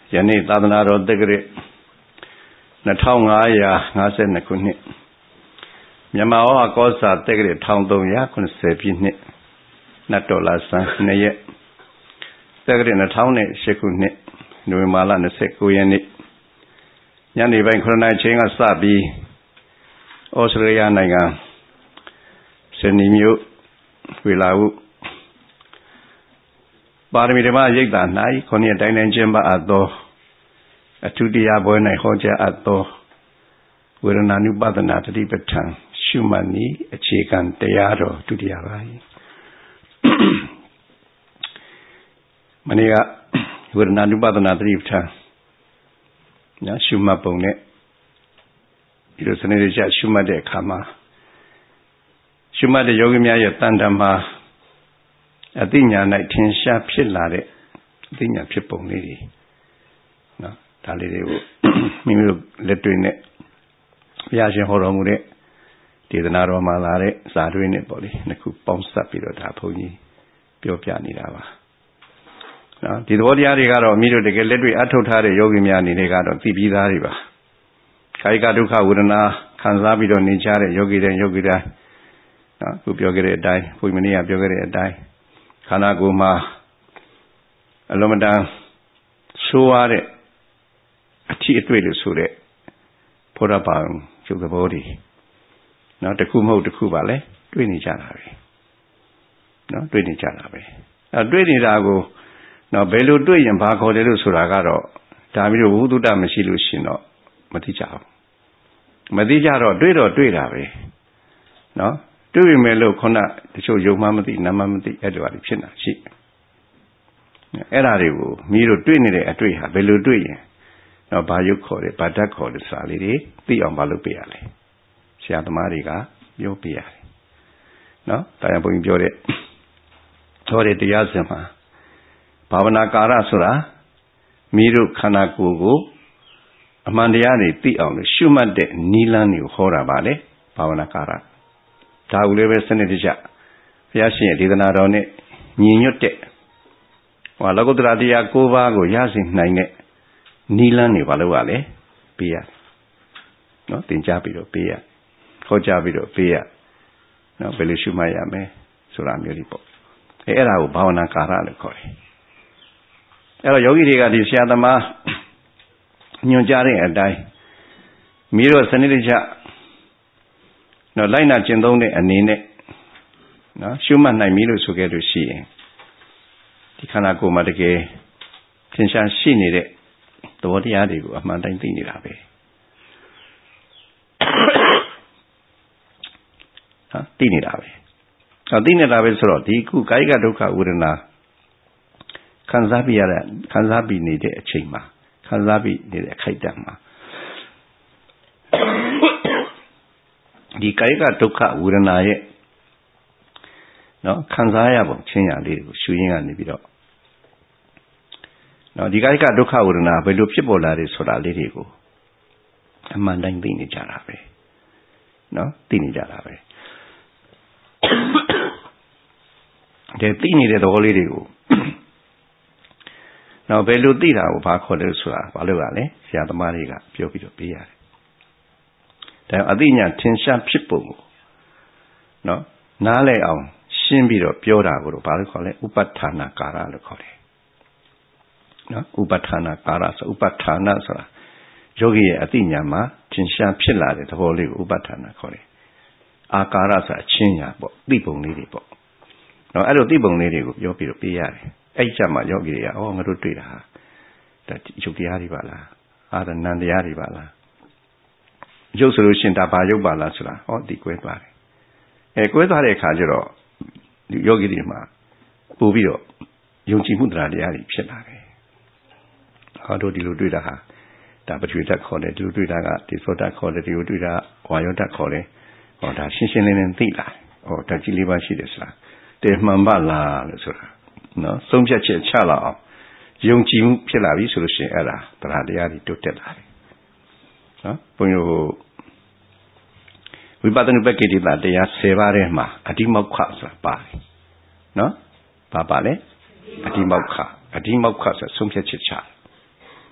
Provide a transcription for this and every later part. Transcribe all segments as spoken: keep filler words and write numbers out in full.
ယနေ့သာသနာတော်တက္ကရာနှစ်ထောင်ငါးရာငါးสิบနှစ်ခုနှစ်မြန်မာဩဟာကောစာတက္ကရာတစ်ထောင်သုံးရာခုနှစ်ဆယ်ပြည့်နှစ်နတ်တော်လာဆန်းနှစ်ရက်တက္ကရာနှစ်ထောင်နဲ့ရှစ်ခုနှစ်နိုဝင်ဘာလနှစ်ဆယ့်ကိုးရက်နေ့ညနေပိုင်းခုနှစ်နာရီချိန်ကစပြီးဩစတြေးလျနိုင်ငံဆစ်ဒနီမြို့ဝေလာဟုပါရမီဓမ္မရိပ်သာ၌ခုနှစ်တိုင်းတိုင်းကျင်းပအပ်သောအထုတရားပွဲ၌ဟောကြားအပ်သောဝေဒနာနုပဒနာတတိပဋ္ဌာန်ရှုမှတ်နည်းအခြေခံတရားတော်ဒုတိယပိုင်းမနေ့ကဝေဒနာနုပဒနာတတိပဋ္ဌာန်ညာရှုမှတ်ပုံနဲ့ဒီလိုစနစ်တကျရှုမှတ်တဲ့အခါမှာရှုမှတ်တဲ့ယောဂီများရဲ့တန်တမှာအသိဉာဏ်၌ထင်ရှားဖြစ်လာတဲ့အသိဉာဏ်ဖြစ်ပုံလေးတွေနော်ဒါလေးတွေကိုမိမိတို့လက်တွေ့နဲ့ဘုရားရှင်ဟောတော်မူတဲ့ဒေသနာတော်မှာလာတဲ့ဇာတွေနဲ့ပေါ့လေနှစ်ခုပေါင်းစပ်ပြီးတော့ဒါဘုန်းကြီးပြောပြနေတာပါနော်ဒီသဘောတရားတွေကတော့မိတို့တကယ်လက်တွေ့အထုတ်ထားတဲ့ယောဂီများအနေနဲ့ကတော့သိပြီးသားတွေပါကာယကဒုက္ခဝေဒနာခံစားပြီးတော့နေကြတဲ့ယောဂီတဲ့ယောဂီတိုင်းနော်ခုပြောခဲ့တဲ့အတိုင်းဘုရားမင်းကပြောခဲ့တဲ့အတိုင်းခန္ဓာကိုယ်မှာအလုံးမတန်ဆိုးရတဲ့အထီးအတွေ့လို့ဆိုတဲ့ဘုရားပါကျုပ်သဘောတွေနော်တစ်ခုမဟုတ်တစ်ခုပါလဲတွေ့နေကြတာပဲနော်တွေ့နေကြတာပဲအဲတွေ့နေတာကိုနော်ဘယ်လိုတွေ့ရင်ဘာခေါ်တယ်လို့ဆိုတာကတော့ဒါမျိုးဝိသုဒ္ဓမရှိလို့ရှင်တော့မသိကြဘူးမသိကြတော့တွေ့တော့တွေ့တာပဲနော်တွေ့ပြီမဲ့လို့ခုနတချို့ယုံမှမသိနာမှမသိအဲ့လိုအဖြစ်နေတာရှိအဲ့ဒါတွေကိုမိတို့တွေ့နေတဲ့အတွေ့ဟာဘယ်လိုတွေ့ရင်တော့ဘာယုတ်ခေါ်တယ်ဘာဓာတ်ခေါ်တယ်ဆိုတာလေးတွေသိအောင်မလုပ်ပေးရလဲဆရာသမားတွေကပြောပေးရတယ်နော်တာယာဘုန်းကြီးပြောတဲ့တော်တဲ့တရားစင်မှာဘာဝနာကာရဆိုတာမိတို့ခန္ဓာကိုယ်ကိုအမှန်တရားတွေသိအောင်လို့ရှုမှတ်တဲ့နိလန်းတွေကိုဟောတာပါလေဘာဝနာကာရဒါကိုလည်းပဲစနစ်တကျဘုရားရှင်ရဲ့ဒေသနာတော်နဲ့ညီညွတ်တဲ့ဟောလောကုတ္တရာတရား၉ပါးကိုရရှိနိုင်တဲ့နိလန်းတွေဘာလို့ ਆ လဲပေးရနော်သင်ကြားပြီးတော့ပေးရဟောကြားပြီးတော့ပေးရနော်ဘယ်လိုရှုမှတ်ရမလဲဆိုတာမျိုးဒီပေါ့အဲအဲ့ဒါကိုဘာဝနာကာရလို့ခေါ်တယ်အဲ့တော့ယောဂီတွေကဒီဆရာသမားညွှန်ကြားတဲ့အတိုင်းမိတို့စနစ်တကျနော်လိုက်နာကျင့်သုံးတဲ့အနေနဲ့နော်ရှုမှတ်နိုင်ပြီလို့ဆိုခဲ့လို့ရှိရင်ဒီခန္ဓာကိုယ်မှာတကယ်သင်္ချာရှိနေတဲ့သဘောတရားတွေကိုအမှန်တိုင်းသိနေတာပဲဟာသိနေတာပဲဟာသိနေတာပဲဆိုတော့ဒီခုကာယကဒုက္ခဝေဒနာခံစားပြီးရတဲ့ခံစားပြီးနေတဲ့အချိန်မှာခံစားပြီးနေတဲ့အခိုက်အတန့်မှာဒီကာယကဒုက္ခဝေဒနာရဲ့နော်ခံစားရပုံချင်းရလေးတွေကိုရှုရင်းကနေပြီးတော့နော်ဒီကာယကဒုက္ခဝေဒနာဘယ်လိုဖြစ်ပေါ်လာတယ်ဆိုတာလေးတွေကိုအမှန်တိုင်းသိနေကြတာပဲနော်သိနေကြတာပဲဒီသိနေတဲ့သဘောလေးတွေကိုနော်ဘယ်လိုသိတာကိုဘာခေါ်လဲဆိုတာဘာလို့ ਆ လဲဆရာသမားတွေကပြောပြီးတော့ပေးရတယ်ဒါအသိဉာဏ်ထင်ရှားဖြစ်ပုံကိုနော်နားလည်အောင်ရှင်းပြီးတော့ပြောတာကိုတော့ဘာလို့ခေါ်လဲဥပဋ္ဌာနာကာရလို့ခေါ်တယ်နော်ဥပဋ္ဌာနာကာရဆိုဥပဋ္ဌာနာဆိုတာယောဂီရဲ့အသိဉာဏ်မှာထင်ရှားဖြစ်လာတဲ့သဘောလေးကိုဥပဋ္ဌာနာခေါ်တယ်အာကာရဆိုတာအချင်းညာပေါ့သိပုံလေးတွေပေါ့နော်အဲ့လိုသိပုံလေးတွေကိုပြောပြီးတော့ပေးရတယ်အဲ့ကြမှာယောဂီတွေကအော်ငါတို့တွေ့တာဒါယုတ်တရားတွေပါလားအာရဏံတရားတွေပါလားရုပ်ဆိုလို့ရှိရင်ဒါဘာရုပ်ပါလားဆိုတာဟောဒီကွဲသွားတယ်အဲကွဲသွားတဲ့အခါကျတော့ယောဂီတွေမှာပို့ပြီးတော့ယုံကြည်မှုတရားတရားတွေဖြစ်လာတယ်ဟောတို့ဒီလိုတွေ့တာဟာဒါပထဝီဓာတ်ခေါ်တယ်ဒီလိုတွေ့တာကဒီသောဓာတ်ခေါ်တယ်ဒီလိုတွေ့တာဝါယောဓာတ်ခေါ်တယ်ဟောဒါရှင်းရှင်းလင်းလင်းသိလာဟောဓာတ်ကြီးလေးပါရှိတယ်ဆိုတာတေမှန်ပါလားလို့ဆိုတာနော်ဆုံးဖြတ်ချက်ချလာအောင်ယုံကြည်မှုဖြစ်လာပြီဆိုလို့ရှိရင်အဲ့ဒါတရားတရားတွေတိုးတက်လာတယ်နော်ဘုန်းကြီးတို့ဝိပဿနာပက္ခိတိတရားဆယ်ပါးထဲမှာအဓိမောက္ခဆိုတာပါတယ်နော်ဘာပါလဲအဓိမောက္ခအဓိမောက္ခဆိုဆုံးဖြတ်ချက်ချ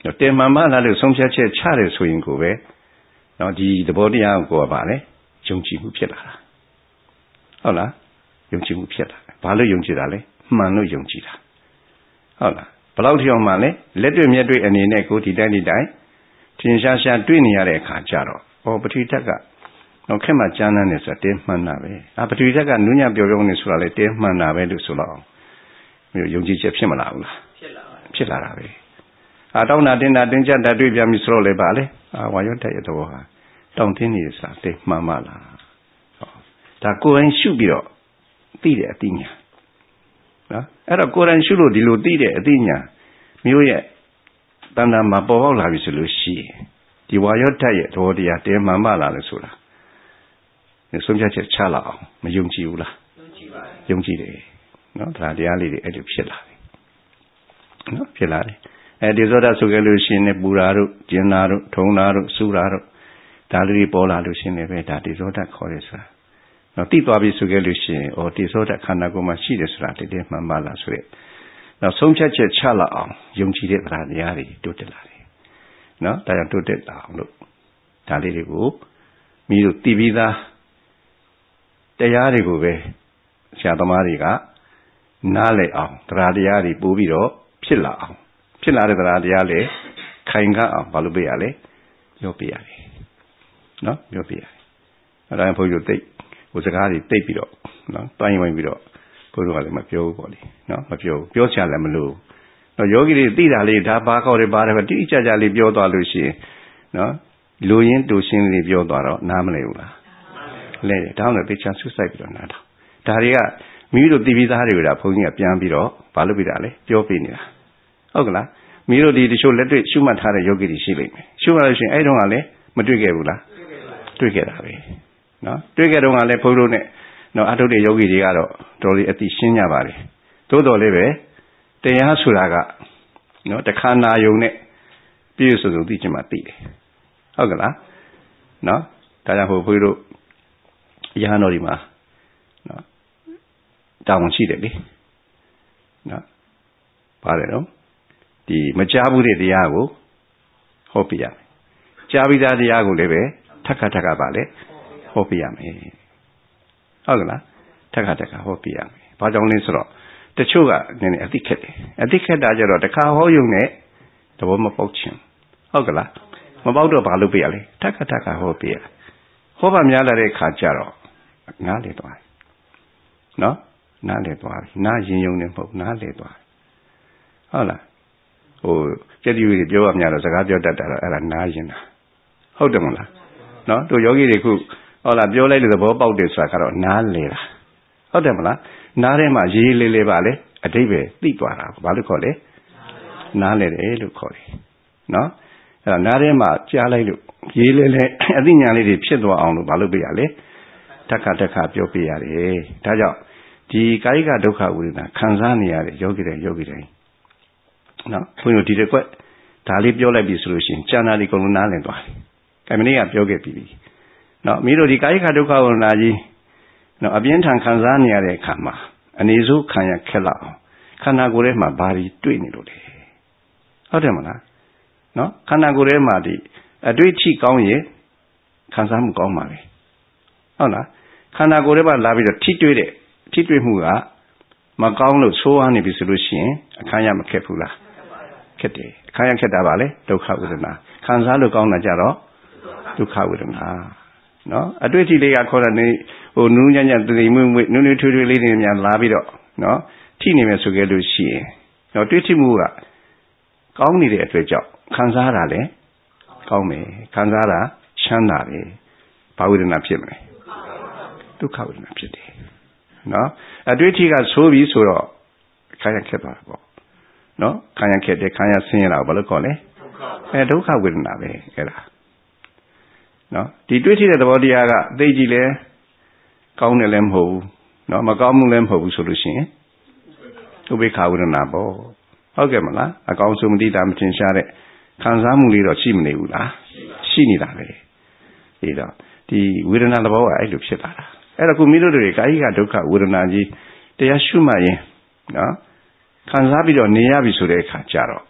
တင်မှန်မှလားလို့ဆုံးဖြတ်ချက်ချတယ်ဆိုရင်ကိုပဲနော်ဒီသဘောတရားကိုကပါလေယုံကြည်မှုဖြစ်လာတာဟုတ်လားယုံကြည်မှုဖြစ်လာဘာလို့ယုံကြည်တာလဲမှန်လို့ယုံကြည်တာဟုတ်လားဘယ်လောက်ထိအောင်မှလဲလက်တွေ့မျက်တွေ့အနေနဲ့ကိုဒီတိုင်းဒီတိုင်းထင်ရှားရှားတွေ့နေရတဲ့အခါကျတော့ဟောပထဝီဓာတ်ကတော့ခက်မှကျမ်းမ်းနေဆိုတင်းမှန်တာပဲအာပထဝီဓာတ်ကနုညံ့ပျော်ပျော်နေဆိုတာလေတင်းမှန်တာပဲလို့ဆိုတော့မျိုးယုံကြည်ချက်ဖြစ်မလာဘူးလားဖြစ်လာပါဖြစ်လာတာပဲအာတောင်းတာတင်းတာတင်းကြတာတွေ့ပြန်ပြီဆိုတော့လေပါလေအာဝါရောတဲ့သဘောဟာတောင်းတင်းနေစားတင်းမှန်မလားဟောဒါကိုယ်တိုင်ရှုပြီးတော့သိတယ်အသိဉာဏ်နော်အဲ့တော့ကိုယ်တိုင်ရှုလို့ဒီလိုသိတဲ့အသိဉာဏ်မျိုးရဲ့တဏ္ဍာမှာပေါ်ပေါက်လာပြီဆိုလို့ရှိရင်ဒီဝါရောဓာတ်ရဲ့သဘောတရားတင်းမှန်မလားလို့ဆိုတာဆုံးဖြတ်ချက်ချလာအောင်မယုံကြည်ဘူးလားယုံကြည်ပါယုံကြည်တယ်နော်ဒါတရားလေးတွေအဲ့လိုဖြစ်လာတယ်နော်ဖြစ်လာတယ်အဲဒီသောတာဆိုကြလို့ရှိရင်ပူရာတို့ကျင်နာတို့ထုံနာတို့စူရာတို့ဒါလေးတွေပေါ်လာလို့ရှိရင်ပဲဒါဒီသောတာခေါ်ရဆိုတာနော်တိသွားပြီဆိုကြလို့ရှိရင်ဩဒီသောတာခန္ဓာကိုယ်မှာရှိတယ်ဆိုတာတည်းတည်းမှန်ပါလားဆိုရက်နောက်ဆုံးဖြတ်ချက်ချလာအောင်ယုံကြည်တဲ့တရားတရားတွေတိုးတက်လာတယ်နော်ဒါကြောင့်တိုးတက်လာအောင်လို့ဒါလေးတွေကိုမိတို့တည်ပြီးသားတရားတွေကိုပဲဆရာသမားတွေကနားလည်အောင်တရားတရားတွေပို့ပြီးတော့ဖြစ်လာအောင်ဖြစ်လာတဲ့တရားတရားလေခိုင်ခန့်အောင်ဘာလို့ပြရလဲပြောပြရတယ်နော်ပြောပြရတယ်အဲဒါဘုန်းကြီးတို့သိဟိုစကားတွေသိပြီးတော့နော်တိုင်းဝင်ပြီးတော့ဘုန်းကြီးကလည်းမပြောဘူးပေါ့လေနော်မပြောဘူးပြောချင်လည်းမလို့တော့ယောဂီတွေသိတာလေးဒါဘာကောက်တယ်ပါတယ်တိကျကျလေးပြောသွားလို့ရှိရင်နော်လူရင်းတူရှင်းလေးပြောသွားတော့နားမလဲဘူးလားလဲတယ်ဒါမှလည်းသိချဆွစိုက်ပြီးတော့နားတော့ဒါတွေကမိတို့သိပြီးသားတွေကဘုန်းကြီးကပြန်ပြီးတော့ဘာလုပ်ပြတာလဲပြောပြနေတာဟုတ်ကလားမိတို့ဒီတချို့လက်တွေ့ရှုမှတ်ထားတဲ့ယောဂီတွေရှိလိမ့်မယ်ရှုမှတ်လို့ရှိရင်အဲ့တုန်းကလည်းမတွေ့ခဲ့ဘူးလားတွေ့ခဲ့တာပဲနော်တွေ့ခဲ့တော့ကလည်းဘုန်းတို့နဲ့နော်အထုတဲ့ယောဂီတွေကတော့တော်လေးအသိရှင်းကြပါလေသို့တော်လည်းပဲတရားဆိုတာကနော်တခါနာယုံနဲ့ပြည့်စုံစုံသိချင်မှသိတယ်ဟုတ်ကလားနော်ဒါကြောင့်ဘုန်းတို့ရဟန်းတော်ဒီမှာနော်တောင်းရှိတယ်လေနော်ပါတယ်နော်ဒီမကြားဘူးတဲ့တရားကိုဟောပြရမယ်ကြားပြီးသားတရားကိုလည်းပဲထက်ခါထက်ခါပါလေဟောပြရမယ်ဟုတ်ကလားထက်ခါထက်ခါဟောပြရမယ်ဘာကြောင့်လဲဆိုတော့တချို့ကနည်းနည်းအသိခက်တယ်အသိခက်တာကြတော့တခါဟောယုံနဲ့သဘောမပေါက်ချင်ဟုတ်ကလားမပေါက်တော့ဘာလုပ်ပြရလဲထက်ခါထက်ခါဟောပြရဟောပါများလာတဲ့ခါကျတော့နားလေသွားတယ်နော်နားလေသွားပြီနားရင်ယုံနေမဟုတ်နားလေသွားဟုတ်လားဟိုကြက်တီတွေပြောရများတော့စကားပြောတတ်တာတော့အဲ့ဒါနားရင်တာဟုတ်တယ်မလားနော်တို့ယောဂီတွေခုဟုတ်လားပြောလိုက်လို့သဘောပေါက်တယ်ဆိုတာကတော့နားလေတာဟုတ်တယ်မလားနားထဲမှာရေးလေးလေးပါလေအတိတ်ပဲသိသွားတာဘာလို့ခေါ်လဲနားလေတယ်လို့ခေါ်တယ်နော်အဲ့ဒါနားထဲမှာကြားလိုက်လို့ရေးလေးလေးအသိဉာဏ်လေးတွေဖြစ်သွားအောင်လို့ဘာလို့ပြရလဲတက္ကတက္ကပြောပြရတယ်ဒါကြောင့်ဒီကာယကဒုက္ခဝေဒနာခံစားနေရတဲ့ယောဂီတွေယောဂီတွေနော်ဘုန်းကြီးဒီတစ်ခွက်ဒါလေးပြောလိုက်ပြီဆိုလို့ရှိရင်ကျန်တာဒီကုန်လုံးနားလည်သွားတယ်။အဲမနေ့ကပြောခဲ့ပြီ။နော်မိတို့ဒီကာယကဒုက္ခဝေဒနာကြီးနော်အပြင်းထန်ခံစားနေရတဲ့အခါမှာအနေစိုးခံရခက်လောက်အောင်ခန္ဓာကိုယ်ထဲမှာဘာတွေတွေ့နေလို့လဲ။ဟုတ်တယ်မလား။နော်ခန္ဓာကိုယ်ထဲမှာဒီအတွေ့အထိကောင်းရင်ခံစားမှုကောင်းပါလေ။ဟုတ်လား။ခန္ဓာကိုယ်ထဲမှာလာပြီးတော့ထိတွေ့တဲ့ထိတွေ့မှုကမကောင်းလို့ဆိုးဝါးနေပြီဆိုလို့ရှိရင်အခါရမခက်ဘူးလားခက်တယ်အခါရခက်တာပါလေဒုက္ခဝေဒနာခံစားလို့ကောင်းတာကြတော့ဒုက္ခဝေဒနာနော်အတွေ့အထိလေးကခေါ်တဲ့ဟိုနူးညံ့ညံ့တိမ်မွေ့မွေ့နုနုထွေးထွေးလေးတွေများလာပြီးတော့နော်ထိနေမယ်ဆိုကြလို့ရှိရင်နော်တွေ့ထိမှုကကောင်းနေတဲ့အတွက်ကြောင့်ခံစားတာလည်းကောင်းမယ်ခံစားတာချမ်းသာတယ်ဘာဝေဒနာဖြစ်မလဲဒုက္ခဝေဒနာဖြစ်တယ်နော်အတွေ့အထိကဆိုးပြီဆိုတော့ခံရခက်သွားတာပေါ့နော်ခံရခက်တယ်ခံရဆင်းရဲတာဘာလို့ခေါ်လဲအဲဒုက္ခဝေဒနာပဲအဲ့ဒါနော်ဒီတွေ့ထိတဲ့သဘောတရားကသိကြည့်လဲကောင်းတယ်လည်းမဟုတ်ဘူးနော်မကောင်းမှုလည်းမဟုတ်ဘူးဆိုလို့ရှိရင်ဥပေက္ခဝေဒနာပေါ့ဟုတ်ကဲ့မလားအကောင်းဆုံးမတိတာမထင်ရှားတဲ့ခံစားမှုလေးတော့ရှိမနေဘူးလားရှိနေတာပဲဒီတော့ဒီဝေဒနာသဘောကအဲ့လိုဖြစ်လာတာအဲ့ဒါကုမိတို့တွေကာယကဒုက္ခဝေဒနာကြီးတရားရှုမှတ်ရင်နော်ခံစားပြီးတော့နေရပြီဆိုတဲ့အခါကျတော့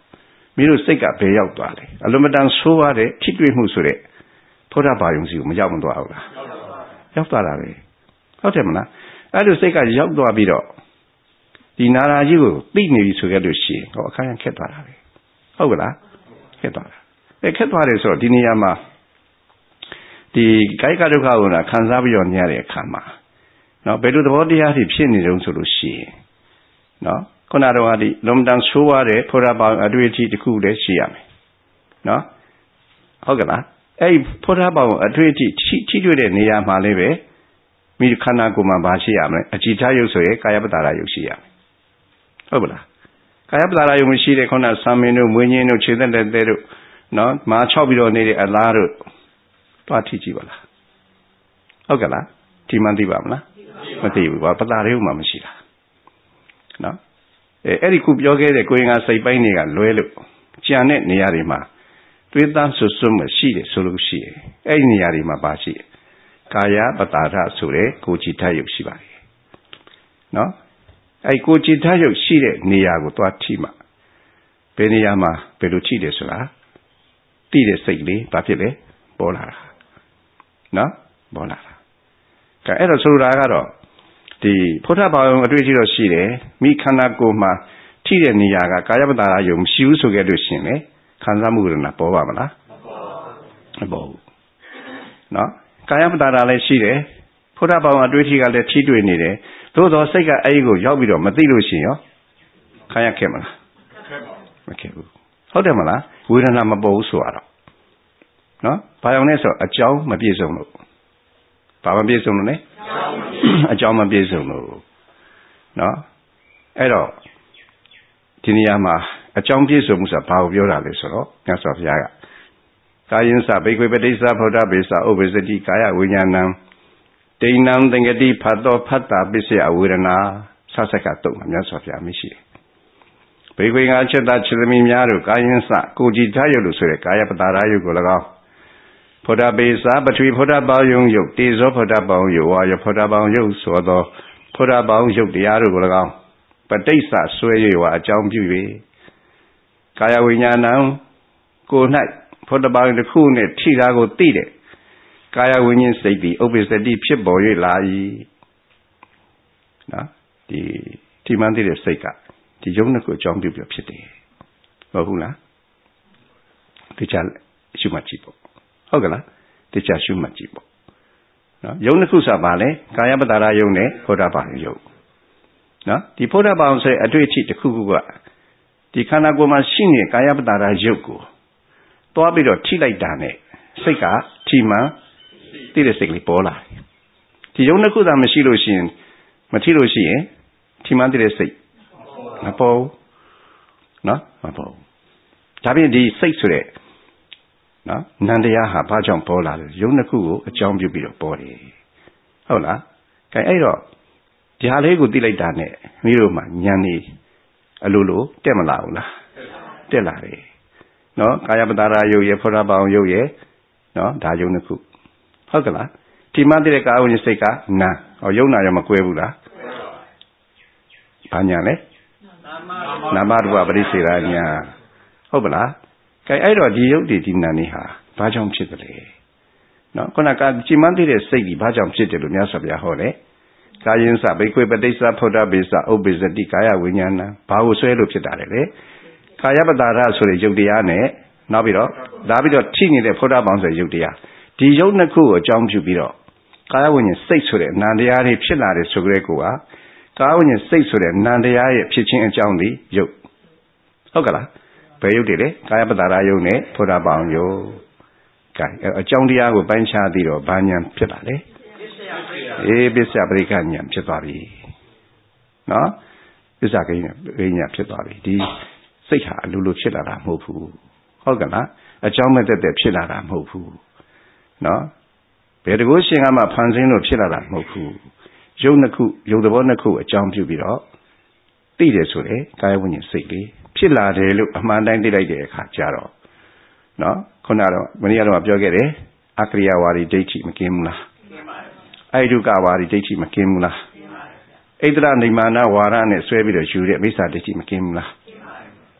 မိတို့စိတ်ကဘယ်ရောက်သွားလဲအလွန်မတန်ဆိုးရတဲ့ထိတွေ့မှုဆိုတဲ့ဘုရားဘာယုံစီကိုမရောက်မသွားဘူးလားရောက်သွားတာပဲဟုတ်တယ်မလားအဲ့လိုစိတ်ကရောက်သွားပြီးတော့ဒီနာရာကြီးကိုသိနေပြီဆိုကြလို့ရှိရင်ဟောအခါရခက်သွားတာပဲဟုတ်ကလားခက်သွားတာအဲခက်သွားတယ်ဆိုတော့ဒီနေရာမှာဒီကာယကဒုက္ခကိုနာခံစားပြီးတော့ညရတဲ့အခါမှာနော်ဘယ်လိုသဘောတရားတွေဖြစ်နေတုံးဆိုလို့ရှိရင်နော်ခုနတော့ဒီလုံတန်ဆိုးရတဲ့ဖောရပေါင်းအတွေ့အထိတစ်ခုလည်းရှိရမယ်နော်ဟုတ်ကလားအဲ့ဖောရပေါင်းအတွေ့အထိထိတွေ့တဲ့နေရာမှာလည်းပဲမိခန္ဓာကိုယ်မှာဘာရှိရမလဲအကြည်ထားရုပ်ဆိုရဲကာယပတ္တာရယုတ်ရှိရမယ်ဟုတ်ပလားကာယပတ္တာရယုတ်မရှိတဲ့ခုနဆံမင်းတို့မွေးညင်းတို့ခြေသက်တဲ့တဲ့တို့နော်မာချောက်ပြီးတော့နေတဲ့အလားတို့တွားထိကြည့်ပါလားဟုတ်ကလားဒီမှန်သိပါမလားမသိဘူးဘာပတ္တာရယုတ်မှမရှိတာနော်အဲအဲ့ဒီခုပြောခဲ့တဲ့ကိုရင်ကစိတ်ပိုင်းတွေကလွဲလို့ကြံတဲ့နေရာတွေမှာတွေးသားဆွဆွမရှိတယ်ဆိုလို့ရှိရင်အဲ့ဒီနေရာတွေမှာပါရှိတယ်ကာယပတ္တာရဆိုတဲ့ကိုကြည်ထားရုပ်ရှိပါတယ်နော်အဲ့ကိုကြည်ထားရုပ်ရှိတဲ့နေရာကိုသွားထိမှဘယ်နေရာမှာဘယ်လိုထိတယ်ဆိုတာသိတဲ့စိတ်လေးဘာဖြစ်လဲပေါ်လာတာနော်ပေါ်လာတာကဲအဲ့တော့ဆိုတာကတော့ဒီဖုဒ္ဓဘာဝအတွေ့အထိတော့ရှိတယ်မိခန္ဓာကိုယ်မှာထိတဲ့နေရာကကာယပတ္တာရယုံမရှိဘူးဆိုခဲ့လို့ရှင်လေခံစားမှုကလည်းပေါ်ပါမလားမပေါ်ဘူးနော်ကာယပတ္တာရလည်းရှိတယ်ဖုဒ္ဓဘာဝအတွေ့အထိကလည်းထိတွေ့နေတယ်သို့သောစိတ်ကအဲ့ဒီကိုရောက်ပြီးတော့မသိလို့ရှင်ရောခံရခဲ့မလားမခဲ့ဘူးဟုတ်တယ်မလားဝေဒနာမပေါ်ဘူးဆိုတော့နော်ဘာကြောင့်လဲဆိုတော့အကြောင်းမပြည့်စုံလို့ဘာမပြည့်စုံလို့လဲအကြောင်းမပြည့်စုံလို့နော်အဲ့တော့ဒီနေရာမှာအကြောင်းပြည့်စုံမှုဆိုတာဘာကိုပြောတာလဲဆိုတော့မြတ်စွာဘုရားကကာယင်းစဘိကွေပတိစ္ဆဗုဒ္ဓပိစ္ဆဥပ္ပဇ္ဇတိကာယဝိညာဏံဒိဏံသင်္ကတိဖတ်တော်ဖတ်တာပစ္စယဝေဒနာဆဆက်ကတုံမှာမြတ်စွာဘုရားမရှိတယ်ဘိကွေငါချက်သားချက်သမီးများတို့ကာယင်းစကိုကြည်ထားရုပ်လို့ဆိုတဲ့ကာယပတ္တာရယုတ်ကို၎င်းဖုဒ္ဓပိစ္ဆပထဝီဖုဒ္ဓပေါင်းယုံယုတ်တေဇောဖုဒ္ဓပေါင်းယုတ်ဝါယဖုဒ္ဓပေါင်းယုတ်ဆိုသောဖုဒ္ဓပေါင်းယုတ်တရားတို့ကို၎င်းပဋိစ္စဆွဲ၍ဝါအကြောင်းပြု၍ကာယဝိညာဏံကို၌ဖုဒ္ဓပေါင်းတစ်ခုနဲ့ထိတာကိုသိတဲ့ကာယဝိညာဉ်စိတ်သည်ဥပ္ပစ္စတိဖြစ်ပေါ်၍လာ၏နော်ဒီဒီမှန်တဲ့စိတ်ကဒီယုံနှစ်ကိုအကြောင်းပြုပြဖြစ်တယ်ဟုတ်ဘူးလားဒီချာရှုမှတ်ကြည့်ပေါ့ဟုတ်ကလားဒီချာရှုမှတ်ကြည့်ပေါ့နော်ယုံနှစ်ခုဆိုတာဘာလဲကာယပတ္တာရယုံနဲ့ဖုဒ္ဓဘာယုံနော်ဒီဖုဒ္ဓဘာယုံဆိုအတွေ့အထိတစ်ခုခုကဒီခန္ဓာကိုယ်မှာရှိနေတဲ့ကာယပတ္တာရယုတ်ကိုတွားပြီးတော့ထိလိုက်တာနဲ့စိတ်ကထိမှန်သိတဲ့စိတ်ကလေးပေါ်လာတယ်ဒီယုံနှစ်ခုသာမရှိလို့ရှိရင်မထိလို့ရှိရင်ထိမှန်တဲ့စိတ်မပေါ်ဘူးနော်မပေါ်ဘူးဒါပြင်ဒီစိတ်ဆိုတဲ့နော်နန္တရားဟာဘာကြောင့်ပေါ်လာလဲယုံနှစ်ခုကိုအကြောင်းပြုပြီးတော့ပေါ်တယ်ဟုတ်လားအဲအဲ့တော့ဒီဟာလေးကိုသိလိုက်တာနဲ့မိတို့မှဉာဏ်นี่အလိုလိုတက်မလာဘူးလားတက်လာတယ်နော်ကာယပတ္တာရယုတ်ရဲ့ဖုဒ္ဓဘာဝယုတ်ရဲ့နော်ဒါယုံနှစ်ခုဟုတ်ကလားဒီမှတဲ့ကာယဝိညာဉ်စိတ်ကနာဟောယုံနာရောမကွဲဘူးလားဘာညာလဲနာမရူပပရိစ္ဆေဒညာဟုတ်ပလားကဲအဲ့တော့ဒီယုတ်ဒီဒီနာနေဟာဘာကြောင့်ဖြစ်တယ်လဲနော်ခုနကဒီမှတဲ့စိတ်ဒီဘာကြောင့်ဖြစ်တယ်လို့မြတ်စွာဘုရားဟောတယ်ကာယင်းစဘိကွေပတိစ္ဆဖုဒ္ဓပိစ္ဆဥပ္ပဇ္ဇတိကာယဝိညာဏဘာကိုဆွဲလို့ဖြစ်တာလဲလေကာယပတ္တာရဆိုတဲ့ယုတ်တရားနဲ့နောက်ပြီးတော့ဒါပြီးတော့ထိနေတဲ့ဖုဒ္ဓပေါင်းဆိုတဲ့ယုတ်တရားဒီယုတ်နှစ်ခုကိုအကြောင်းပြုပြီးတော့ကာယဝိညာဉ်စိတ်ဆိုတဲ့နံတရားတွေဖြစ်လာတယ်ဆိုကြတဲ့ကိုကကာယဝိညာဉ်စိတ်ဆိုတဲ့နံတရားရဲ့ဖြစ်ခြင်းအကြောင်းဒီယုတ်ဟုတ်ကလားဘယ်ယုတ်တွေလဲကာယပတ္တာရယုတ်နဲ့ဖုဒ္ဓပေါင်းယုတ်ကဲအကြောင်းတရားကိုပိုင်းခြားပြီးတော့ဘာညာဖြစ်လာလဲအေးပစ္စယပရိက္ခဉာဏ်ဖြစ်သွားပြီနော်ပစ္စယကိဉာဏ်ပရိဉာဏ်ဖြစ်သွားပြီဒီစိတ်ဟာအလိုလိုဖြစ်လာတာမဟုတ်ဘူးဟုတ်ကလားအကြောင်းမဲ့တဲ့တဲ့ဖြစ်လာတာမဟုတ်ဘူးနော်ဘယ်တကူရှင်ကမှဖန်ဆင်းလို့ဖြစ်လာတာမဟုတ်ဘူးယုံနှစ်ခုယုံသဘောနှစ်ခုအကြောင်းပြုပြီးတော့သိတယ်ဆိုတယ်ကာယဝိညာဉ်စိတ်လေးဖြစ်လာတယ်လို့အမှန်တိုင်းသိလိုက်တဲ့အခါကျတော့နော်ခုနကတော့မနေ့ကတော့ပြောခဲ့တယ်အကရိယာဝါဒီဒိဋ္ဌိမကင်းဘူးလားအိဒုကဝါဒီဒိဋ္ဌိမကင်းဘူးလားဣတရနိမာနဝါရနဲ့ဆွဲပြီးတော့ယူတဲ့မိစ္ဆာဒိဋ္ဌိမကင်းဘူးလား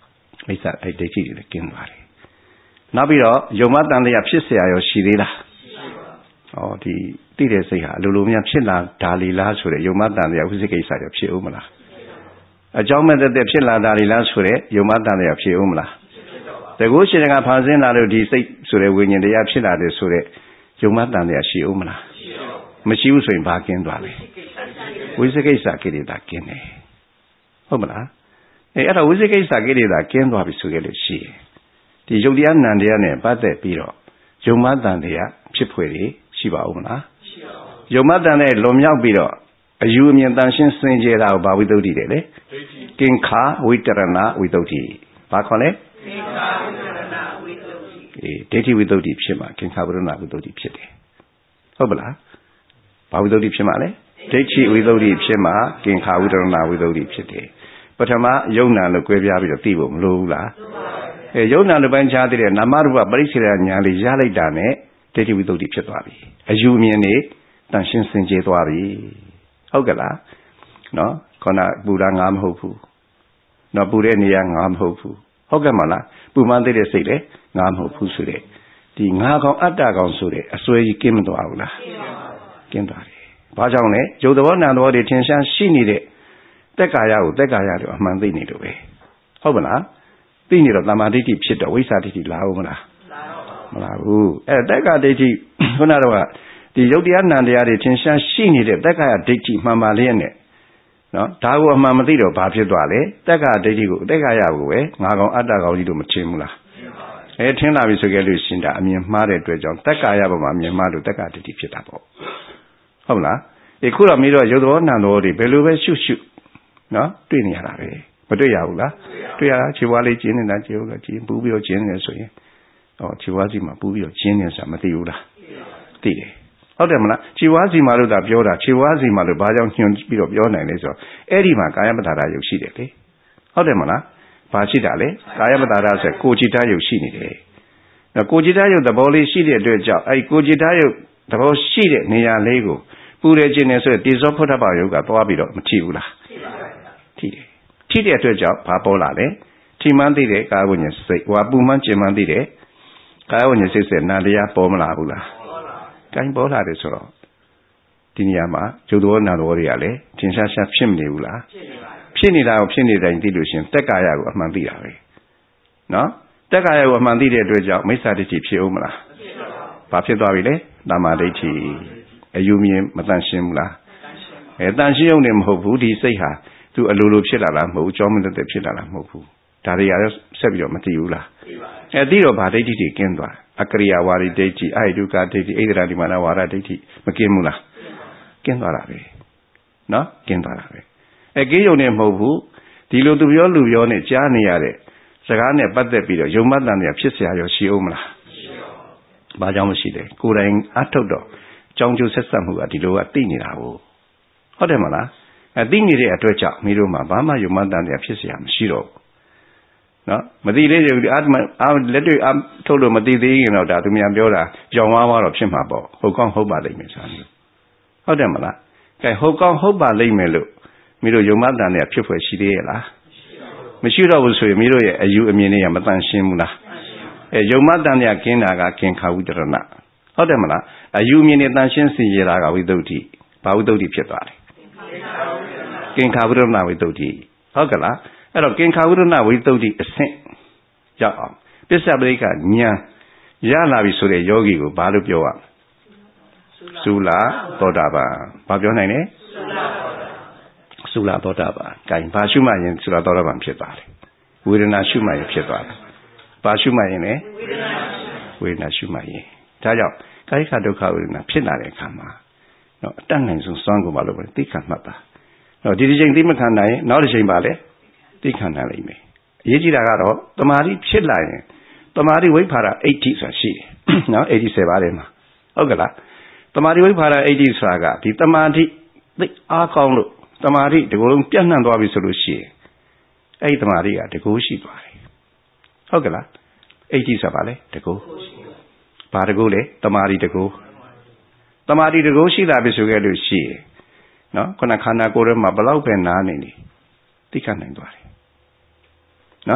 မိစ္ဆာအဲ့ဒိဋ္ဌိတွေလည်းကင်းသွားတယ်နောက်ပြီးတော့ယုံမတန်တရားဖြစ်เสียရောရှိသေးလားဩဒီသိတဲ့စိတ်ဟာအလိုလိုများဖြစ်လာဒါလီလားဆိုတဲ့ယုံမတန်တရားဝိသိကိစ္စရောဖြစ်ဦးမလားအကြောင်းမဲ့တဲ့ဖြစ်လာဒါလီလားဆိုတဲ့ယုံမတန်တရားဖြစ်ဦးမလားတကူရှင်ကဖန်ဆင်းလာလို့ဒီစိတ်ဆိုတဲ့ဝိညာဉ်တရားဖြစ်လာတယ်ဆိုတဲ့ယုံမတန်တရားရှိဦးမလားမရှိဘူးဆိုရင်ဘာကင်းသွားလဲဝိသိကိစ္စကိလေသာကင်းတယ်ဟုတ်မလားအဲအဲ့တော့ဝိသိကိစ္စကိလေသာကင်းသွားပြီဆိုကြလို့ရှိရင်ဒီယုတ်တရားနံတရားနဲ့ပတ်သက်ပြီးတော့ယုံမတန်တရားဖြစ်ဖွယ်တွေရှိပါဦးမလားရှိပါဘူးယုံမတန်တဲ့လွန်မြောက်ပြီးတော့အယူအမြင်တန်ရှင်းစင်ကြယ်တာကိုဘာဝိသုဒ္ဓိတယ်လေကင်္ခာဝိတရဏဝိသုဒ္ဓိဘာခေါ်လဲကင်္ခာဝိတရဏဝိသုဒ္ဓိအေးဒိဋ္ဌိဝိသုဒ္ဓိဖြစ်မှာကင်္ခာဝိတရဏဝိသုဒ္ဓိဖြစ်တယ်ဟုတ်ပလားဘာဝိသုဒ္ဓိဖြစ်မှာလဲဒိဋ္ဌိဝိသုဒ္ဓိဖြစ်မှာကင်္ခာဝိတရဏဝိသုဒ္ဓိဖြစ်တယ်ပထမယုံနာလို့꿰ပြားပြီးတော့သိဖို့မလိုဘူးလားအဲယုံနာတစ်ပိုင်းခြားတဲ့နာမရူပပရိစ္ဆေဒညာလေးရလိုက်တာနဲ့ဒိဋ္ဌိဝိသုဒ္ဓိဖြစ်သွားပြီအယူအမြင်နေတန်ရှင်းစင်ကြယ်သွားပြီဟုတ်ကဲ့လားနော်ခန္ဓာပူတာငါမဟုတ်ဘူးနော်ပူတဲ့နေရာငါမဟုတ်ဘူးဟုတ်ကဲ့မလားပူမှန်းသိတဲ့စိတ်လည်းငါမဟုတ်ဘူးဆိုတဲ့ဒီငါကောင်အတ္တကောင်ဆိုတဲ့အစွဲကြီးကင်းမသွားဘူးလားကင်းသွားတယ်ဘာကြောင့်လဲယုတ်တော်နာတော်တွေထင်ရှားရှိနေတဲ့တက်ကာယကိုတက်ကာယတွေအမှန်သိနေလို့ပဲဟုတ်မလားသိနေတော့တမာဒိဋ္ဌိဖြစ်တော့ဝိသဒိဋ္ဌိလာဦးမလားမလာဘူးအဲတက္ကဒိဋ္ဌိခုနတော့ကဒီယုတ်တရားနံတရားတွေထင်ရှားရှိနေတဲ့တက္ကရာဒိဋ္ဌိမှန်ပါလျက်နဲ့နော်ဒါကိုအမှန်မသိတော့ဘာဖြစ်သွားလဲတက္ကရာဒိဋ္ဌိကိုတက္ကရာကိုပဲငါကောင်အတ္တကောင်ကြီးတို့မထင်ဘူးလားအဲထင်လာပြီဆိုကြလို့ရှင်တာအမြင်မှားတဲ့အတွက်ကြောင့်တက္ကရာပေါ်မှာအမြင်မှားလို့တက္ကရာဒိဋ္ဌိဖြစ်တာပေါ့ဟုတ်လားအခုတော့မင်းတို့ယုတ်တော်နံတော်တွေဘယ်လိုပဲရှုရှုနော်တွေ့နေရတာပဲမတွေ့ရဘူးလားတွေ့ရတာခြေဝါးလေးကျင်းနေတာခြေဝါးကကျင်းပူးပြီးတော့ကျင်းနေဆိုရင်ဟောခြေဝါးစီမှာပူးပြီးတော့ကျင်းနေဆိုတာမသိဘူးလားသိတယ်ဟုတ်တယ်မလားခြေဝါးစီမှာလို့သာပြောတာခြေဝါးစီမှာလို့ဘာကြောင့်ညွှန်ပြီးတော့ပြောနိုင်လဲဆိုတော့အဲ့ဒီမှာကာယပတာရယုတ်ရှိတယ်လေဟုတ်တယ်မလားဘာရှိတာလဲကာယပတာရဆိုကိုจิตယုတ်ရှိနေတယ်နော်ကိုจิตယုတ်သဘောလေးရှိတဲ့အတွက်ကြောင့်အဲ့ကိုจิตယုတ်သဘောရှိတဲ့နေရာလေးကိုပူရခြင်းနေဆိုတဲ့တိဇောဖုဒ္ဓဘာယုတ်ကသွားပြီးတော့မထိဘူးလားထိတယ်ထိတဲ့အတွက်ကြောင့်ဘာပေါ်လာလဲထိမှန်းသိတဲ့ကာယဝိညာဉ်စိတ်ဟိုပူမှန်းကျင်မှန်းသိတဲ့ကာယဝိညာဉ်စိတ်ဆက်နာတရားပေါ်မလာဘူးလားကိုင်းပေါ်လာတယ်ဆိုတော့ဒီနေရာမှာကျုပ်တော်နာတော်တွေကလည်းထင်ရှားရှားဖြစ်မနေဘူးလားဖြစ်နေတာကိုဖြစ်နေတိုင်းသိလို့ရှင်တက်ကာယကိုအမှန်သိတာပဲနော်တက်ကာယကိုအမှန်သိတဲ့အတွက်ကြောင့်မိစ္ဆာဒိဋ္ဌိဖြစ်ဦးမလားဘာဖြစ်သွားပြီလဲတမာဒိဋ္ဌိအယူမြင်မတန်ရှင်းဘူးလားအဲတန်ရှင်းရုံနဲ့မဟုတ်ဘူးဒီစိတ်ဟာသူအလိုလိုဖြစ်လာလားမဟုတ်ဘူးကြောင်းမသက်သက်ဖြစ်လာလားမဟုတ်ဘူးဒါတွေကတော့ဆက်ပြီးတော့မသိဘူးလားအဲသိတော့ဗာဒိဋ္ဌိတွေကင်းသွားအကရိယာဝါဒီဒိဋ္ဌိအာယုကဒိဋ္ဌိဣဒရာဒီမာနဝါဒဒိဋ္ဌိမကင်းဘူးလားကင်းသွားတာပဲနော်ကင်းသွားတာပဲအဲကင်းရုံနဲ့မဟုတ်ဘူးဒီလိုသူပြောလူပြောနဲ့ကြားနေရတဲ့စကားနဲ့ပတ်သက်ပြီးတော့ယုံမတန်တဲ့ဖြစ်เสียရောရှိအောင်မလားဘာကြောင့်မရှိလဲကိုယ်တိုင်အထုတ်တော့ကြောင်းကျိုးဆက်ဆက်မှုကဒီလိုကသိနေတာကိုဟုတ်တယ်မလားအဲသိနေတဲ့အတွက်ကြောင့်မိတို့မှာဘာမှယုံမတန်တဲ့ဖြစ်เสียမရှိတော့နော်မသိသေးဘူးအာအာလက်တွေ့အထုတ်လို့မသိသေးရင်တော့ဒါသူများပြောတာကြောင်ဝါးဝါတော့ဖြစ်မှာပေါ့ဟုတ်ကောင်းဟုတ်ပါလိမ့်မယ်ဆိုတာမျိုးဟုတ်တယ်မလားကဲဟုတ်ကောင်းဟုတ်ပါလိမ့်မယ်လို့မိတို့ယုံမတန်တဲ့ဖြစ်ဖွယ်ရှိသေးရဲ့လားမရှိတော့ဘူးဆိုရင်မိတို့ရဲ့အယူအမြင်တွေကမတန်ရှင်းဘူးလားအဲယုံမတန်တဲ့ကင်းတာကကင်္ခာဝိတရဏဟုတ်တယ်မလားအယူအမြင်တွေတန်ရှင်းစီရတာကဝိသုဒ္ဓိဘာဝိသုဒ္ဓိဖြစ်သွားတယ်ကင်္ခာဝိတရဏဝိသုဒ္ဓိဟုတ်ကလားအဲ့တော့ကင်္ခာဝိရဏဝိသုဒ္ဓိအဆင့်ရောက်အောင်ပစ္စပရိက္ခဉာဏ်ရလာပြီဆိုတဲ့ယောဂီကိုဘာလို့ပြောရသုလာသောတာပန်ဘာပြောနိုင်လဲသုလာသောတာပန်ဂိုင်းဘာရှုမှရင်သုလာသောတာပန်ဖြစ်သွားတယ်ဝေဒနာရှုမှရင်ဖြစ်သွားတယ်ဘာရှုမှရင်လဲဝေဒနာရှုမှရင်ဒါကြောင့်ကာယကဒုက္ခဝေဒနာဖြစ်လာတဲ့အခါမှာနော်အတတ်နိုင်ဆုံးစွမ်းကိုမလုပ်ဘူးသိခံမှတ်ပါနော်ဒီဒီချိန်သိမခံနိုင်နောက်တစ်ချိန်ပါလေသိခံနိုင်လိမ့်မယ်အရေးကြီးတာကတော့တမာတိဖြစ်လာရင်တမာတိဝိဖ္ဖာရအဋ္ဌိဆိုတာရှိတယ်နော်အဋ္ဌိဆယ်ပါးထဲမှာဟုတ်ကလားတမာတိဝိဖ္ဖာရအဋ္ဌိဆိုတာကဒီတမာတိသိအားကောင်းလို့တမာတိဒီကုလုံးပြန့်နှံ့သွားပြီဆိုလို့ရှိရင်အဲ့ဒီတမာတိကတကူရှိသွားတယ်ဟုတ်ကလားအဋ္ဌိဆိုတာပါလေတကူဘာတကူလဲတမာတိတကူတမာတိတကူရှိလာပြီဆိုခဲ့လို့ရှိရင်နော်ခုနခန္ဓာကိုယ်ထဲမှာဘလောက်ပဲနားနေနေသိခံနိုင်သွားတယ်နော်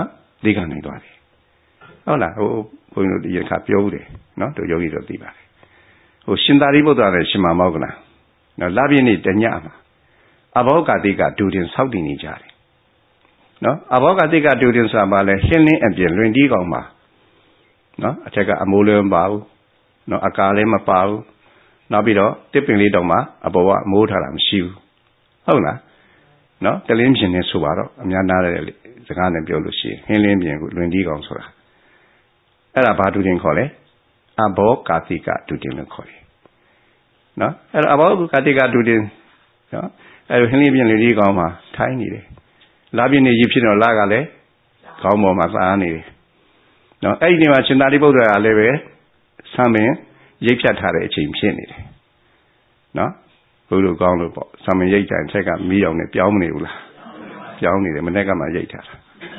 သိခံနိုင်သွားတယ်ဟုတ်လားဟိုဘုန်းကြီးတို့ဒီခါပြောဦးတယ်နော်တို့ယောဂီတို့သိပါတယ်ဟိုရှင်သာရိပုတ္တရာနဲ့ရှင်မမောက္ခလနော်လပြည့်နေ့တညမှာအဘောဂတိကဒူတင်ဆောက်တည်နေကြတယ်နော်အဘောဂတိကဒူတင်ဆိုတာဘာလဲရှင်းလင်းအပြင်လွင်တီးကောင်မှာနော်အထက်ကအမိုးလည်းမပါဘူးနော်အကာလည်းမပါဘူးနောက်ပြီးတော့တစ်ပင်လေးတောင်မှအပေါ်ကမိုးထားတာမရှိဘူးဟုတ်လားနော်တလင်းပြင်နေဆိုပါတော့အများနာတဲ့စကားနဲ့ပြောလို့ရှိရင်ဟင်းလင်းပြင်ကိုလွင်တီးကောင်ဆိုတာအဲ့ဒါဘာဒူတင်ခေါ်လဲအဘောဂတိကဒူတင်လို့ခေါ်တယ်နော်အဲ့ဒါအဘောဂတိကဒူတင်နော်အဲ့လိုဟင်းလင်းပြင်လွင်တီးကောင်မှာထိုင်းနေတယ်လာပြည့်နေကြီးဖြစ်တော့လာကလည်းခေါင်းပေါ်မှာသားနေတယ်နော်အဲ့ဒီနေမှာရှင်သာရိပုတ္တရာလည်းပဲဆံပင်ရိပ်ဖြတ်ထားတဲ့အချိန်ဖြစ်နေတယ်နော်ဘုလိုကောင်းလို့ပေါ့ဆံပင်ရိပ်ကြံထက်ကမီးအောင်နဲ့ပြောင်းမနေဘူးလားပြောင်းနေတယ်မနေ့ကမှရိပ်ထားတာ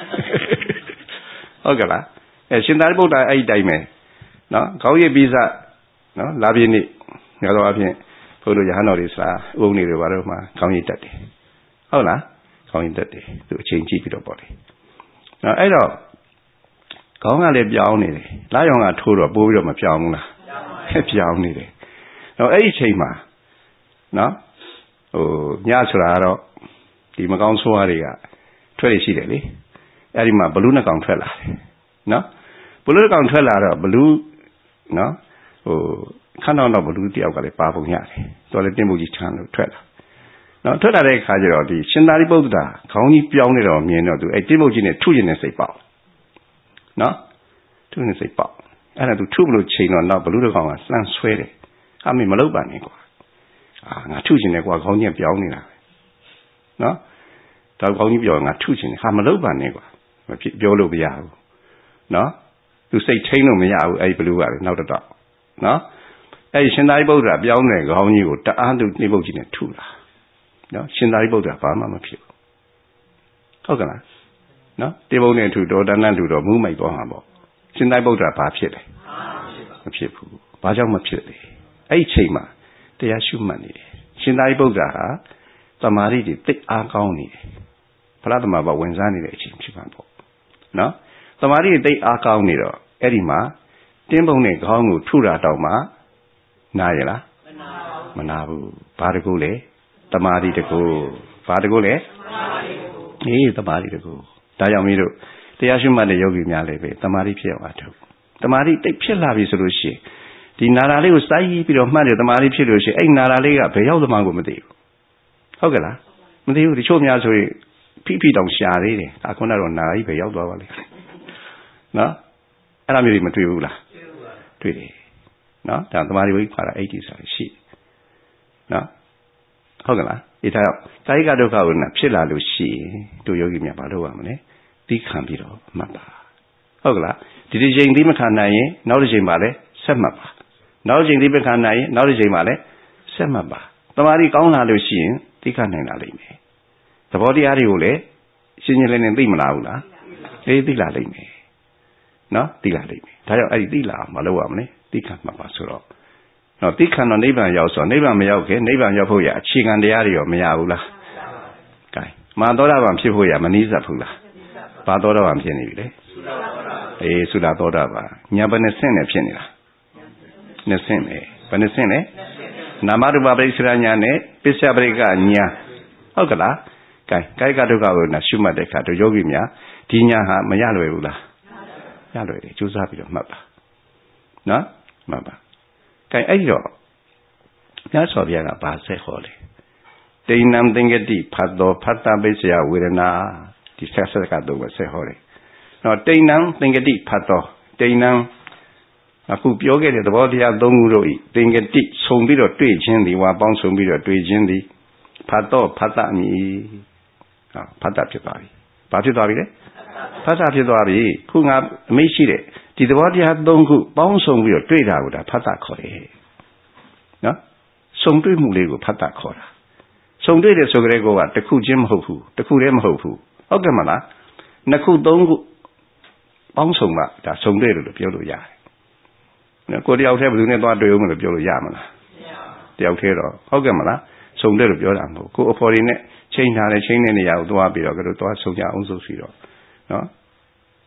ဟုတ်ကလားအဲရှင်သာရိပုတ္တရာအဲ့ဒီတိုင်းပဲနော်ခေါင်းရိပ်ပြီးစနော်လာပြည့်နေ့ညတော့အဖြစ်ဘုလိုရဟန်းတော်တွေစာဥပုံတွေဘာလို့မှခေါင်းရိပ်တတ်တယ်ဟုတ်လားခေါင်းရိပ်တတ်တယ်သူအချိန်ကြည့်ပြီးတော့ပေါ့လေနော်အဲ့တော့ခေါင်းကလည်းပြောင်းနေတယ်လာရောင်ကထိုးတော့ပိုးပြီးတော့မပြောင်းဘူးလားပြောင်းနေတယ်တော့အဲ့ဒီချိန်မှာနော်ဟိုညဆိုတာကတော့ဒီမကောင်းဆိုးရတွေကထွက်ရရှိတယ်လေအဲ့ဒီမှာဘလူးနှစ်ကောင်ထွက်လာတယ်နော်ဘလူးနှစ်ကောင်ထွက်လာတော့ဘလူးနော်ဟိုခဏတော့ဘလူးတယောက်ကလည်းပါပုံရတယ်တော်လည်းတင်းမှုကြီးချမ်းလို့ထွက်လာနော်ထွက်လာတဲ့အခါကျတော့ဒီရှင်သာရိပုတ္တရာခေါင်းကြီးပြောင်းနေတော့မြင်တော့သူအဲ့တင်းမှုကြီးနဲ့ထုကျင်နေစိတ်ပေါက်နော်ထုနေစိတ်ပေါက်အဲ့ဒါသူထုမလို့ချိန်တော့နောက်ဘလူးတစ်ကောင်ကလှမ်းဆွဲတယ်အမေမလုပ်ပါနဲ့ကွာအာငါထုချင်တယ်ကွာခေါင်းကြီးပြောင်းနေတာပဲနော်တော့ခေါင်းကြီးပြောငါထုချင်တယ်ဟာမလုပ်ပါနဲ့ကွာမဖြစ်ပြောလို့မရဘူးနော်သူစိတ်ထိန်လို့မရဘူးအဲ့ဒီဘလူးကလေနောက်တော့နော်အဲ့ဒီရှင်သာရိပုတ္တရာပြောင်းတဲ့ခေါင်းကြီးကိုတအားသူနှိပုတ်ကြီးနဲ့ထုလာနော်ရှင်သာရိပုတ္တရာဘာမှမဖြစ်ဘူးဟုတ်ကလားနော်တေဘုံနဲ့ထုတော်တဏ္ဍလူတော်မူးမိုက်သွားမှာပေါ့ရှင်သာရိပုတ္တရာဘာဖြစ်လဲမဖြစ်ဘူးဘာကြောင့်မဖြစ်လဲအဲ့ဒီချိန်မှာတရားရှုမှတ်နေတယ်ရှင်သာရိပုတ္တရာဟာသမာဓိတွေသိအားကောင်းနေတယ်ဖလားသမဘာဝင်စားနေတဲ့အချိန်ဖြစ်မှာပေါ့နော်သမာဓိတွေသိအားကောင်းနေတော့အဲ့ဒီမှာတင်းပုံနဲ့ခေါင်းကိုထုတာတောင်မှနားရလားမနာဘူးဘာတကူလဲသမာဓိတကူဘာတကူလဲအေးသမာဓိတကူဒါကြောင့်မင်းတို့တရားရှုမှတ်တဲ့ယောဂီများလည်းပဲသမာဓိဖြစ်အောင်အထောက်သမာဓိတိတ်ဖြစ်လာပြီဆိုလို့ရှိရင်ဒီနာရာလေးကိုစိုက်ပြီးတော့မှတ်တယ်သမာဓိဖြစ်လို့ရှိရင်အဲ့နာရာလေးကဘယ်ရောက်သမှန်းကိုမသိဘူးဟုတ်ကဲ့လားမသိဘူးတချို့များဆိုရင်ဖိဖိတောင်ရှာသေးတယ်အခုနကတော့နာရာကြီးပဲရောက်သွားပါလိမ့်နော်အဲ့ဒါမျိုးတွေမတွေ့ဘူးလားတွေ့တယ်နော်ဒါသမာဓိဝိပ္ပာအဲ့ဒီဆိုတာရှိနော်ဟုတ်ကဲ့လားဒီထားကာယကဒုက္ခဝေဒနာဖြစ်လာလို့ရှိရင်တို့ယောဂီများဘာလုပ်ရမလဲသီးခံပြီးတော့မှတ်ပါဟုတ်ကလားဒီဒီချိန်သီးမခံနိုင်ရင်နောက်တစ်ချိန်ပါလဲဆက်မှတ်ပါနောက်တစ်ချိန်သီးမခံနိုင်ရင်နောက်တစ်ချိန်ပါလဲဆက်မှတ်ပါသမာဓိကောင်းလာလို့ရှိရင်သီးခံနိုင်လာလိမ့်မယ်သဘောတရားတွေကိုလည်းရှင်းရှင်းလင်းလင်းသိမလားဘူးလားအေးသိလာလိမ့်မယ်နော်သိလာလိမ့်မယ်ဒါကြောင့်အဲ့ဒီသိလာအောင်မလုပ်ရမလဲသီးခံမှတ်ပါဆိုတော့နော်သီးခံတော့နိဗ္ဗာန်ရောက်ဆိုနိဗ္ဗာန်မရောက်ခင်နိဗ္ဗာန်ရောက်ဖို့ရအခြေခံတရားတွေရောမရဘူးလားကဲမာသောတာပန်ဖြစ်ဖို့ရမနည်းစပ်ဘူးလားဘာသောတာပန်ဖြစ်နေပြီလဲအေးသုဒ္ဓသောတာပန်ညာဘယ်နဲ့ဆင့်နေဖြစ်နေတာနှစ်ဆင့်ပဲဘယ်နဲ့ဆင့်လဲနာမရူပပရိစ္ဆေညာနဲ့ပစ္စယပရိကညာဟုတ်ကလားကဲကာယကဒုက္ခဝေဒနာရှုမှတ်တဲ့အခါတို့ယောဂီများဒီညာဟာမရလွယ်ဘူးလားရလွယ်တယ်ကြိုးစားပြီးတော့မှတ်ပါနော်မှတ်ပါကဲအဲ့တော့မြတ်စွာဘုရားကဘာဆက်ဟောလဲတိဏံသင်္ကတိဖတ်တော်ဖတ်တာပိစ္ဆယဝေဒနာဒီဆက်ဆက်ကတော့ဆက်ဟောတယ်နော်တိဏံသင်္ကတိဖတ်တော်တိဏံအခုပြောခဲ့တဲ့သဘောတရားသုံးခုတို့ဤသင်္ကတိဆုံပြီးတော့တွေ့ခြင်းဒီဝါပေါင်းဆုံပြီးတော့တွေ့ခြင်းဒီဖတ်တော်ဖတ်တာမည်ဟာဖတ်တာဖြစ်သွားပြီဘာဖြစ်သွားပြီလဲဖတ်တာဖြစ်သွားပြီခုငါအမိတ်ရှိတဲ့ဒီသဘောတရားသုံးခုပေါင်းစုံပြီးတော့တွေ့တာကိုဒါဖတ်တာခေါ်တယ်နော်စုံတွေ့မှုလေးကိုဖတ်တာခေါ်တာစုံတွေ့တယ်ဆိုကြတဲ့ကောကတစ်ခုချင်းမဟုတ်ဘူးတစ်ခုတည်းမဟုတ်ဘူးဟုတ်ကဲ့မလားနှစ်ခုသုံးခုပေါင်းစုံမှဒါစုံတွေ့တယ်လို့ပြောလို့ရတယ်နော်ကိုတယောက်တည်းဘယ်သူနဲ့သွားတွေ့အောင်လို့ပြောလို့ရမလားတယောက်တည်းတော့ဟုတ်ကဲ့မလားစုံတယ်လို့ပြောတာမဟုတ်ကိုအဖော်တွေနဲ့ချိန်ထားတဲ့ချိန်တဲ့နေရာကိုသွားပြီးတော့ကတော့သွားစုံကြအောင်ဆိုစီတော့နော်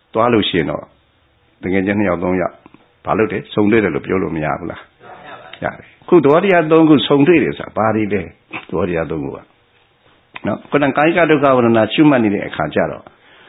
တွားလို့ရှိရင်တော့တကယ်ချင်းနှစ်ယောက်သုံးယောက်ဘာလို့လဲစုံတွေ့တယ်လို့ပြောလို့မရဘူးလားရတယ်ခုသဘောတရားသုံးခုစုံတွေ့တယ်ဆိုတာဘာတွေလဲသဘောတရားသုံးခုကနော်ခုနကာယကဒုက္ခဝေဒနာရှုမှတ်နေတဲ့အခါကျတော့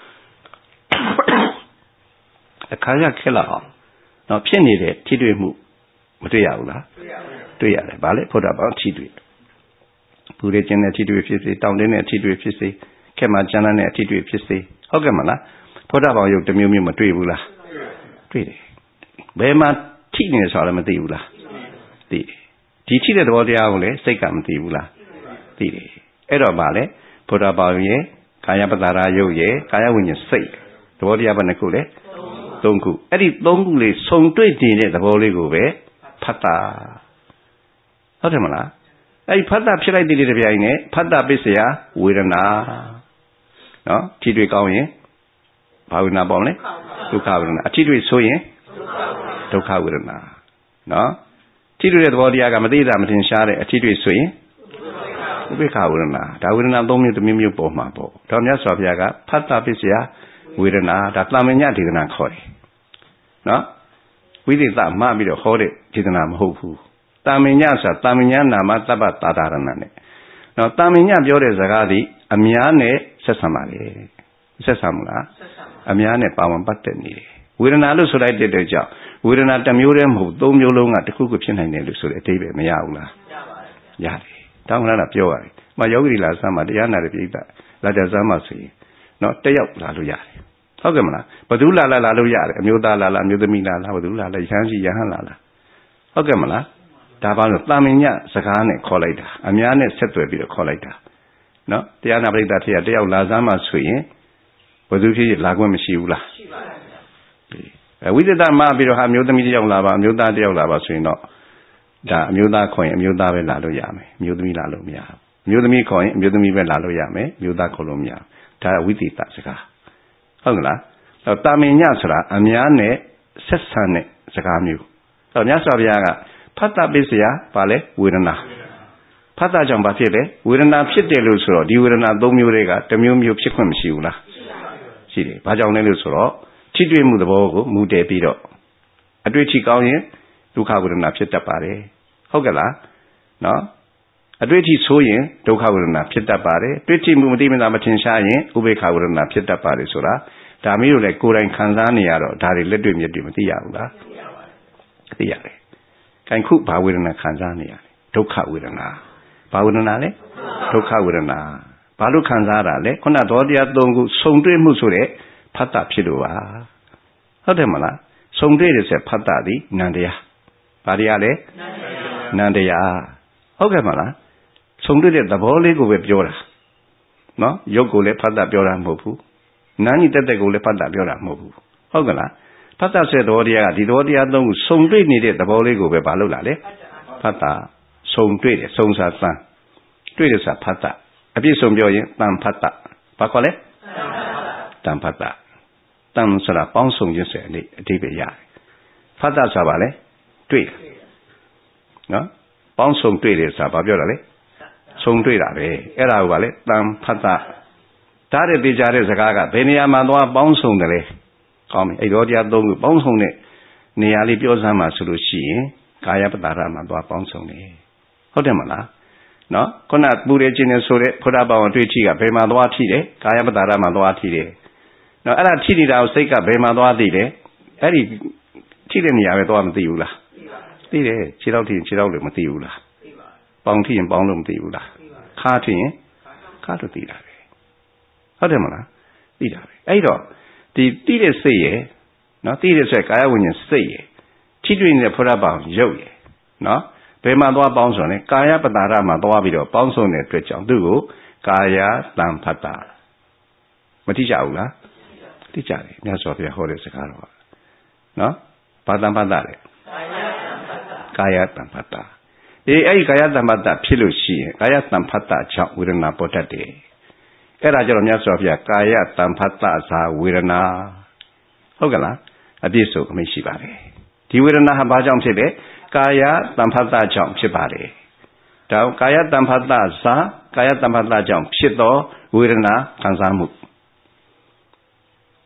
အခါရခက်လာအောင်နော်ဖြစ်နေတဲ့ထိတွေ့မှုမတွေ့ရဘူးလားတွေ့ရတယ်ဗာလေဘုရားပေါင်းထိတွေ့ဘူရဲကျင်းတဲ့ထိတွေ့ဖြစ်စေတောင်းတင်းတဲ့ထိတွေ့ဖြစ်စေခက်မှကျမ်းတဲ့ထိတွေ့ဖြစ်စေဟုတ်ကဲ့မလားဘုရားပေါင်းရုပ်တစ်မျိုးမျိုးမတွေ့ဘူးလားတွေ့တယ်ဘယ်မှာထိနေဆိုတော့မသိဘူးလားသိတယ်ဒီထိတဲ့သဘောတရားကိုလည်းစိတ်ကမသိဘူးလားသိတယ်အဲ့တော့ဗာလေဘုရားပေါင်းရဲ့ကာယပတ္တာရယုတ်ရဲ့ကာယဝိညာဉ်စိတ်သဘောတရားဘယ်နှခုလဲသုံးခုအဲ့ဒီသုံးခုလေးစုံတွေ့နေတဲ့သဘောလေးကိုပဲဖတ်တာဟုတ်တယ်မလားအဲ့ဒီဖတ်တာဖြစ်လိုက်တဲ့တပြိုင်နဲ့ဖတ်တာပစ္စယဝေဒနာနော်ထိတွေ့ကောင်းရင်ဘာဝေဒနာပေါ့လဲဒုက္ခဝေဒနာအထိတွေ့ဆိုရင်ဒုက္ခဝေဒနာနော်ထိတွေ့တဲ့သဘောတရားကမသိတာမထင်ရှားတဲ့အထိတွေ့ဆိုရင်ဥပေက္ခဝေဒနာဒါဝေဒနာသုံးမျိုးတစ်မျိုးမျိုးပေါ်မှာပေါ့တော်မြတ်စွာဘုရားကဖတ်တာပစ္စယဝေဒနာဒါတမ္မညဒေသနာခေါ်တယ်နော်ဝိသေသမပြီးတော့ဟောတဲ့ဒေသနာမဟုတ်ဘူးတမ္မညဆိုတာတမ္မညနာမတပ္ပတာတာရဏနဲ့နော်တမ္မညပြောတဲ့စကားသည်အများနဲ့ဆက်ဆံပါလေဆက်ဆံမလားအများနဲ့ပါဝင်ပတ်သက်နေတယ်ဝေဒနာလို့ဆိုလိုက်တဲ့အတွက်ကြောင့်ဝေဒနာတစ်မျိုးတည်းမဟုတ်သုံးမျိုးလုံးကတစ်ခုခုဖြစ်နိုင်တယ်လို့ဆိုတဲ့အတိပ္ပယ်မရဘူးလားရပါတယ်တောင်းလာတာပြောရတယ်မယောဂီလာစမ်းမှာတရားနာတဲ့ပြိဿလာတဲ့စမ်းမှာဆိုရင်နော်တက်ရောက်လာလို့ရတယ်ဟုတ်ကဲ့မလားဘသူလာလာလာလို့ရတယ်အမျိုးသားလာလာအမျိုးသမီးလာလာဘသူလာလာရဟန်းစီရဟန်းလာလာဟုတ်ကဲ့မလားဒါပါလို့တာမင်ညစကားနဲ့ခေါ်လိုက်တာအများနဲ့ဆက်သွယ်ပြီးတော့ခေါ်လိုက်တာနော်တရားနာပရိသတ်ထေရတယောက်လာစမ်းမှဆိုရင်ဘသူဖြစ်လာခွင့်မရှိဘူးလားရှိပါတယ်ဝိသေသမပြီးတော့ဟာအမျိုးသမီးတယောက်လာပါအမျိုးသားတယောက်လာပါဆိုရင်တော့ဒါအမျိုးသားခေါ်ရင်အမျိုးသားပဲလာလို့ရမယ်အမျိုးသမီးလာလို့မရဘူးအမျိုးသမီးခေါ်ရင်အမျိုးသမီးပဲလာလို့ရမယ်အမျိုးသားခေါ်လို့မရဘူးဒါဝိသေသစကားဟုတ်ကလားအဲ့တာမင်ညဆိုတာအများနဲ့ဆက်ဆံတဲ့စကားမျိုးအဲ့မြတ်စွာဘုရားကဖတ်တာပစ္စယဘာလဲဝေဒနာဖတ်တာကြောင့်ဘာဖြစ်လဲဝေဒနာဖြစ်တယ်လို့ဆိုတော့ဒီဝေဒနာသုံးမျိုးတွေကတစ်မျိုးမျိုးဖြစ်ခွင့်မရှိဘူးလားရှိတယ်ဘာကြောင့်လဲလို့ဆိုတော့ထိတွေ့မှုသဘောကိုမူတည်ပြီးတော့အတွေ့အထိကောင်းရင်ဒုက္ခဝေဒနာဖြစ်တတ်ပါတယ်ဟုတ်ကဲ့လားနော်အတွေ့အထိဆိုရင်ဒုက္ခဝေဒနာဖြစ်တတ်ပါတယ်တွေ့ထိမှုမတိမတာမထင်ရှားရင်ဥပေက္ခဝေဒနာဖြစ်တတ်ပါတယ်ဆိုတာဒါမျိုးလည်းကိုယ်တိုင်ခံစားနေရတော့ဒါတွေလက်တွေ့မြတ်တွေမသိရဘူးလားသိရတယ်ခိုင်ခုဘာဝေဒနာခံစားနေရလဲဒုက္ခဝေဒနာဘာဝေဒနာလဲဒုက္ခဝေဒနာဘာလို့ခံစားရတာလဲခုနသောတရားသုံးခုစုံတွေ့မှုဆိုတဲ့ဖတ်တာဖြစ်လို့ပါဟုတ်တယ်မလားစုံတွေ့တယ်ဆိုဖတ်တာသည်နန္တရားဘာတရားလဲနန္တရားဟုတ်ကဲ့မလားစုံတွေ့တဲ့သဘောလေးကိုပဲပြောတာနော်ရုပ်ကိုလည်းဖတ်တာပြောတာမဟုတ်ဘူးနာညီတက်တက်ကိုလည်းဖတ်တာပြောတာမဟုတ်ဘူးဟုတ်ကဲ့လားဖတ်တာဆိုတဲ့သဘောတရားကဒီသဘောတရားသုံးခုစုံတွေ့နေတဲ့သဘောလေးကိုပဲဘာလို့လားလဲဖတ်တာစုံတွေ့တယ်စုံစားစမ်းတွေ့တယ်ဆိုတာဖတ်တာအပြည့်စုံပြောရင်တန်ဖတ်တာဘာခေါ်လဲတန်ဖတ်တာတန်ဆိုတာပေါင်းစုံခြင်းဆိုတဲ့အဓိပ္ပာယ်ရတယ်ဖတ်တာဆိုတာဘာလဲတွေ့တယ်နော်ပေါင်းစုံတွေ့တယ်ဆိုတာဘာပြောတာလဲစုံတွေ့တာပဲအဲ့ဒါကိုဘာလဲတန်ဖတ်တာဒါတဲ့သိကြတဲ့စကားကဘယ်နေရာမှာသွားပေါင်းစုံတယ်လဲကောင်းပြီအဲ့တော့တရားသုံးခုပေါင်းစုံတဲ့နေရာလေးပြောစမ်းမှာဆိုလို့ရှိရင်ကာယပတ္တာရမှာသွားပေါင်းစုံတယ်ဟုတ်တယ်မလားနော်ခုနပူရခြင်းနဲ့ဆိုတဲ့ဖုဒ္ဓဘာဝတွေ့ထိကဘယ်မှာသွားထိတယ်ကာယပတ္တာရမှာသွားထိတယ်နော်အဲ့ဒါထိနေတာကိုစိတ်ကဘယ်မှာသွားသိတယ်အဲ့ဒီထိတဲ့နေရာပဲသွားမသိဘူးလားသိတယ်ခြေထောက်ထိရင်ခြေထောက်လည်းမသိဘူးလားပေါင်ထိရင်ပေါင်လို့မသိဘူးလားခါထိရင်ခါတော့သိတာပဲဟုတ်တယ်မလားသိတာပဲအဲ့တော့ဒီသိတဲ့စိတ်ရယ်နော်သိတဲ့ဆိုကာယဝိညာဉ်စိတ်ရယ်ထိတွေ့နေတဲ့ဖုဒ္ဓဘာဝရုပ်ရယ်နော်ဘယ်မှာသွားပေါင်းစုံလဲကာယပတ္တာရမှာသွားပြီးတော့ပေါင်းစုံတဲ့အတွက်ကြောင့်သူ့ကိုကာယတံဖတ်တာမသိကြဘူးလားသိကြတယ်မြတ်စွာဘုရားဟောတဲ့စကားတော့နော်ဘာတံဖတ်တာလဲကာယတံဖတ်တာဒီအဲ့ဒီကာယတံဖတ်တာဖြစ်လို့ရှိရင်ကာယတံဖတ်တာကြောင့်ဝေဒနာပေါ်တတ်တယ်အဲ့ဒါကြတော့မြတ်စွာဘုရားကာယတံဖတ်တာဇာဝေဒနာဟုတ်ကလားအပြည့်စုံအမိရှိပါတယ်ဒီဝေဒနာဟာဘာကြောင့်ဖြစ်လဲကာယတံဖတ်တာကြောင့်ဖြစ်ပါတယ်ဒါကာယတံဖတ်တာဇာကာယတံဖတ်တာကြောင့်ဖြစ်သောဝေဒနာခံစားမှု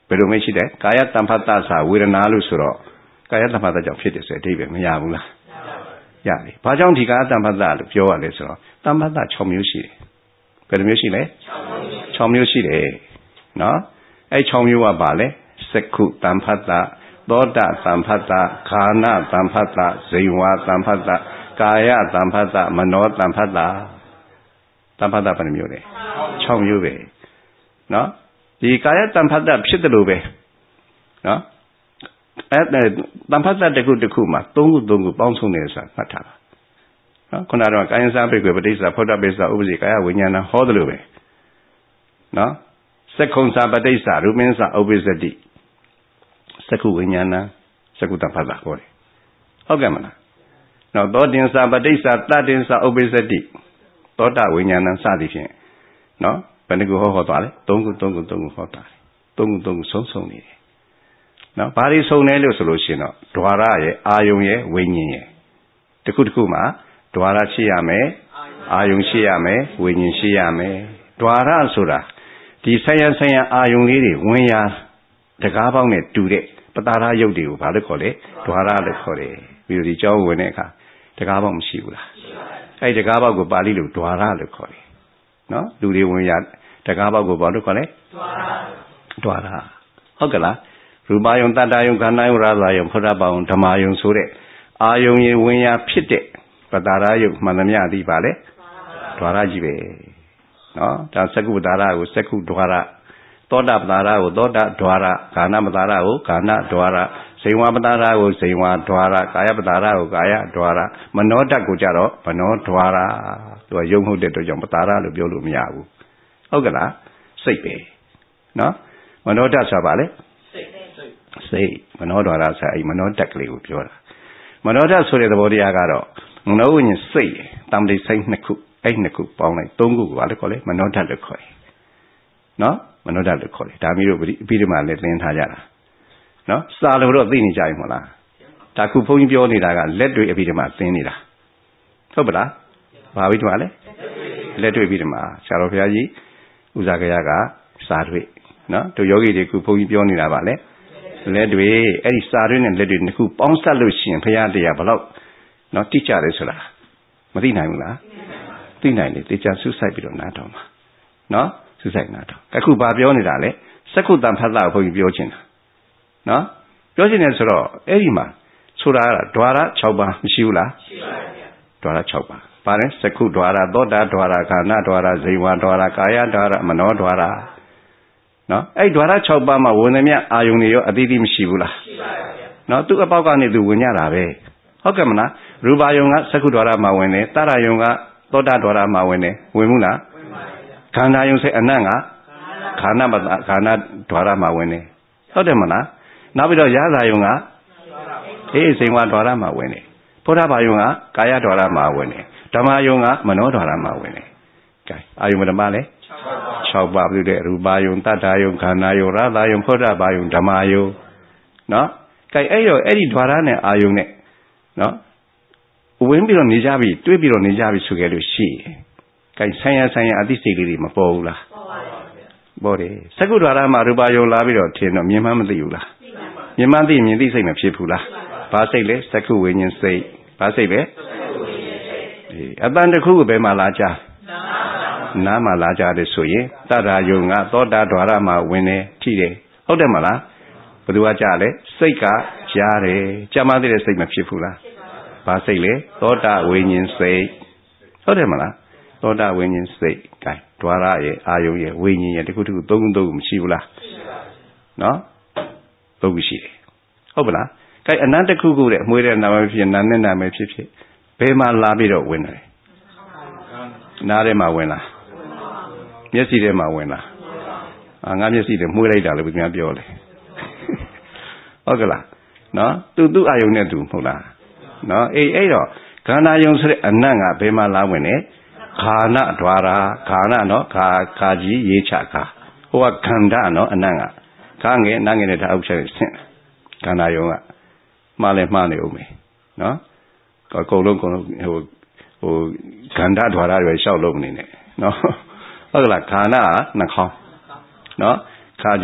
ဘယ်လိုမရှိတဲ့ကာယတမ္ပတ္တစာဝေဒနာလို့ဆိုတော့ကာယတမ္ပတ္တကြောင့်ဖြစ်တယ်ဆိုတဲ့အဓိပ္ပာယ်မရဘူးလားရတယ်ဘာကြောင့်ဒီကာယတမ္ပတ္တလို့ပြောရလဲဆိုတော့တမ္ပတ္တ၆မျိုးရှိတယ်ဘယ်လိုမျိုးရှိလဲ၆မျိုးရှိတယ်နော်အဲ၆မျိုးကပါလဲစက္ခုတမ္ပတ္တသောတတမ္ပတ္တခာနတမ္ပတ္တဇိဝတမ္ပတ္တကာယတမ္ပတ္တမနောတမ္ပတ္တတမ္ပတ္တဘယ်နှမျိုးလဲ၆မျိုးပဲနော်ဒီကာယတမ္ပတ္တဖြစ်တယ်လို့ပဲနော်အဲတမ္ပတ္တတစ်ခုတစ်ခုမှာသုံးခုသုံးခုပေါင်းစုံနေဆိုတာမှတ်ထားပါနော်ခုနကတော့ကာယစာပိကွေပဋိစ္စဖောတ္တပိစ္စဥပ္ပစီကာယဝိညာဏဟောတယ်လို့ပဲနော်စက္ခုံစာပဋိစ္စရူပင်းစာဥပ္ပစ္စတိစက္ခုဝိညာဏစက္ခုတမ္ပတ္တဟောတယ်ဟုတ်ကဲ့မလားနော်သောတင်စာပဋိစ္စတတင်စာဥပ္ပစ္စတိသောတဝိညာဏစသည်ဖြင့်နော်ဘယ်နှခုဟောဟောသွားလဲသုံးခုသုံးခုသုံးခုဟောသွားတယ်သုံးခုသုံးခုဆုံးဆုံးနေတယ်နော်ဘာတွေဆုံးလဲလို့ဆိုလို့ရှိရင်တော့ဓဝရရဲ့အာယုံရဲ့ဝိညာဉ်ရဲ့တစ်ခုတစ်ခုမှာဓဝရရှိရမယ်အာယုံရှိရမယ်ဝိညာဉ်ရှိရမယ်ဓဝရဆိုတာဒီဆိုင်ရဆိုင်ရအာယုံလေးတွေဝင်ရာတကားပေါင်းနဲ့တူတဲ့ပတာရယုတ်တွေကိုဘာလို့ခေါ်လဲဓဝရလို့ခေါ်တယ်ပြီးတော့ဒီကြောင်းဝင်တဲ့အခါတကားပေါင်းမရှိဘူးလားအဲ့ဒီတကားပေါက်ကိုပါဠိလိုဓဝရလို့ခေါ်တယ်နော်လူတွေဝင်ရာတကားပေါက်ကိုဘာလို့ခေါ်လဲဓဝရဓဝရဟုတ်ကဲ့လားရူပယုံတတ္တယုံခန္ဓာယုံရာဇာယုံဖုဒ္ဓဘာယုံဓမ္မယုံဆိုတဲ့အာယုံရဲ့ဝင်ရာဖြစ်တဲ့ပတာရယုတ်မှန်သမျှအတိပါလေဓဝရကြီးပဲနော်ဒါစက္ကုပတာရကိုစက္ကုဓဝရသောတာပတာရကိုသောတာဓဝရကာဏပတာရကိုကာဏဓဝရဇိဝပတာရကိုဇိဝဓဝရကာယပတာရကိုကာယဓဝရမနောတတ်ကိုကြတော့မနောဓဝရသူကယုံဟုတ်တဲ့အတွက်ကြောင့်ပတာရလို့ပြောလို့မရဘူးဟုတ်ကဲ့လားစိတ်ပဲနော်မနောတတ်ဆိုပါလေစိတ်မနောဓဝရဆိုအဲ့မနောတက်ကလေးကိုပြောတာမနောတတ်ဆိုတဲ့သဘောတရားကတော့မနောဝိညာဉ်စိတ်တမ္ပတိစိတ်နှစ်ခုအဲ့နှစ်ခုပေါင်းလိုက်သုံးခုကိုဘာလို့ခေါ်လဲမနောတတ်လို့ခေါ်တယ်နော်မနောတတ်လို့ခေါ်တယ်ဒါမျိုးတို့အပြီးဒီမှာလည်းသင်ထားကြတာနော်စာလို့တော့သိနေကြပြီမဟုတ်လားဒါခုဘုန်းကြီးပြောနေတာကလက်တွေ့အပြီးဒီမှာသင်နေတာဟုတ်ပလားဘာပြီးဒီမှာလဲလက်တွေ့ပြီးဒီမှာဆရာတော်ဘုရားကြီးဥဇာကရကစာတွေ့နော်တို့ယောဂီတွေခုဘုန်းကြီးပြောနေတာပါလေလက်တွေအဲ့ဒီစာတွေနဲ့လက်တွေနှစ်ခုပေါင်းစပ်လို့ရှိရင်ဘုရားတရားဘယ်လောက်နော်တိကျတယ်ဆိုတာမသိနိုင်ဘူးလားသိနိုင်တယ်တေချာဆုဆိုင်ပြီးတော့နားထောင်ပါနော်ဆုဆိုင်နားထောင်အခုဘာပြောနေတာလဲစက္ခုတံဖတ်တာဘုန်းကြီးပြောချင်တာနော်ပြောချင်တယ်ဆိုတော့အဲ့ဒီမှာဆိုတာကဓဝရ၆ပါးမရှိဘူးလားရှိပါဗျာဓဝရ၆ပါးပါလဲစက္ခုဓဝရသောတာဓဝရကာဏဓဝရဇိဝဓဝရကာယဓဝရမနောဓဝရနော်အဲ့ဓဝရ၆ပါးမှာဝင်သမျှအာယုန်တွေရောအတိအသီးမရှိဘူးလားရှိပါဗျာနော်သူ့အပေါက်ကနေသူဝင်ကြတာပဲဟုတ်ကဲ့မလားရူပယုံကစက္ခုဓဝရမှာဝင်တယ်တရယုံကသောတာဓဝရမှာဝင်တယ်ဝင်ဘူးလားဝင်ပါဗျာခန္ဓာယုံစိတ်အနတ်ကခန္ဓာမခန္ဓာဓဝရမှာဝင်တယ်ဟုတ်တယ်မလားနောက်ပြီးတော့ရသာယုံကအေးစိန်ဝါဓဝရမှာဝင်တယ်ဘုရားဘာယုံကကာယဓဝရမှာဝင်တယ်ဓမ္မယုံကမနောဓဝရမှာဝင်တယ်ကဲအာယုံဓမ္မလဲ၆ပါးပြုတဲ့ရူပယုံတတ္တယုံခန္ဓာယုံရသာယုံဘုရားဘာယုံဓမ္မယုံနော်ကဲအဲ့ရောအဲ့ဒီဓဝရနဲ့အာယုံနဲ့နော်ဝင်ပြီးတော့နေကြပြီတွေးပြီးတော့နေကြပြီဆိုကြလို့ရှိရင်ကဲဆိုင်ရဆိုင်ရအသိစိတ်လေးတွေမပေါ်ဘူးလားပေါ်ပါဘူးပေါ်တယ်စက္ကုဓဝရမှာရူပယုံလာပြီးတော့ထင်တော့မြင်မှမသိဘူးလားမြင်မှသိမြင်သိစိတ်မဖြစ်ဘူးလားဘာစိတ်လဲစက္ခုဝိညာဉ်စိတ်ဘာစိတ်ပဲအတန်တစ်ခုကဘယ်မှာလာကြနားမှာလာကြတယ်ဆိုရင်တတ္ထာယုံကသောတာဓဝရမှာဝင်နေထိတယ်ဟုတ်တယ်မလားဘယ်သူကကြားလဲစိတ်ကကြားတယ်ကြားမှသိတဲ့စိတ်မဖြစ်ဘူးလားဘာစိတ်လဲသောတာဝိညာဉ်စိတ်ဟုတ်တယ်မလားသောတာဝိညာဉ်စိတ်ကဲဓဝရရဲ့အာယုံရဲ့ဝိညာဉ်ရဲ့တခုတခုသုံးခုသုံးခုမရှိဘူးလားနော်သုံးခုရှိတယ်ဟုတ်ပလားကဲအနန္တခုခုတဲ့အမွေးတဲ့နာမဖြစ်နာနဲ့နာမဖြစ်ဖြစ်ဘယ်မှာလာပြီးတော့ဝင်တယ်နားထဲမှာဝင်လားမျက်စိထဲမှာဝင်လားအာငါမျက်စိထဲမှုေးလိုက်တာလို့ပြန်ပြောလေဟုတ်ကလားနော်သူသူ့အာယုံနဲ့သူမဟုတ်လားနော်အေးအဲ့တော့ခန္ဓာယုံဆိုတဲ့အနတ်ကဘယ်မှာလာဝင်လဲခါနဓဝရခါနနော်ခါခါကြီးရေးချခါဟိုကခန္ဓာနော်အနတ်ကခါငယ်နတ်ငယ်နဲ့ထားအောက်ချက်ဆင့်ခန္ဓာယုံကမှားလဲမှားနေဦးမယ်နော်အကုန်လုံးကုန်လုံးဟိုဟိုခန္ဓာဓဝရတွေရှောက်လို့မနေနဲ့နော်ဟုတ်ကလားခန္ဓာနှာခေါင်းနော်ခါကြီး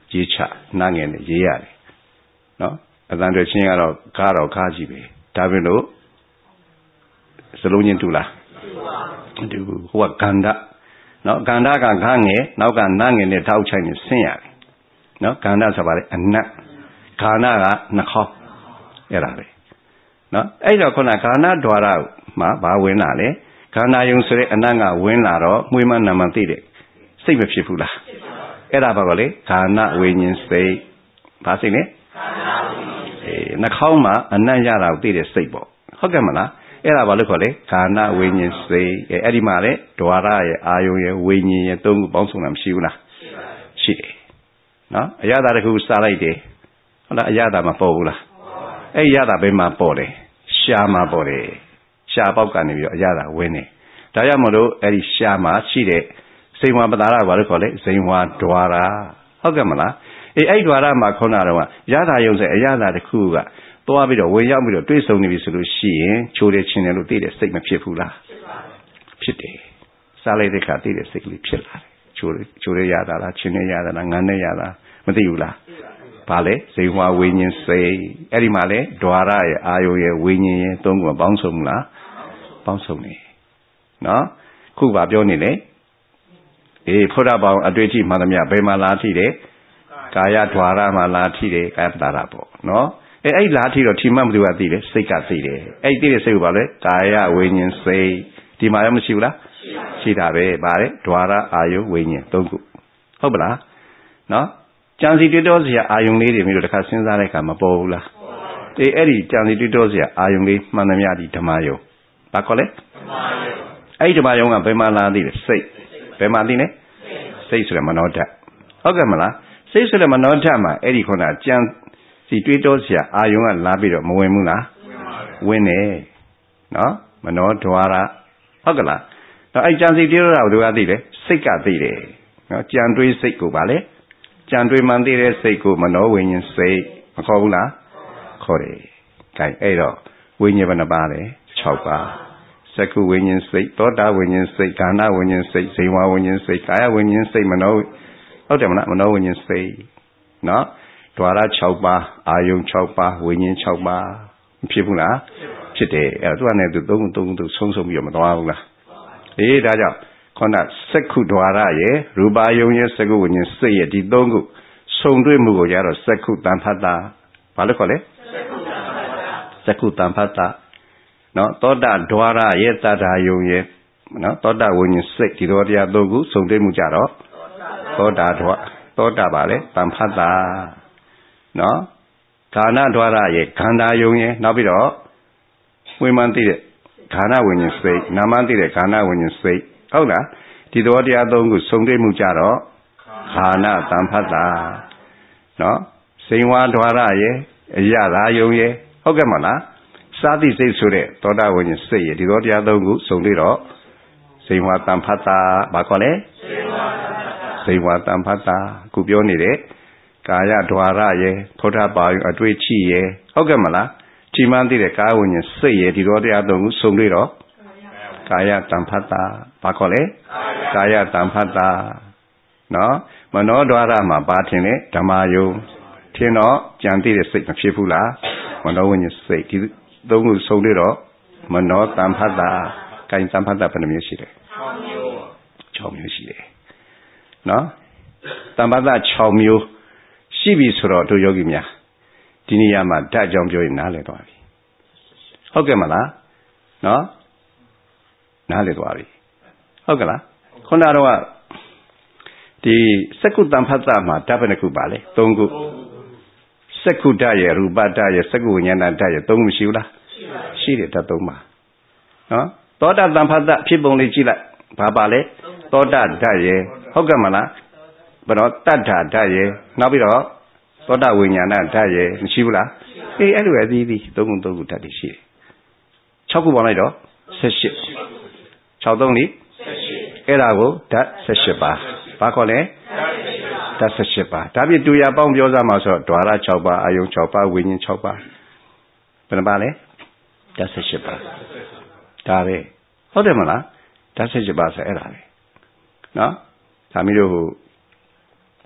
ရေးချနာငယ်နဲ့ရေးရတယ်နော်အတန်တွေချင်းကတော့ကားတော့ကားကြီးပဲဒါပြင်လို့စလုံးချင်းတူလားတူဟိုကကန္ဓာနော်ကန္ဓာကခါငယ်နောက်ကနာငယ်နဲ့ထောက်ချိုင်နေဆင်းရတယ်နော်ကန္ဓာဆိုပါလေအနတ်ခါနာကနှာခေါင်းအဲ့ဒါပဲနော်အဲ့တော့ခုနခါနာဒွါရမှာဘာဝင်လာလဲခန္ဓာယုံဆိုတဲ့အနတ်ကဝင်လာတော့မွေးမနာမသိတဲ့စိတ်မဖြစ်ဘူးလားအဲ့ဒါဘာကလေခန္ဓာဝိညာဉ်စိတ်ဘာစိတ်လဲခန္ဓာဝိညာဉ်စိတ်နှာခေါင်းမှာအနတ်ရတာကိုသိတဲ့စိတ်ပေါ့ဟုတ်ကဲ့မလားအဲ့ဒါဘာလို့ခေါ်လဲခန္ဓာဝိညာဉ်စိတ်အဲ့ဒီမှာလေဒွါရရဲ့အာယုံရဲ့ဝိညာဉ်ရဲ့သုံးခုပေါင်းစုံတာမရှိဘူးလားရှိတယ်နော်အရသာတစ်ခုစားလိုက်တယ်ဟုတ်လားအရသာမပေါ်ဘူးလားအဲ့ဒီရသာဘယ်မှာပေါ်တယ်ရှားမှာပေါ်တယ်ရှားပေါက်ကနေပြီးတော့အရသာဝင်တယ်ဒါကြောင့်မလို့အဲ့ဒီရှားမှာရှိတဲ့စိန်ဝါပတာရဘာလို့ခေါ်လဲစိန်ဝါဒွါရဟုတ်ကဲ့မလားအေးအဲ့ဒွါရမှာခုနကတော့ရသာယုံစေအရသာတစ်ခုကသွားပြီးတော့ဝင်ရောက်ပြီးတော့တွေးဆုံနေပြီဆိုလို့ရှိရင်ချိုးတယ်ချင်းတယ်လို့သိတဲ့စိတ်မဖြစ်ဘူးလားဖြစ်တယ်စားလိုက်တဲ့ခါသိတဲ့စိတ်ကလေးဖြစ်လာတယ်ချိုးချိုးရရတာလားချင်းရရတာလားငန်းနဲ့ရတာမသိဘူးလားဘာလဲစိတ်ဝါဝိညာဉ်စိတ်အဲ့ဒီမှာလဲဒွါရရဲ့အာယုရဲ့ဝိညာဉ်ရဲ့သုံးခုပေါင်းစုံမလားပေါင်းစုံနေနော်ခုပါပြောနေလေအေးဖုဒ္ဓဘောင်အတွေ့အထိမှန်သမျှဘယ်မှာလာထိတယ်ကာယဒွါရမှာလာထိတယ်ကာယပတာရပေါ့နော်အဲအဲ့လာထိတော့ထိမှတ်မသူကသိတယ်စိတ်ကသိတယ်အဲ့သိတဲ့စိတ်ကဘာလဲကာယဝိညာဉ်စိတ်ဒီမှာရောမရှိဘူးလားရှိတာပဲဗါတယ်ဒွါရအာယုဝိညာဉ်သုံးခုဟုတ်ပလားနော်ကြံစီတွေ့တော့စရာအာယုံလေးတွေမျိုးတစ်ခါစဉ်းစားတဲ့အခါမပေါ်ဘူးလားအေးအဲ့ဒီကြံစီတွေ့တော့စရာအာယုံလေးမှန်သမျှဒီဓမ္မယုံဘာခေါ်လဲဓမ္မယုံအဲ့ဒီဓမ္မယုံကဘယ်မှာလာသိလဲစိတ်ဘယ်မှာသိလဲစိတ်ဆိုတဲ့မနောဓာတ်ဟုတ်ကဲ့မလားစိတ်ဆိုတဲ့မနောဓာတ်မှာအဲ့ဒီခုနကြံစီတွေ့တော့စရာအာယုံကလာပြီးတော့မဝင်ဘူးလားဝင်တယ်နော်မနောဒွါရဟုတ်ကဲ့လားတော့အဲ့ကြံစီတွေ့တော့တာဘယ်လိုကသိလဲစိတ်ကသိတယ်နော်ကြံတွေးစိတ်ကိုဗာလဲကြံတွေးမှန်သိတဲ့စိတ်ကိုမနောဝိညာဉ်စိတ်မခေါ်ဘူးလားခေါ်တယ်။ဒါအဲ့တော့ဝိညာဉ်ဘယ်နှပါလဲ၆ပါးသက္ကုဝိညာဉ်စိတ်သောတာဝိညာဉ်စိတ်ကာဏဝိညာဉ်စိတ်ဇိဝဝိညာဉ်စိတ်ကာယဝိညာဉ်စိတ်မနောဟုတ်တယ်မလားမနောဝိညာဉ်စိတ်နော်ဒွါရ၆ပါးအာယုံ၆ပါးဝိညာဉ်၆ပါးမဖြစ်ဘူးလားဖြစ်တယ်အဲ့တော့သူကလည်းသူသုံးခုသုံးခုသူဆုံးဆုံးပြီးတော့မသွားဘူးလားအေးဒါကြောင့်ခန္ဓာစက္ခုဒွါရရဲ့ရူပါယုံရဲ့စက္ခုဝိညာဉ်စိတ်ရဲ့ဒီသုံးခုဆုံတွေ့မှုကိုရတော့စက္ခုတန်ဖတ်တာဘာလို့ခေါ်လဲစက္ခုတန်ဖတ်တာနော်သောတာဒွါရရဲ့တတ္ထာယုံရဲ့နော်သောတာဝိညာဉ်စိတ်ဒီတော်တရားသုံးခုဆုံတွေ့မှုကြတော့သောတာဒွါသောတာပါလေတန်ဖတ်တာနော်ကာဏဒွါရရဲ့ခန္ဓာယုံရဲ့နောက်ပြီးတော့ဝိမာန်သိတဲ့ခန္ဓာဝိညာဉ်စိတ်နာမသိတဲ့ခန္ဓာဝိညာဉ်စိတ်ဟုတ်လားဒီတော်တရားသုံးခုဆုံတွေ့မှုကြတော့ခန္ဓာတန်ဖတ်တာနော်စိန်ဝါဒွါရရဲ့အရသာယုံရဲ့ဟုတ်ကဲ့မလားစာတိစိတ်ဆိုတဲ့သောတာဝိညာဉ်စိတ်ရဲ့ဒီတော်တရားသုံးခုဆုံတွေ့တော့စိန်ဝါတန်ဖတ်တာဘာခေါ်လဲစိန်ဝါတန်ဖတ်တာခုပြောနေတဲ့ကာယဒွါရရဲ့ဖုဒ္ဓဘာယုအတွေ့ချိရဲ့ဟုတ်ကဲ့မလားထိမှန်းသိတဲ့ကာယဝိညာဉ်စိတ်ရဲ့ဒီတော်တရားသုံးခုဆုံတွေ့တော့ကာယတန်ဖတ်တာဘာခေါ်လဲကာယတန်ဖတ်တာနော်မနောဒွါရမှာပါထင်တဲ့ဓမ္မယုံထင်တော့ကြံသိတဲ့စိတ်မဖြစ်ဘူးလားမနောဝိညာဉ်စိတ်ဒီသုံးခုဆုံတွေ့တော့မနောတန်ဖတ်တာကိုင်တန်ဖတ်တာဘယ်နှမျိုးရှိလဲ၆မျိုးရှိတယ်နော်တန်ဖတ်တာ၆မျိုးရှိပြီဆိုတော့တို့ယောဂီများဒီနေရာမှာဓာတ်ကြောင့်ပြောရင်နားလည်သွားပြီဟုတ်ကဲ့မလားနော်နားလည်သွားပြီဟုတ်ကဲ့လားခုနတော့ဒီစက္ကုတံဖတ်တာမှာဓာတ်ဘယ်နှခုပါလဲ၃ခုစက္ကုဓာတ်ရဲ့ရူပဓာတ်ရဲ့စက္ကုဝိညာဏဓာတ်ရဲ့၃ခုရှိဘူးလားရှိတယ်ဓာတ်၃ပါနော်သောတာတံဖတ်တာဖြစ်ပုံလေးကြည့်လိုက်ဘာပါလဲသောတာဓာတ်ရဲ့ဟုတ်ကဲ့မလားဘယ်တော့တတ္ထာဓာတ်ရဲ့နောက်ပြီးတော့သောတာဝိညာဏဓာတ်ရဲ့မရှိဘူးလားအေးအဲ့လိုပဲအသီးသီး၃ခု၃ခုဓာတ်တွေရှိတယ်၆ခုပေါင်းလိုက်တော့၁၈ ၆သုံးလေးအဲ့ဒါကိုဓာတ်၁၈ပါးဘာခေါ်လဲဓာတ်၁၈ပါးဒါပြတူရပေါင်းပြောစားမှာဆိုတော့ဒွါရ၆ပါးအာယုံ၆ပါးဝိညာဉ်၆ပါးဘယ်နှပါလဲဓာတ်၁၈ပါးဒါပဲဟုတ်တယ်မလားဓာတ်၁၈ပါးဆိုအဲ့ဒါပဲနော်ဒါမျိုးတို့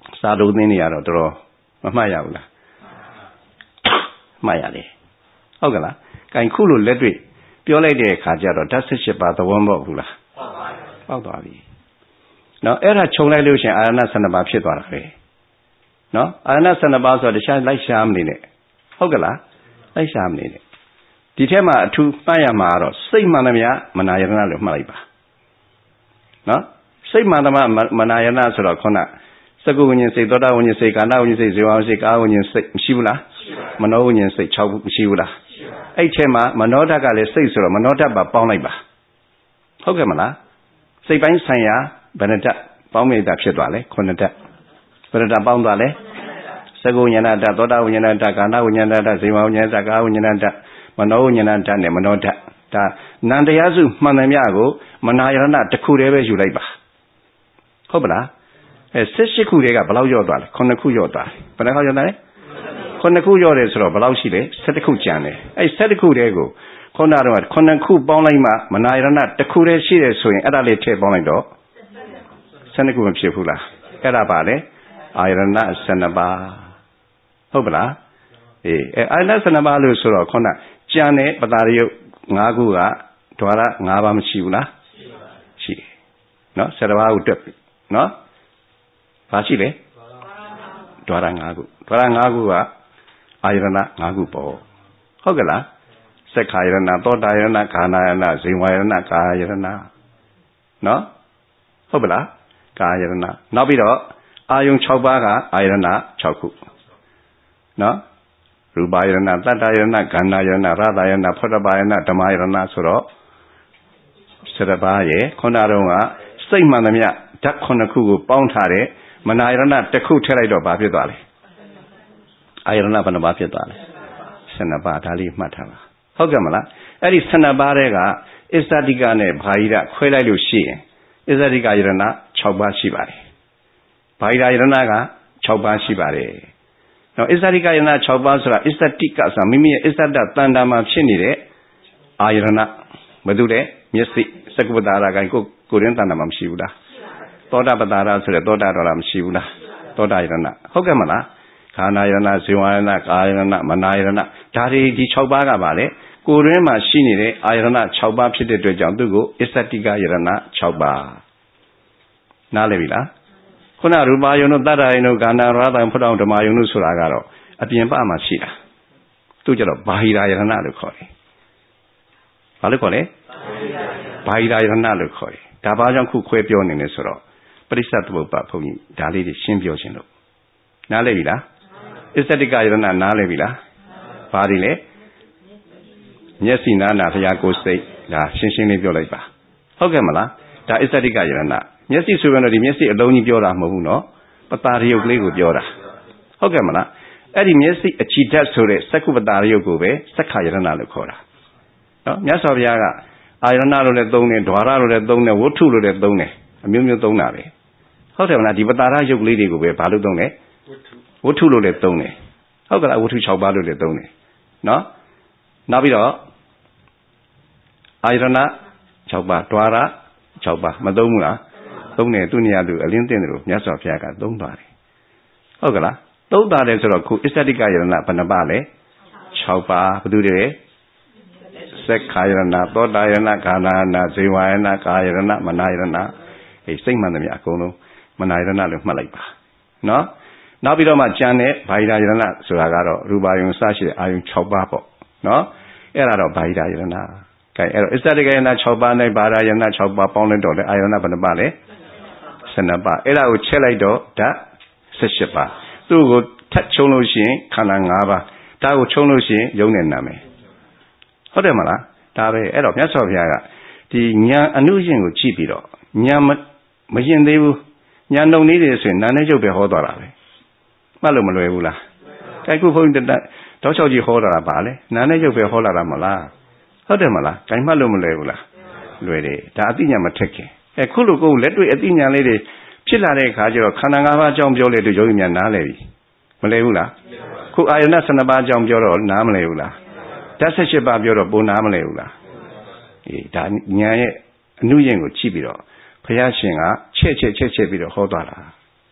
စာလုံးသင်းတွေကတော့တော်တော်မမှတ်ရဘူးလားမှတ်ရတယ်ဟုတ်ကလားကင်ခုလိုလက်တွေ့ပြောလိုက်တဲ့အခါကျတော့ဓာတ်၁၈ပါးသဘောမပေါက်ဘူးလားပေါက်သွားပြီနော်အဲ့ဒါခြုံလိုက်လို့ရှိရင်အာရဏ၁၂ပါးဖြစ်သွားတာပဲနော်အာရဏ၁၂ပါးဆိုတော့တခြားလိုက်ရှားမနေနဲ့ဟုတ်ကလားလိုက်ရှားမနေနဲ့ဒီထဲမှာအထူးမှတ်ရမှာတော့စိတ်မှန်သမျှမနာယရဏလို့မှတ်လိုက်ပါနော်စိတ်မှန်သမျှမနာယရဏဆိုတော့ခုနစကုဝိညာဉ်စိတ်သောတာဝိညာဉ်စိတ်ကာဏဝိညာဉ်စိတ်ဇေဝဝိညာဉ်စိတ်ကာဝိညာဉ်စိတ်မရှိဘူးလားမနောဝိညာဉ်စိတ်၆ခုမရှိဘူးလားအဲ့ထဲမှာမနောဓာတ်ကလည်းစိတ်ဆိုတော့မနောဓာတ်ပါပေါင်းလိုက်ပါဟုတ်ကဲ့မလားစိတ်ပိုင်းဆိုင်ရာဘယ်နှဓာတ်ပေါင်းမိတာဖြစ်သွားလဲခုနှစ်ဓာတ်ဘယ်နှဓာတ်ပေါင်းသွားလဲစကုဝိညာဏဓာတ်သောတာဝိညာဏဓာတ်ကာဏဝိညာဏဓာတ်ဇေဝဝိညာဏဓာတ်ကာဝိညာဏဓာတ်မနောဝိညာဏဓာတ်နဲ့မနောဓာတ်ဒါနန္တရားစုမှန်သမျှကိုမနာယရဏတစ်ခုတည်းပဲယူလိုက်ပါဟုတ်ပလားအဲ၁၈ခုတည်းကဘယ်လောက်ရော့သွားလဲခုနှစ်ခုရော့သွားတယ်ဘယ်နှခါရော့သွားလဲခုနှစ်ခုရော့တယ်ဆိုတော့ဘယ်လောက်ရှိလဲ၁၁ခုကျန်တယ်အဲ၁၁ခုတည်းကိုခုနကတော့ခုနှစ်ခုပေါင်းလိုက်မှမနာယရဏတစ်ခုတည်းရှိတယ်ဆိုရင်အဲ့ဒါလေးထည့်ပေါင်းလိုက်တော့၁၂ခုမဖြစ်ဘူးလားအဲ့ဒါပါလေအာယရဏ၁၂ပါးဟုတ်ပလားအေးအဲအာယရဏ၁၂ပါးလို့ဆိုတော့ခုနကျန်တဲ့ပတာရယုတ်၅ခုကဓဝရ၅ပါးမရှိဘူးလားရှိတယ်နော်၁၀ပါးကိုတွက်ပြီနော်ဘာရှိလဲဓဝရ၅ခုဓဝရ၅ခုကအာယရဏ၅ခုပေါ့ဟုတ်ကဲ့လားစက္ခာယရဏသောတာယရဏခန္ဓာယရဏဇေဝယရဏကာယယရဏနော်ဟုတ်ပလားကာယယရဏနောက်ပြီးတော့အာယုံ၆ပါးကအာယရဏ၆ခုနော်ရူပယရဏတတ္တယရဏခန္ဓာယရဏရတယရဏဖောတ္တပယရဏဓမ္မယရဏဆိုတော့၁၀ပါးရဲ့ခုနတော့ကစိတ်မှန်သမျှဓာတ်ခုနှစ်ခုကိုပေါင်းထားတဲ့မနာယရဏတစ်ခုထည့်လိုက်တော့ဘာဖြစ်သွားလဲအာယရဏဘယ်နှပါးဖြစ်သွားလဲ၁၂ပါးဒါလေးမှတ်ထားပါဟုတ်ကဲ့မလားအဲ့ဒီ၁၂ပါးတဲ့ကအစ္ဆတိကနဲ့ဘာဟိရခွဲလိုက်လို့ရှိရင်အစ္ဆတိကယရဏ၆ပါးရှိပါတယ်ဘာဟိရယရဏက၆ပါးရှိပါတယ်နော်အစ္ဆတိကယရဏ၆ပါးဆိုတာအစ္ဆတိကဆိုတာမိမိရဲ့အစ္ဆဒတန်တာမှာဖြစ်နေတဲ့အာယရဏဘယ်သူလဲမျက်စိစကုပ္ပတာရကိုကိုကိုရင်းတန်တာမှာမရှိဘူးလားသောတာပတာရဆိုတဲ့သောတာတော်တာမရှိဘူးလားသောတာယရဏဟုတ်ကဲ့မလားခန္ဓာယရဏဇေဝယရဏကာယယရဏမနာယရဏဒါတွေဒီ၆ပါးကပါလေကိုရင်းမှာရှိနေတဲ့အာယရဏ၆ပါးဖြစ်တဲ့အတွက်ကြောင့်သူ့ကိုအစ္ဆတိကယရဏ၆ပါးနားလည်ပြီလားခုနရူပယုံတို့တတ္တယုံတို့ခန္ဓာရတံဖုဒ္ဓံဓမ္မယုံတို့ဆိုတာကတော့အပြင်ပမှာရှိတာသူကျတော့ဘာဟိရယရဏလို့ခေါ်တယ်ဘာလို့ခေါ်လဲဘာဟိရယရဏလို့ခေါ်တယ်ဒါဘာကြောင့်ခုခွဲပြောနေလဲဆိုတော့ပရိစ္ဆသမုပ္ပါဘုန်းကြီးဒါလေးတွေရှင်းပြောခြင်းလို့နားလည်ပြီလားအစ္ဆတိကယရဏနားလည်ပြီလားဘာတွေလဲမျက်စိနာနာဖျားကိုယ်စိတ်ဒါရှင်းရှင်းလေးပြောလိုက်ပါဟုတ်ကဲ့မလားဒါအစ္ဆတိကယရဏမျက်စိဆိုရင်တော့ဒီမျက်စိအလုံးကြီးပြောတာမဟုတ်ဘူးနော်ပတာရယုတ်ကလေးကိုပြောတာဟုတ်ကဲ့မလားအဲ့ဒီမျက်စိအချီဓာတ်ဆိုတဲ့စက္ခုပတာရယုတ်ကိုပဲစက္ခာယရဏလို့ခေါ်တာနော်မြတ်စွာဘုရားကအာယရဏလို့လည်းသုံးတယ်ဓဝရလို့လည်းသုံးတယ်ဝဋ္ထုလို့လည်းသုံးတယ်အမျိုးမျိုးသုံးတာပဲဟုတ်တယ်မလားဒီပတာရယုတ်ကလေးတွေကိုပဲဘာလို့သုံးလဲဝဋ္ထုလို့လည်းသုံးတယ်ဟုတ်ကဲ့လားဝဋ္ထု၆ပါးလို့လည်းသုံးတယ်နော်နောက်ပြီးတော့အာယရဏ၆ပါးဓဝရ၆ပါးမသုံးဘူးလားသုံးတယ်သူနေရာသူအလင်းသိတယ်လို့မြတ်စွာဘုရားကသုံးပါတယ်ဟုတ်ကလားသုံးတာတယ်ဆိုတော့ခုအစ္ဆတိကယရဏဘယ်နှပါလဲ၆ပါးဘယ်သူတွေလဲစက္ခာယရဏသောတာယရဏခန္ဓာယရဏဇေဝယရဏကာယယရဏမနာယရဏအဲစိတ်မှန်သမျှအကုန်လုံးမနာယရဏလို့မှတ်လိုက်ပါနော်နောက်ပြီးတော့မှကျန်တဲ့ဘာဟိရယရဏဆိုတာကတော့ရူပါယုံစရှိတဲ့အာယုံ၆ပါးပေါ့နော်အဲ့ဒါတော့ဘာဟိရယရဏကဲအဲ့တော့အစ္ဆတိကယရဏ၆ပါးနဲ့ဘာဟိရယရဏ၆ပါးပေါင်းလိုက်တော့လေအာယရဏဘယ်နှပါလဲ၁၂ပါးအဲ့ဒါကိုချက်လိုက်တော့ဓာတ်၁၈ပါးသူ့ကိုထပ်ချုံလို့ရှိရင်ခန္ဓာ၅ပါးဒါကိုချုံလို့ရှိရင်ယုံနဲ့နာမယ်ဟုတ်တယ်မလားဒါပဲအဲ့တော့မြတ်စွာဘုရားကဒီဉာဏ်အနုရှင်ကိုကြည့်ပြီးတော့ဉာဏ်မရင်သေးဘူးဉာဏ်နှုံနေတယ်ဆိုရင်နာနဲ့ကျုပ်ပဲဟောသွားတာပဲမှတ်လို့မလွယ်ဘူးလားအဲခုဘုန်းကြီးတောက်ချောက်ကြီးဟောတာပါလေနာနဲ့ကျုပ်ပဲဟောလာတာမလားဟုတ်တယ်မလားဂိုင်းမှတ်လို့မလွယ်ဘူးလားလွယ်တယ်ဒါအသိဉာဏ်မထက်ခင်အဲခုလိုကိုလက်တွေ့အသိဉာဏ်လေးတွေဖြစ်လာတဲ့အခါကျတော့ခန္ဓာ၅ပါးအကြောင်းပြောလေတို့ယောဂီများနားလည်ပြီမလဲဘူးလားခုအာယနာ၁၂ပါးအကြောင်းပြောတော့နားမလဲဘူးလားဓာတ်၁၈ပါးပြောတော့ပုံနားမလဲဘူးလားအေးဒါဉာဏ်ရဲ့အနုယဉ်ကိုကြည့်ပြီးတော့ဘုရားရှင်ကချက်ချက်ချက်ချက်ပြီးတော့ဟောသွားတာ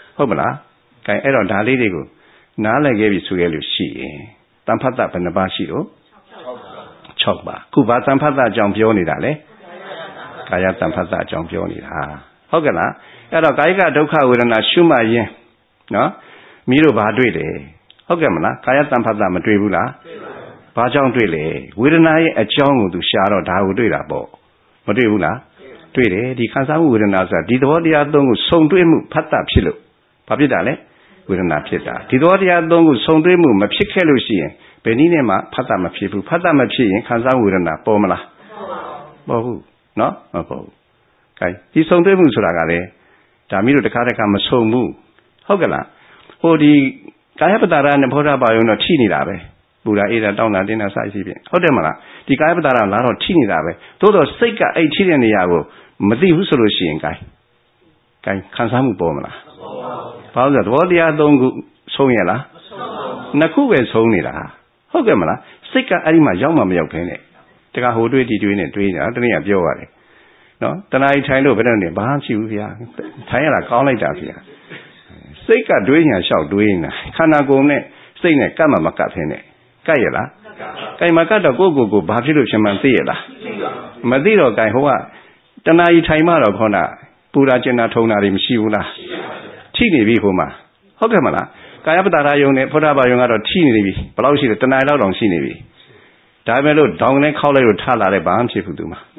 ဟုတ်မလားကဲအဲ့တော့ဒါလေးတွေကိုနားလည်ခဲ့ပြီဆိုခဲ့လို့ရှိရင်တန်ဖတ်တာဘယ်နှပါရှိတော့၆ပါခုဘာတန်ဖတ်တာအကြောင်းပြောနေတာလဲကာယတန်ဖတ်တာအကြောင်းပြောနေတာဟုတ်ကဲ့လားအဲ့တော့ကာယကဒုက္ခဝေဒနာရှုမှတ်ရင်နော်မိတို့ဘာတွေ့တယ်ဟုတ်ကဲ့မလားကာယတန်ဖတ်တာမတွေ့ဘူးလားဘာကြောင့်တွေ့လဲဝေဒနာရဲ့အကြောင်းကိုသူရှားတော့ဒါကိုတွေ့တာပေါ့မတွေ့ဘူးလားတွေ့တယ်ဒီခံစားမှုဝေဒနာဆိုတာဒီသဘောတရားသုံးခုစုံတွေ့မှုဖတ်တာဖြစ်လို့ဘာဖြစ်တာလဲဝေဒနာဖြစ်တာဒီသဘောတရားသုံးခုစုံတွေ့မှုမဖြစ်ခဲ့လို့ရှိရင်ဘယ်နည်းနဲ့မှဖတ်တာမဖြစ်ဘူးဖတ်တာမဖြစ်ရင်ခံစားဝေဒနာပေါ်မလားပေါ်ဘူးနော်မပေါ်ဘူးကဲဒီစုံတွေ့မှုဆိုတာကလည်းဒါမျိုးတို့တစ်ခါတစ်ခါမစုံဘူးဟုတ်ကဲ့လားဟိုဒီကာယပတ္တာရနဲ့ဘောဓဘာယုံတော့ထိနေတာပဲပူတာအေးတာတောင်းတာတင်းတာစရှိဖြင့်ဟုတ်တယ်မလားဒီကာယပတ္တာရလာတော့ထိနေတာပဲသို့တော့စိတ်ကအဲ့ထိတဲ့နေရာကိုမသိဘူးဆိုလို့ရှိရင်ကဲကဲခံစားမှုပေါ်မလားဘာလို့လဲသဘောတရားသုံးခုဆုံးရလားနှစ်ခုပဲဆုံးနေတာဟုတ်ကဲ့မလားစိတ်ကအဲ့ဒီမှာရောက်မှမရောက်ဖ ೇನೆ တခါဟိုတွေးဒီတွေးနဲ့တွေးနေတာတနေ့ကပြောရတယ်နော်တဏှာကြီးထိုင်လို့ဘယ်တော့နေဘာမှမရှိဘူးဗျာထိုင်ရတာကောင်းလိုက်တာဗျာစိတ်ကတွေးညာလျှောက်တွေးနေတာခန္ဓာကိုယ်နဲ့စိတ်နဲ့ကပ်မှမကပ်ဖ ೇನೆ ကပ်ရလားကဲမကပ်တော့ကိုယ့်ကိုယ်ကိုဘာဖြစ်လို့ရှင်မှန်သိရလားမသိတော့ကဲဟိုကတဏှာကြီးထိုင်မှတော့ခေါင်းကပူရာကျင်နာထုံတာတွေမရှိဘူးလားထိနေပြီဟိုမှာဟုတ်ကဲ့မလားကာယပတ္တာရယုံနဲ့ဘောဓဘာယုံကတော့ထိနေပြီဘယ်လောက်ရှိလဲတဏှာလောက်တောင်ရှိနေပြီဒါပေမဲ့လို့ဒေါင်းနဲ့ခောက်လိုက်လို့ထလာတဲ့ဘာမှဖြစ်ဘူးသူမှာ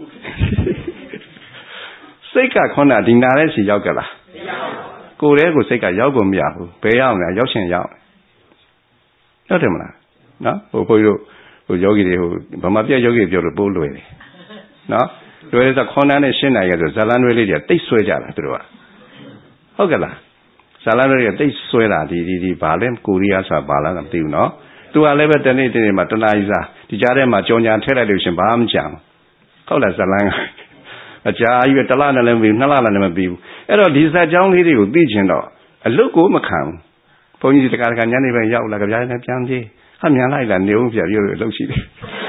စိတ်ကခေါင်းကဒီနာတဲ့စီရောက်ကြလားကိုယ်တည်းကိုစိတ်ကရောက်ကုန်မရဘူးဘယ်ရောက်လဲရောက်ရှင်ရောက်ဟုတ်တယ်မလားနော်ဟိုဘုန်းကြီးတို့ဟိုယောဂီတွေဟိုဗမာပြည့်ယောဂီပြောလို့ပိုးလွယ်တယ်နော်လွယ်တဲ့ခေါင်းနဲ့ရှင်းနိုင်ရဆိုဇလန်းတွေလေးတွေတိတ်ဆွဲကြတာသူတို့ကဟုတ်ကဲ့လားဇလန်းတွေတိတ်ဆွဲတာဒီဒီဒီဘာလဲကိုရီးယားဆိုတာဘာလဲမသိဘူးနော်သူကလည်းပဲတနေ့တနေ့မှာတနာကြီးစားဒီကြားထဲမှာကြောင်ညာထည့်လိုက်လို့ရှင်ဘာမှမကြံဟုတ်လားဇလန်းကအကြာကြီးပဲတစ်လနဲ့လည်းမပြီးနှစ်လနဲ့လည်းမပြီးဘူးအဲ့တော့ဒီဇက်ကြောင်းလေးတွေကိုသိချင်တော့အလုတ်ကိုမခံဘူးဘုန်းကြီးတခါတခါညနေပဲရောက်လာကြပြားနဲ့ပြန်ပြေးဟာမြန်လိုက်လာနေဦးပြပြောလို့အလုတ်ရှိတယ်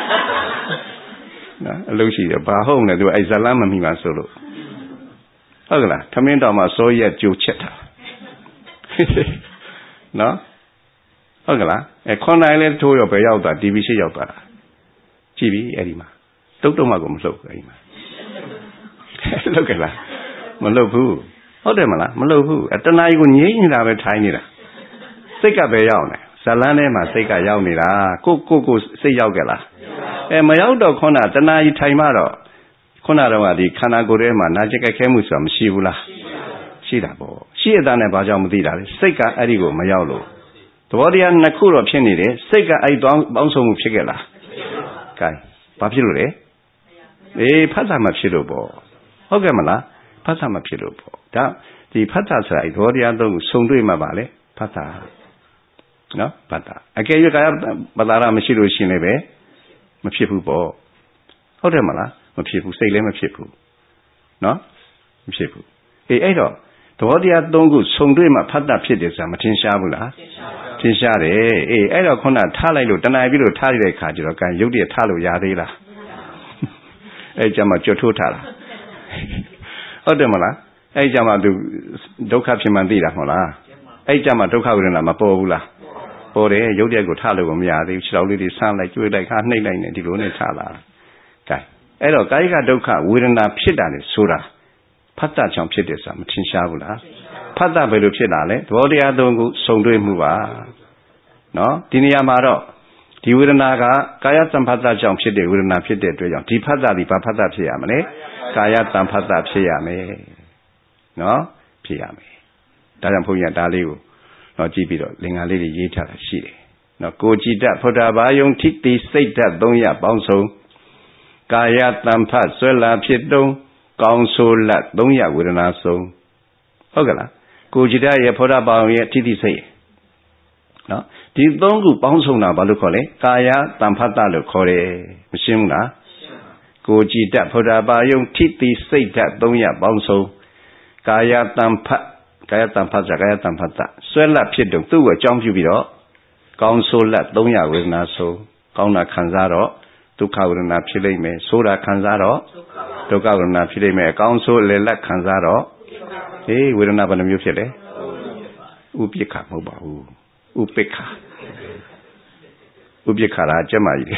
နော်အလုတ်ရှိတယ်ဘာဟုတ်လဲသူအဲ့ဇလန်းမမိပါဆိုလို့ဟုတ်ကလားသမင်းတော်မှာစိုးရက်ကြိုချက်တာနော်ဟုတ်ကလားအဲခွန်နိုင်လဲထိုးရောပဲရောက်သွားတီဗီရှိရောက်သွားတာကြည့်ပြီအဲ့ဒီမှာတုတ်တုံမကိုမလှုပ်ဘူးအဲ့ဒီမှာလှုပ်ကြလားမလှုပ်ဘူးဟုတ်တယ်မလားမလှုပ်ဘူးအတနာကြီးကိုငြိမ့်နေတာပဲထိုင်နေတာစိတ်ကပဲရောက်နေဇလန်းထဲမှာစိတ်ကရောက်နေတာကိုကိုကိုစိတ်ရောက်ကြလားအဲမရောက်တော့ခုနတနာကြီးထိုင်မှတော့ခုနတော့ကဒီခန္ဓာကိုယ်ထဲမှာနာကျင်ကြက်ခဲမှုဆိုတာမရှိဘူးလားရှိတာပေါ့ရှိရတဲ့နဲ့ဘာကြောင့်မသိတာလဲစိတ်ကအဲ့ဒီကိုမရောက်လို့သဘောတရားနှစ်ခုတော့ဖြစ်နေတယ်စိတ်ကအဲ့တောင်းပေါင်းဆုံးမှုဖြစ်ခဲ့လားကဲဘာဖြစ်လို့လဲအေးဖတ်တာမဖြစ်လို့ပေါ့ဟုတ်ကဲ့မလားဖတ်တာမဖြစ်လို့ပေါ့ဒါဒီဖတ်တာဆိုတာအဲ့သဘောတရားသုံးခုစုံတွေ့မှပါလေဖတ်တာနော်ဖတ်တာအကယ်၍ကာယပတ္တာရမရှိလို့ရှင်လည်းပဲမဖြစ်ဘူးပေါ့ဟုတ်တယ်မလားမဖြစ်ဘူးစိတ်လည်းမဖြစ်ဘူးနော်မဖြစ်ဘူးအေးအဲ့တော့သဘောတရားသုံးခုစုံတွေ့မှဖတ်တာဖြစ်တယ်ဆိုတာမထင်ရှားဘူးလားထင်ရှားတယ်အေးအဲ့တော့ခုနထားလိုက်လို့တဏှာပြီးလို့ထားလိုက်တဲ့ခါကျတော့ကံရုပ်တည်းထားလို့ရသေးလားအဲ့ကြမှာကြွတ်ထိုးထားတာဟုတ်တယ်မလားအဲ့ကြမှာသူဒုက္ခဖြစ်မှန်းသိတာမဟုတ်လားအဲ့ကြမှာဒုက္ခဝေဒနာမပေါ်ဘူးလားပေါ်တယ်ရုပ်တည်းကိုထားလို့မရသေးဘူးခြေထောက်လေးတွေဆန်းလိုက်ကျွေးလိုက်ခါနှိပ်လိုက်နေဒီလိုနဲ့ထားလာကဲအဲ့တော့ကာယကဒုက္ခဝေဒနာဖြစ်တာလေဆိုတာဖတ်တာကြောင့်ဖြစ်တယ်ဆိုတာမထင်ရှားဘူးလားဖတ်တာဘယ်လိုဖြစ်တာလဲသဘောတရားသုံးခုစုံတွေ့မှုပါနော်ဒီနေရာမှာတော့ဒီဝေဒနာကကာယသံဖတ်တာကြောင့်ဖြစ်တဲ့ဝေဒနာဖြစ်တဲ့အတွက်ကြောင့်ဒီဖတ်တာဒီဘာဖတ်တာဖြစ်ရမလဲကာယသံဖတ်တာဖြစ်ရမယ်နော်ဖြစ်ရမယ်ဒါကြောင့်ဘုန်းကြီးကဒါလေးကိုတော့ကြည့်ပြီးတော့လင်္ကာလေးတွေရေးထားတာရှိတယ်နော်ကိုကြည်တဖုဒ္ဓဘာယုံထိတိစိတ်ဓာတ်သုံးရပေါင်းစုံကာယသံဖတ်ဆွဲလာဖြစ်တုံးကောင်းဆိုးလက်သုံးရဝေဒနာဆုံးဟုတ်ကဲ့လားကိုကြည်တရဲ့ဖုဒ္ဓဘာယုံရဲ့ထိတိစိတ်နော်ဒီသုံးခုပေါင်းစုံတာဘာလို့ခေါ်လဲကာယသံဖတ်တလို့ခေါ်တယ်မရှင်းဘူးလားကိုကြည်တဖုဒ္ဓဘာယုံထိတိစိတ်ဓာတ်သုံးရပေါင်းစုံကာယသံဖတ်ကာယတံဖတ်ကာယတံဖတ်ဆွဲလက်ဖြစ်တော့သူ့ကိုအကြောင်းပြုပြီးတော့ကောင်းဆိုးလက်သုံးရဝေဒနာဆိုကောင်းတာခံစားတော့ဒုက္ခဝေဒနာဖြစ်လိမ့်မယ်ဆိုးတာခံစားတော့ဒုက္ခဝေဒနာဖြစ်လိမ့်မယ်အကောင်းဆိုးလည်းလက်ခံစားတော့အေးဝေဒနာဘယ်နှမျိုးဖြစ်လဲဥပိ္ပခမဟုတ်ပါဘူးဥပိ္ပခဥပိ္ပခရာကျမကြီး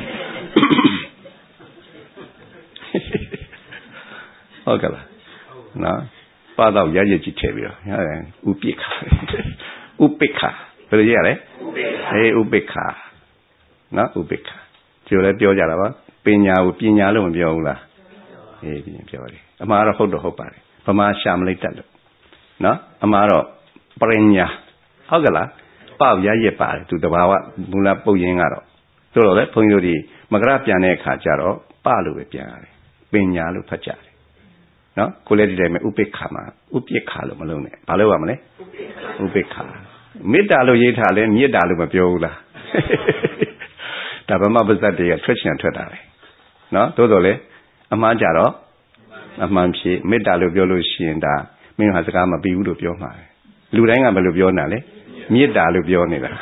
ဟုတ်ကဲ့လားနော်ပါတော့ရရကြီးထည့်ပြီးတော့ရတယ်ဥပိ္ပခဥပိ္ပခဘယ်လိုရလဲအေးဥပိ္ပခနော်ဥပိ္ပခကျိုးလည်းပြောကြတာပါပညာကိုပညာလို့မပြောဘူးလားအေးပြင်ပြောတယ်အမှားတော့ဟုတ်တော့ဟုတ်ပါတယ်ဗမာရှာမလိုက်တတ်လို့နော်အမှားတော့ပရိညာဟုတ်ကဲ့လားပေါ့ရရပါတယ်သူတဘာဝမူလပုတ်ရင်းကတော့ဆိုတော့လေဘုန်းကြီးတို့ဒီမကရပြန်တဲ့အခါကျတော့ပလို့ပဲပြန်ရတယ်ပညာလို့ဖတ်ကြတယ်နော်ကိုလည်းဒီတိုင်းပဲဥပိ္ပခမှာဥပိ္ပခလို့မလုံးနဲ့ဘာလို့ရမလဲဥပိ္ပခမေတ္တာလို့ရေးထားလဲမေတ္တာလို့မပြောဘူးလားဒါဗမာပါဇတ်တွေကထွက်ချင်ထွက်တာပဲနော်သို့တော်လေအမှားကြတော့အမှန်ဖြစ်မေတ္တာလို့ပြောလို့ရှိရင်ဒါမင်းဟာစကားမပြီးဘူးလို့ပြောမှာလူတိုင်းကဘယ်လိုပြောနေတာလဲမေတ္တာလို့ပြောနေတာ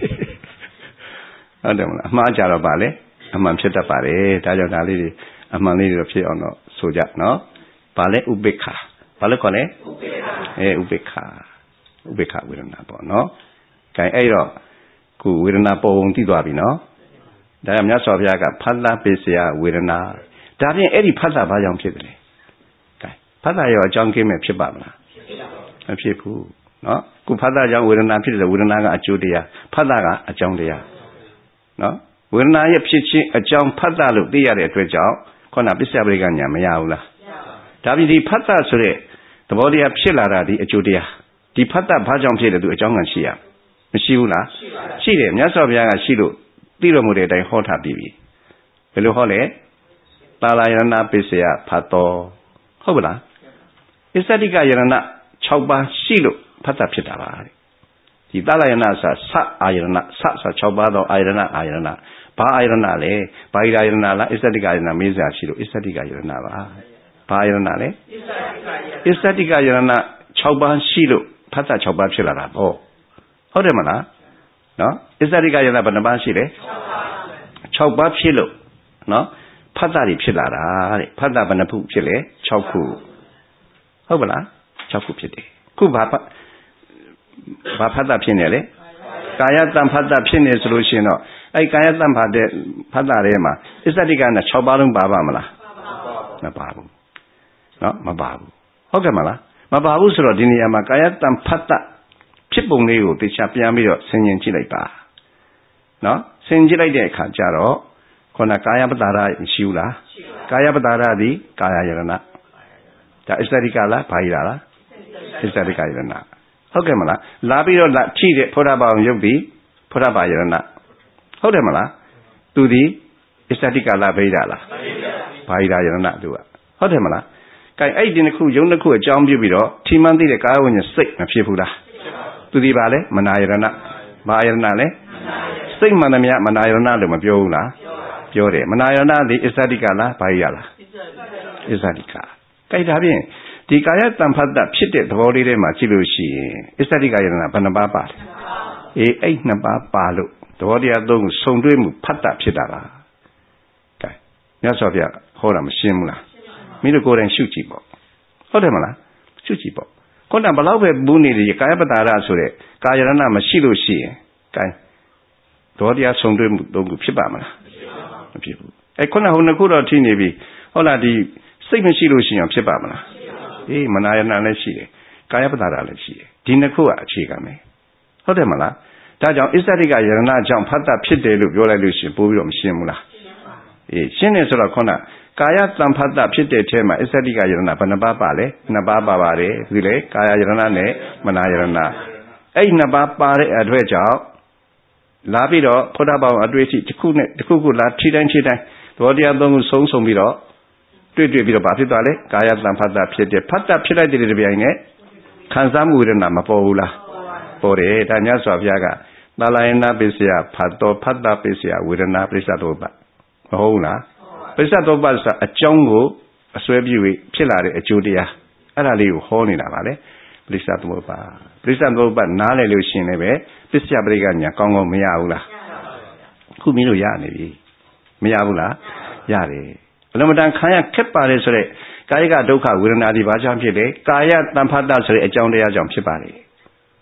ဟုတ်တယ်မလားအမှားကြတော့ဗာလေအမှန်ဖြစ်တတ်ပါတယ်ဒါကြောင့်ဒါလေးတွေအမှန်လေးတွေဖြစ်အောင်တော့ဆိုကြနော်ဗာလေဥပိ္ပခဘာလို့ခေါ်လဲဥပိ္ပခအဲဥပိ္ပခဥပိ္ပခဝေဒနာပေါ့နော်ကဲအဲ့တော့ခုဝေဒနာပုံသိသွားပြီနော်ဒါကမြတ်စွာဘုရားကဖတ်တာပိစယဝေဒနာဒါဖြင့်အဲ့ဒီဖတ်တာဘာကြောင့်ဖြစ်တယ်လဲကဲဖတ်တာရောအကြောင်းကင်းမဲ့ဖြစ်ပါမလားမဖြစ်ဘူးနော်ခုဖတ်တာကြောင့်ဝေဒနာဖြစ်တယ်ဝေဒနာကအကျိုးတရားဖတ်တာကအကြောင်းတရားနော်ဝေဒနာရဲ့ဖြစ်ခြင်းအကြောင်းဖတ်တာလို့သိရတဲ့အတွက်ကြောင့်ခေါဏပစ္စယပရိက္ခညာမရဘူးလားဒါပြီးဒီဖတ်တာဆိုတဲ့သဘောတရားဖြစ်လာတာဒီအကျိုးတရားဒီဖတ်တာဘာကြောင့်ဖြစ်တယ်သူအကြောင်းကရှိရမရှိဘူးလားရှိတယ်မြတ်စွာဘုရားကရှိလို့သိတော်မူတဲ့အတိုင်းဟောထားပြီးပြီဘယ်လိုဟောလဲသာလယနာပစ္စယဖတ်တော်ဟုတ်ပါလားအစ္စတိကယရဏ၆ပါးရှိလို့ဖတ်တာဖြစ်တာပါဒီသာလယနာဆိုဆအာယရဏဆဆို၆ပါးသောအာယရဏအာယရဏဘာအာယရဏလဲဘာဣရာယရဏလားအစ္စတိကယရဏမေးစာရှိလို့အစ္စတိကယရဏပါဘာအာယရဏလဲအစ္စတိကယရဏ၆ပါးရှိလို့ဖတ်တာ၆ပါးဖြစ်လာတာပေါ့ဟုတ်တယ်မလားနော်အစ္စတိကယရဏဘယ်နှပါးရှိလဲ၆ပါးဖြစ်လို့နော်ဖတ်တာတွေဖြစ်လာတာတဲ့ဖတ်တာဘယ်နှခုဖြစ်လဲ၆ခုဟုတ်ပါလား၆ခုဖြစ်တယ်ခုဘာဘာဖတ်တာဖြစ်နေလဲကာယတံဖတ်တာဖြစ်နေဆိုလို့ရှိရင်တော့အဲ့ကာယတံဖတ်တဲ့ဖတ်တာထဲမှာအစ္စတိကနဲ့၆ပါးလုံးပါပါမလားမပါဘူးနော်မပါဘူးဟုတ်ကဲ့မလားမပါဘူးဆိုတော့ဒီနေရာမှာကာယတံဖတ်တာဖြစ်ပုံလေးကိုတေချာပြန်ပြီးတော့ဆင်ញင်ကြည့်လိုက်ပါနော်ဆင်ကြည့်လိုက်တဲ့အခါကျတော့ခုနကာယပတာရရှိဘူးလားကာယပတာရသည်ကာယယရဏဒါအစ္စတိကလားဘာယလားအစ္စတိကယရဏဟုတ်ကဲ့မလားလာပြီးတော့လာထိတဲ့ဖောဓဘာဝယုတ်သည်ဖောဓဘာယရဏဟုတ်တယ်မလားသူသည်အစ္စတိကလားဘာယလားဘာယယရဏသူကဟုတ်တယ်မလားကဲအဲ့ဒီနှစ်ခုယုံနှစ်ခုအကြောင်းပြုပြီးတော့ထိမှန်းသိတဲ့ကာယဝိညာဉ်စိတ်မဖြစ်ဘူးလားသူဒီပါလဲမနာယရဏဘာယရဏလဲစိတ်မှန်သမျှမနာယရဏလို့မပြောဘူးလားပြောတယ်မနာယရဏဒီအစ္စတိကလားဘာယလားအစ္စတိကကြိုက်တာဖြင့်ဒီကာယတံဖတ်တာဖြစ်တဲ့သဘောလေးထဲမှာကြည့်လို့ရှိရင်အစ္စတိကယရဏဘယ်နှပါးပါလဲအေးအဲ့နှစ်ပါးပါလို့သဘောတရားသုံးခုစုံတွဲမှုဖတ်တာဖြစ်တာပါကဲမြတ်စွာဘုရားဟောတာမရှင်းဘူးလားမင်းတို့ကိုယ်တိုင်ရှုကြည့်ပေါ့ဟုတ်တယ်မလားရှုကြည့်ပေါ့ခုနကဘလောက်ပဲဘူးနေတယ်ကာယပတာရဆိုတဲ့ကာယရဏမရှိလို့ရှိရင်ကဲသဘောတရားစုံတွဲမှုသုံးခုဖြစ်ပါမလားမဖြစ်ဘူးအဲခုနကဟိုနှစ်ခုတော့ထိနေပြီဟုတ်လားဒီစိတ်မရှိလို့ရှိရင်ဖြစ်ပါမလားအေးမနာယနာလည်းရှိတယ်ကာယပတာရလည်းရှိတယ်ဒီနှစ်ခုကအခြေခံပဲဟုတ်တယ်မလားဒါကြောင့်အစ္စတိကယရဏကြောင့်ဖတ်တာဖြစ်တယ်လို့ပြောလိုက်လို့ရှိရင်ပို့ပြီးတော့မရှင်းဘူးလားအေးရှင်းတယ်ဆိုတော့ခုနကာယတံဖတ်တာဖြစ်တဲ့အထဲမှာအစ္စတိကယရဏဘယ်နှပါးပါလဲနှစ်ပါးပါပါတယ်ဒီလေကာယယရဏနဲ့မနာယရဏအဲ့နှစ်ပါးပါတဲ့အတွေ့ကြောင့်လာပြီးတော့ဖုဒ္ဓဘာဝအတွေ့အထိတစ်ခုနဲ့တစ်ခုခုလာထိတိုင်းထိတိုင်းသဘောတရားသုံးခုဆုံးဆုံးပြီးတော့တွေ့တွေ့ပြီးတော့ဘာဖြစ်သွားလဲကာယတံဖတ်တာဖြစ်တယ်ဖတ်တာဖြစ်လိုက်တဲ့တပြိုင်နဲ့ခံစားမှုဝေဒနာမပေါ်ဘူးလားပေါ်တယ်ဒါမြတ်စွာဘုရားကသာလယနာပစ္စယဖတ်တော်ဖတ်တာပစ္စယဝေဒနာပစ္စတောပမဟုတ်လားပစ္စတောပဆိုအကြောင်းကိုအစွဲပြုပြီးဖြစ်လာတဲ့အကျိုးတရားအဲ့ဒါလေးကိုဟောနေတာပါလေပစ္စတောပပစ္စတောပနားလည်လို့ရှင်လည်းပဲပစ္စယပရိက္ခညာကောင်းကောင်းမရဘူးလားခုမင်းတို့ရနေပြီမရဘူးလားရတယ်အလုံးမတန်ခံရခက်ပါတယ်ဆိုတဲ့ကာယကဒုက္ခဝေဒနာဒီဘာကြောင့်ဖြစ်လဲကာယတံဖတ်တာဆိုတဲ့အကြောင်းတရားကြောင့်ဖြစ်ပါလေ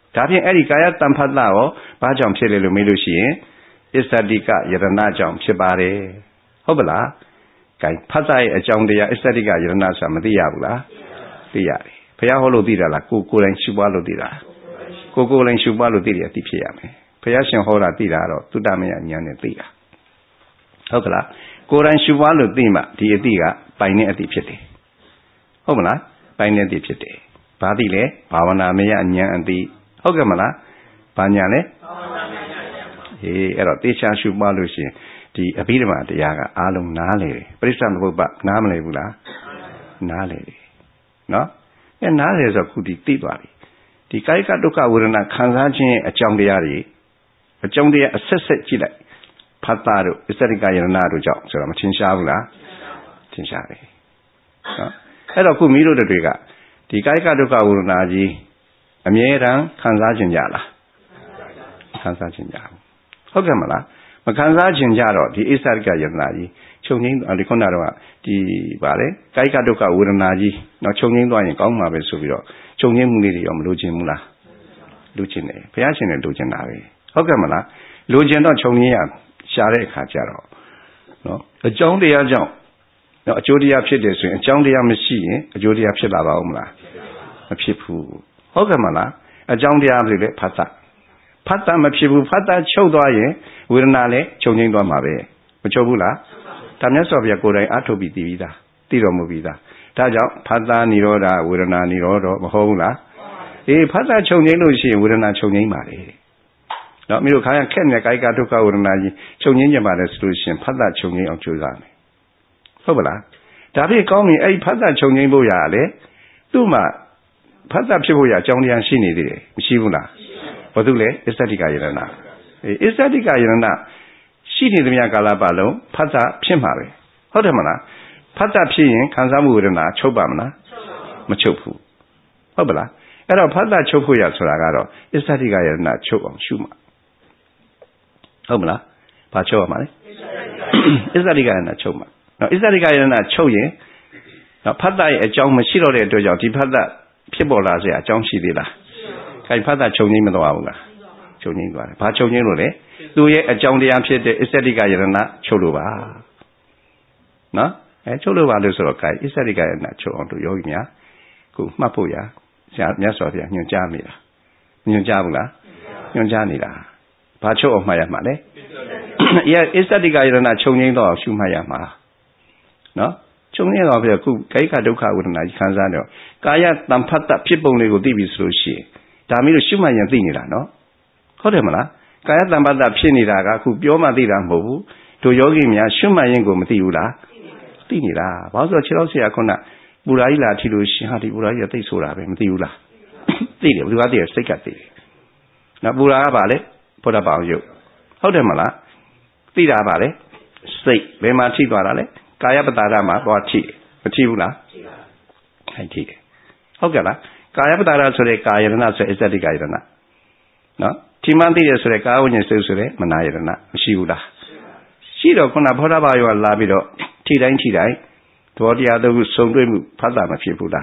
ဒါဖြင့်အဲ့ဒီကာယတံဖတ်တာရောဘာကြောင့်ဖြစ်လဲလို့မေးလို့ရှိရင်အစ္ဆတိကယရဏကြောင့်ဖြစ်ပါတယ်ဟုတ်ပလားကဲဖတ်တာရဲ့အကြောင်းတရားအစ္ဆတိကယရဏဆိုတာမသိရဘူးလားသိရတယ်ဘုရားဟောလို့သိတာလားကိုကိုယ်တိုင်ရှုပွားလို့သိတာကိုကိုယ်တိုင်ရှုပွားလို့သိတယ်အသိဖြစ်ရမယ်ဘုရားရှင်ဟောတာသိတာတော့သုတမယဉာဏ်နဲ့သိတာဟုတ်ကလားကိုယ်တိုင်ရှုပွားလို့သိမှဒီအသိကပိုင်တဲ့အသိဖြစ်တယ်ဟုတ်မလားပိုင်တဲ့အသိဖြစ်တယ်ဘာသိလဲဘာဝနာမယဉာဏ်အသိဟုတ်ကဲ့မလားဘာညာလဲဘာဝနာမယဉာဏ်ဟေးအဲ့တော့သေချာရှုပွားလို့ရှိရင်ဒီအဘိဓမ္မာတရားကအားလုံးနားလေတယ်ပရိစ္ဆေသမုပ္ပါနားမလဲဘူးလားနားလေတယ်နော်အဲနားလေဆိုခုဒီသိသွားပြီဒီကာယကဒုက္ခဝေဒနာခံစားခြင်းအကြောင်းတရားတွေအကြောင်းတရားအဆက်ဆက်ကြည့်လိုက်ဖတ်တာတို့အစ္ဆရိကယရဏတို့ကြောင့်ဆိုတော့မထင်ရှားဘူးလားထင်ရှားတယ်နော်အဲ့တော့ခုမိတို့တွေကဒီကာယကဒုက္ခဝေဒနာကြီးအမြဲတမ်းခံစားခြင်းကြလားခံစားခြင်းကြဟုတ်ကဲ့မလားမခံစားခြင်းကြတော့ဒီအစ္ဆရိကယရဏကြီးချုပ်ငိမ့်ဒီခုနကတော့ဒီဗါလေကာယကဒုက္ခဝေဒနာကြီးတော့ချုပ်ငိမ့်သွားရင်ကောင်းမှာပဲဆိုပြီးတော့ချုပ်ငိမ့်မှုလေးတွေရောမလိုချင်ဘူးလားလိုချင်တယ်ဘုရားရှင်လည်းလိုချင်တာပဲဟုတ်ကဲ့မလားလိုချင်တော့ချုပ်ငိမ့်ရရှားတဲ့အခါကျတော့နော်အကြောင်းတရားကြောင့်နော်အကျိုးတရားဖြစ်တယ်ဆိုရင်အကြောင်းတရားမရှိရင်အကျိုးတရားဖြစ်လာပါဦးမလားမဖြစ်ဘူးဟုတ်ကဲ့မလားအကြောင်းတရားတွေလည်းဖတ်တာဖတ်တာမဖြစ်ဘူးဖတ်တာချုပ်သွားရင်ဝေဒနာလည်းချုပ်ငိမ့်သွားမှာပဲမချုပ်ဘူးလားဒါမြတ်စွာဘုရားကိုယ်တိုင်အထုတ်ပြီးသိပြီးသားသိတော်မူပြီးသားဒါကြောင့်ဖတ်တာនិရောဓဝေဒနာនិရောဓမဟုတ်ဘူးလားအေးဖတ်တာချုပ်ငိမ့်လို့ရှိရင်ဝေဒနာချုပ်ငိမ့်ပါလေနော်မြို့ခါရခက်နေကာယကဒုက္ခဝေဒနာကြီးချုပ်ငိမ့်ကြပါလေဆိုလို့ရှိရင်ဖတ်တာချုပ်ငိမ့်အောင်ကြိုးစားမယ်ဟုတ်ပါလားဒါဖြစ်ကောင်းပြီအဲ့ဒီဖတ်တာချုပ်ငိမ့်ဖို့ရလေသူ့မှာဖတ်တာဖြစ်ဖို့ရအကြောင်းတရားရှိနေသေးတယ်မရှိဘူးလားဘာလို့လဲအစ္ဆတိကယရဏအေးအစ္ဆတိကယရဏရှိနေသမျှကာလပတ်လုံးဖတ်တာဖြစ်မှာပဲဟုတ်တယ်မလားဖတ်တာဖြစ်ရင်ခံစားမှုဝေဒနာချုပ်ပါမလားမချုပ်ဘူးဟုတ်ပါလားအဲ့တော့ဖတ်တာချုပ်ဖို့ရဆိုတာကတော့အစ္ဆတိကယရဏချုပ်အောင်ရှုမှာဟုတ်မလားဘာချုပ်ရမှာလဲအစ္ဆတိကယရဏချုပ်မှာနော်အစ္ဆတိကယရဏချုပ်ရင်နော်ဖတ်တာရဲ့အကြောင်းမရှိတော့တဲ့အတွက်ကြောင့်ဒီဖတ်တာဖြစ်ပေါ်လာစရာအကြောင်းရှိသေးလားခိုင်ဖတ်တာချုပ်ငိမ့်မသွားဘူးလားချုပ်ငိမ့်သွားတယ်ဘာချုပ်ငိမ့်လို့လဲသူရဲ့အကြောင်းတရားဖြစ်တဲ့အစ္ဆတိကယရဏချုပ်လို့ပါနော်အဲချုပ်လို့ပါလို့ဆိုတော့ခိုင်အစ္ဆတိကယရဏချုပ်အောင်တို့ယောဂီများကိုမှတ်ဖို့ရဆရာမြတ်စွာဘုရားညွှန်ကြားမိတာညွှန်ကြားဘူးလားညွှန်ကြားနေတာဘာချုပ်အောင်မှတ်ရမှာလဲအဲအစ္ဆတိကယရဏချုပ်ငိမ့်တော့ရှုမှတ်ရမှာနော်ချုပ်ငိမ့်တော့ပြခုကာယကဒုက္ခဝေဒနာကြီးခံစားတော့ကာယတံဖတ်တဖြစ်ပုံလေးကိုသိပြီဆိုလို့ရှိရင်ဒါမျိုးလို့ရှုမှတ်ရင်သိနေတာနော်ဟုတ်တယ်မလားကာယတံဖတ်တဖြစ်နေတာကအခုပြောမှသိတာမဟုတ်ဘူးတို့ယောဂီများရှုမှတ်ရင်ကိုမသိဘူးလားသိနေတာဘာလို့ဆိုတော့ခြေထောက်ဆရာခုနပူရာကြီးလာထီလို့ရှင်ဟာဒီပူရာကြီးကသိဆိုတာပဲမသိဘူးလားသိတယ်ဘယ်သူကသိရစိတ်ကသိတယ်နော်ပူရာကပါလေဘုရားပေါင်းရုပ်ဟုတ်တယ်မလားသိတာပါလေစိတ်ဘယ်မှာထိသွားတာလဲကာယပတ္တာရမှာသွားထိမထိဘူးလားထိပါအဲ့ထိတယ်ဟုတ်ကဲ့လားကာယပတ္တာရဆိုတဲ့ကာယရဏဆိုတဲ့အစ္ဆတိကာယရဏနော်ထိမှန်းသိရဆိုတဲ့ကာဝဉ္ဇဉ်စိတ်ဆိုတဲ့မနာယရဏမရှိဘူးလားရှိတော့ခုနဘောဓဘာယောကလာပြီးတော့ထိတိုင်းထိတိုင်းသဘောတရားတို့စုံတွေ့မှုဖတ်တာမဖြစ်ဘူးလား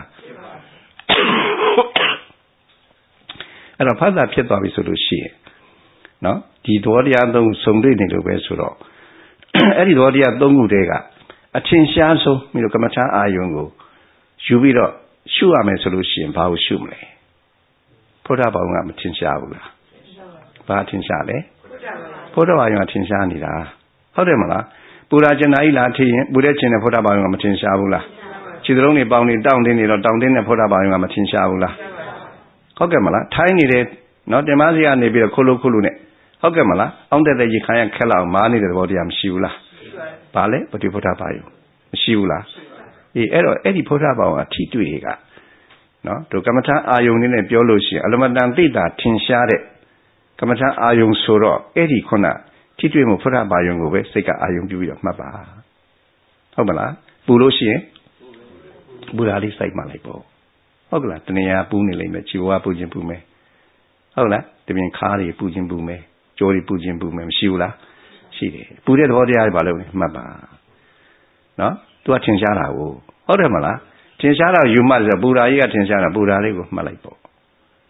အဲ့တော့ဖတ်တာဖြစ်သွားပြီဆိုလို့ရှိရင်နော်ဒီသဘောတရားသုံးစုံတွေ့နေလို့ပဲဆိုတော့အဲ့ဒီသဘောတရားသုံးခုတည်းကအထင်ရှားဆုံးပြီးတော့ကမ္မထာအာယုံကိုယူပြီးတော့ရှုရမယ်ဆိုလို့ရှိရင်ဘာကိုရှုမလဲဘုရားဘောင်ကမထင်ရှားဘူးလားဘာထင်ရှားလဲဘုရားဘောင်ကထင်ရှားနေတာဟုတ်တယ်မလားပူရာကျင်နာဤလားထင်ရင်ပူတဲ့ကျင်တဲ့ဘုရားဘောင်ကမထင်ရှားဘူးလားခြေသလုံးတွေပေါင်းနေတောင့်တင်းနေတော့တောင့်တင်းတဲ့ဘုရားဘောင်ကမထင်ရှားဘူးလားဟုတ်ကဲ့မလားထိုင်းနေတယ်နော်တင်မစီကနေပြီးတော့ခုလုံးခုလုံးနဲ့ဟုတ်ကဲ့မလားအောင်းတဲ့တဲ့ရေခံရခက်လောက်မားနေတဲ့သဘောတရားမရှိဘူးလားဘာလဲပฏิပဋ္ဌာပါယုမရှိဘူးလားအေးအဲ့တော့အဲ့ဒီဘုရားဘောင်အထီးတွေ့ကနော်တို့ကမ္မထာအာယုံနဲ့ပြောလို့ရှိရင်အလမတန်သိတာထင်ရှားတဲ့ကမ္မထာအာယုံဆိုတော့အဲ့ဒီခုနထီးတွေ့မှုဘုရားဘာယုံကိုပဲစိတ်ကအာယုံပြုပြီးတော့မှတ်ပါဟုတ်မလားပူလို့ရှိရင်ပူတာလေးစိုက်မှလိုက်ပေါ့ဟုတ်ကလားတဏှာပူနေလိမ့်မယ်ခြေဝါးပူခြင်းပူမယ်ဟုတ်လားတပြင်ခါးတွေပူခြင်းပူမယ်ကြောတွေပူခြင်းပူမယ်မရှိဘူးလားရှိတယ်ပူတဲ့သဘောတရားတွေဘာလို့လဲမှတ်ပါနော်သူကထင်ရှားတာကိုဟုတ်တယ်မလားထင်ရှားတာယူမှဆိုပူရာကြီးကထင်ရှားတာပူရာလေးကိုမှတ်လိုက်ပေါ့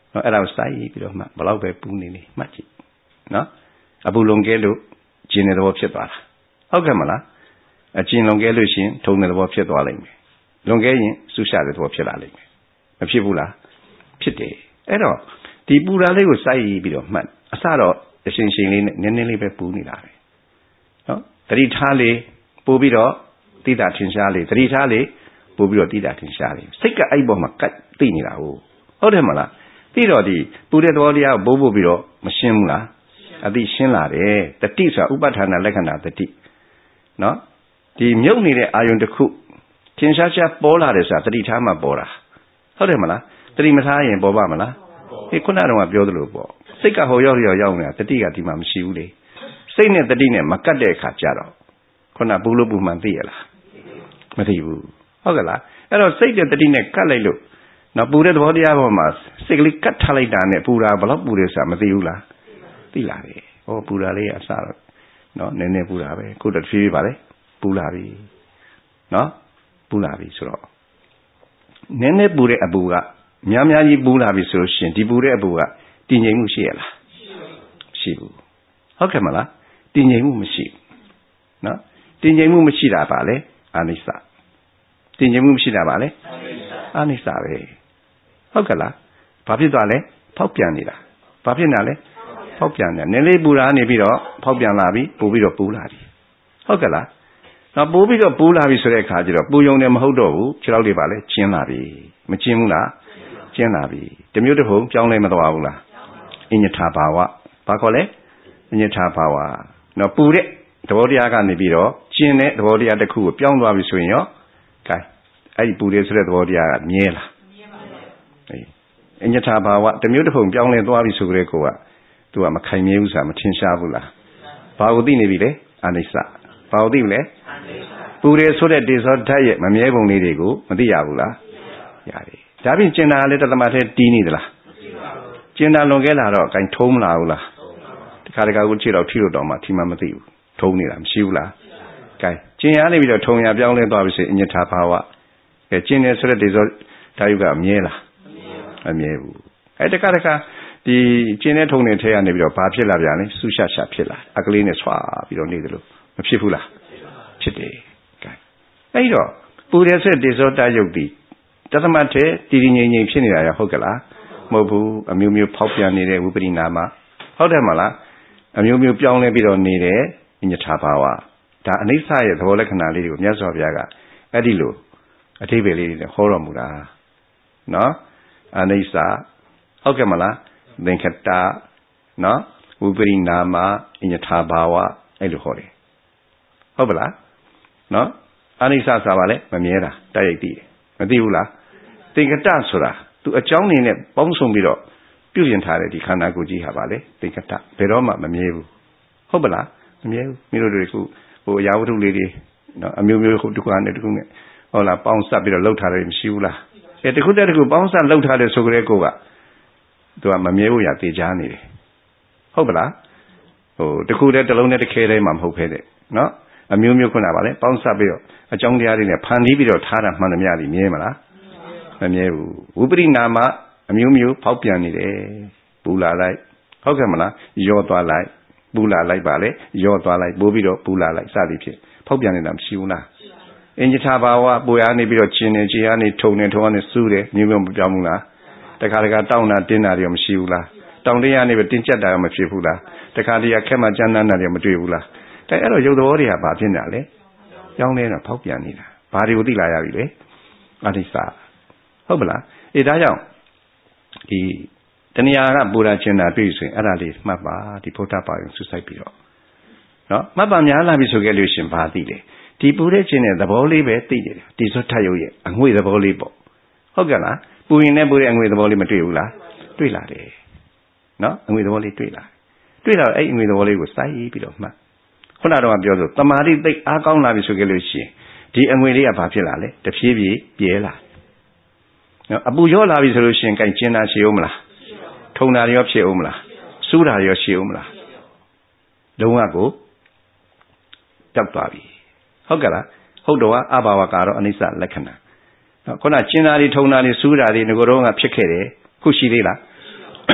နော်အဲ့ဒါကိုစိုက်ပြီးတော့မှဘလောက်ပဲပူနေနေမှတ်ကြည့်နော်အပူလွန်ကဲလို့ကျင်တဲ့သဘောဖြစ်သွားတာဟုတ်ကဲ့မလားအကျင်လွန်ကဲလို့ရှင်ထုံတဲ့သဘောဖြစ်သွားလိမ့်မယ်လွန်ကဲရင်ဆူရှာတဲ့သဘောဖြစ်လာလိမ့်မယ်မဖြစ်ဘူးလားဖြစ်တယ်အဲ့တော့ဒီပူတာလေးကိုစိုက်ပြီးတော့မှတ်အစတော့အရှင်ရှင်လေးနဲ့နည်းနည်းလေးပဲပူနေတာပဲနော်တတိထားလေးပို့ပြီးတော့တိတာထင်ရှားလေးတတိထားလေးပို့ပြီးတော့တိတာထင်ရှားလေးစိတ်ကအဲ့ပေါ်မှာကတ်သိနေတာဟုတ်ဟုတ်တယ်မလားသိတော့ဒီပူတဲ့သဘောတရားကိုပို့ပို့ပြီးတော့မရှင်းဘူးလားအသိရှင်းလာတယ်တတိဆိုတာဥပဋ္ဌာဏလက္ခဏာတတိနော်ဒီမြုပ်နေတဲ့အာယုန်တစ်ခုထင်ရှားရှားပေါ်လာတယ်ဆိုတာတတိထားမှပေါ်တာဟုတ်တယ်မလားတတိမထားရင်ပေါ်ပါမလားဒီခုနကတော့ပြောသလိုပေါ့စိတ်ကဟိုရောက်ရောက်ရောက်နေတာတတိကဒီမှာမရှိဘူးလေစိတ်နဲ့တတိနဲ့မကတ်တဲ့အခါကျတော့ခုနပူလို့ပူမှန်သိရလားမသိဘူးဟုတ်ကဲ့လားအဲ့တော့စိတ်နဲ့တတိနဲ့ကတ်လိုက်လို့နော်ပူတဲ့သဘောတရားပေါ်မှာစိတ်ကလေးကတ်ထားလိုက်တာနဲ့ပူတာဘလောက်ပူတယ်ဆိုတာမသိဘူးလားသိလာတယ်ဟောပူတာလေးအစတော့နော်နည်းနည်းပူတာပဲခုတည်းဖြည်းဖြည်းပါလေပူလာပြီနော်ပူလာပြီဆိုတော့နည်းနည်းပူတဲ့အပူကများများကြီးပူလာပြီဆိုလို့ရှိရင်ဒီပူတဲ့အပူကတည်ငြိမ်မှုရှိရလားမရှိဘူးဟုတ်ကဲ့မလားတည်ငြိမ်မှုမရှိဘူးနော်တည်ငြိမ်မှုမရှိတာပါလေအာနိစ္စတည်ငြိမ်မှုမရှိတာပါလေအာနိစ္စပဲဟုတ်ကဲ့လားဘာဖြစ်သွားလဲဖောက်ပြန်နေတာဘာဖြစ်နေလဲဖောက်ပြန်နေနည်းလေးပူတာနေပြီးတော့ဖောက်ပြန်လာပြီပူပြီးတော့ပူလာပြီဟုတ်ကဲ့လားနော်ပူပြီးတော့ပူလာပြီဆိုတဲ့အခါကျတော့ပူယုံတယ်မဟုတ်တော့ဘူးခြေထောက်တွေပါလဲကျင်းလာပြီမကျင်းဘူးလားကျင်းလာပြီတမျိုးတစ်ပုံပြောင်းလဲမသွားဘူးလားအညထာဘာဝဘာခေါ်လဲအညထာဘာဝနော်ပူတဲ့သဘောတရားကနေပြီးတော့ကျင်းတဲ့သဘောတရားတစ်ခုကိုပြောင်းသွားပြီဆိုရင်ရောကဲအဲ့ဒီပူတယ်ဆိုတဲ့သဘောတရားကမြဲလားမြဲပါဘူးအညထာဘာဝတမျိုးတစ်ပုံပြောင်းလဲသွားပြီဆိုကြတဲ့ကိုကသူကမခိုင်မြဲဘူးဆိုတာမထင်ရှားဘူးလားဘာကိုသိနေပြီလဲအနိစ္စဘာကိုသိမလဲပူတယ်ဆိုတဲ့ဒေသောဓာတ်ရဲ့မမြဲပုံလေးတွေကိုမသိရဘူးလားရတယ်ဒါပြင်ကျင်တာလည်းတသမတ်ထဲတီးနေသလားကျင်တာလွန်ခဲ့လာတော့အကိုင်ထုံးမလာဘူးလားတခါတခါကိုခြေတော့ထိလို့တော့မှထိမှမသိဘူးထုံးနေတာမရှိဘူးလားကဲကျင်ရနေပြီးတော့ထုံရပြောင်းလဲသွားပြီဆိုအညထာဘာဝကဲကျင်တယ်ဆိုတဲ့ဒေသောဓာတ်ယုကမြဲလားမမြဲဘူးအဲတခါတခါဒီကျင်တဲ့ထုံတဲ့ထဲကနေပြီးတော့ဘာဖြစ်လာပြန်လဲဆူရှာရှာဖြစ်လာအကလေးနဲ့ဆွာပြီးတော့နေတယ်လို့မဖြစ်ဘူးလားဖြစ်တယ်ကဲအဲ့တော့ပူတယ်ဆိုတဲ့ဒေသောဓာတ်ယုတ်ဒီတသမတ်ထဲတည်တည်ငြိမ်ငြိမ်ဖြစ်နေတာရဟုတ်ကလားမဟုတ်ဘူးအမျိုးမျိုးဖောက်ပြန်နေတဲ့ဝိပရိနာမဟုတ်တယ်မလားအမျိုးမျိုးပြောင်းလဲပြီးတော့နေတဲ့အညထာဘာဝဒါအနိစ္စရဲ့သဘောလက္ခဏာလေးတွေကိုမြတ်စွာဘုရားကအဲ့ဒီလိုအဓိပ္ပာယ်လေးတွေဟောတော်မူတာနော်အနိစ္စဟုတ်ကဲ့မလားသင်္ခတနော်ဝိပရိနာမအညထာဘာဝအဲ့လိုဟောတယ်ဟုတ်ပလားနော်အနိစ္စဆိုတာလည်းမမြဲတာတိုက်ရိုက်သိတယ်မသိဘူးလားသင်္ကတဆိုတာသူအကြောင်းနေနဲ့ပေါင်းစုံပြီးတော့ပြုပြင်ထားတဲ့ဒီခန္ဓာကိုယ်ကြီးဟာပါလေသင်္ကတဘယ်တော့မှမမြဲဘူးဟုတ်ပလားမမြဲဘူးမိတို့တွေကဟိုအရာဝတ္ထုလေးတွေနော်အမျိုးမျိုးခုတစ်ခုနဲ့တစ်ခုနဲ့ဟုတ်လားပေါင်းစပ်ပြီးတော့လှုပ်ထားတယ်မရှိဘူးလားအဲတစ်ခုတည်းတစ်ခုပေါင်းစပ်လှုပ်ထားတယ်ဆိုကြတဲ့ကိုကသူကမမြဲဘူးရတေချာနေတယ်ဟုတ်ပလားဟိုတစ်ခုတည်းတစ်လုံးနဲ့တစ်ခဲတည်းမှမဟုတ်ဖဲတဲ့နော်အမျိုးမျိုးခုနပါလေပေါင်းစပ်ပြီးတော့အကြောင်းတရားတွေနဲ့ဖန်တီးပြီးတော့ထားတာမှန်သမျှကြီးမြဲမလားမမြဲဘူးဝိပရိနာမအမျိုးမျိုးဖောက်ပြန်နေတယ်ပူလာလိုက်ဟုတ်ကဲ့မလားယောသွားလိုက်ပူလာလိုက်ပါလေယောသွားလိုက်ပိုးပြီးတော့ပူလာလိုက်စသည်ဖြင့်ဖောက်ပြန်နေတာမရှိဘူးလားအင်္ဂထာဘာဝပူရနေပြီးတော့ကျင်နေခြေကနေထုံနေထုံနေစူးတယ်မျိုးမျိုးမပြောင်းဘူးလားတခါတခါတောင်းတာတင်းတာတွေရောမရှိဘူးလားတောင်းတရားနေပဲတင်းကျပ်တာရောမဖြစ်ဘူးလားတခါတည်းခက်မှကြမ်းတမ်းတာတွေမတွေ့ဘူးလားအဲအဲ့တော့ရုပ်သဘောတွေကဘာဖြစ်နေတာလဲကြောင်းနေတာဖောက်ပြန်နေတာဘာတွေကိုသိလာရပြီလဲအနိစ္စဟုတ်ပလားအေးဒါကြောင့်ဒီတဏှာကပူရာကျင်တာတွေ့ဆိုရင်အဲ့ဒါလေးမှတ်ပါဒီဗုဒ္ဓဘာသာဆုစိုက်ပြီးတော့နော်မှတ်ပါများလာပြီဆိုခဲ့လို့ရှင်ဘာသိလဲဒီပူတဲ့ကျင်တဲ့သဘောလေးပဲသိတယ်ဒီစွတ်ထရုပ်ရဲ့အငွေ့သဘောလေးပေါ့ဟုတ်ကဲ့လားပူရင်လည်းပူတဲ့အငွေ့သဘောလေးမတွေ့ဘူးလားတွေ့လာတယ်နော်အငွေ့သဘောလေးတွေ့လာတွေ့လာအဲ့အငွေ့သဘောလေးကိုစိုက်ပြီးတော့မှတ်ခုနကတော့ပြောဆိုတမာတိသိအားကောင်းလာပြီဆိုခဲ့လို့ရှိရင်ဒီအငွေလေးကဘာဖြစ်လာလဲတဖြည်းဖြည်းပြဲလာနော်အပူရောလာပြီဆိုလို့ရှိရင်ကြင်ကျင်တာရှိအောင်မလားထုံတာရောဖြစ်အောင်မလားစူးတာရောရှိအောင်မလားလုံးဝကိုတောက်သွားပြီဟုတ်ကဲ့လားဟုတ်တော့အဘာဝကတော့အနိစ္စလက္ခဏာနော်ခုနကျင်တာတွေထုံတာတွေစူးတာတွေငကိုတော့ကဖြစ်ခဲ့တယ်ခုရှိသေးလား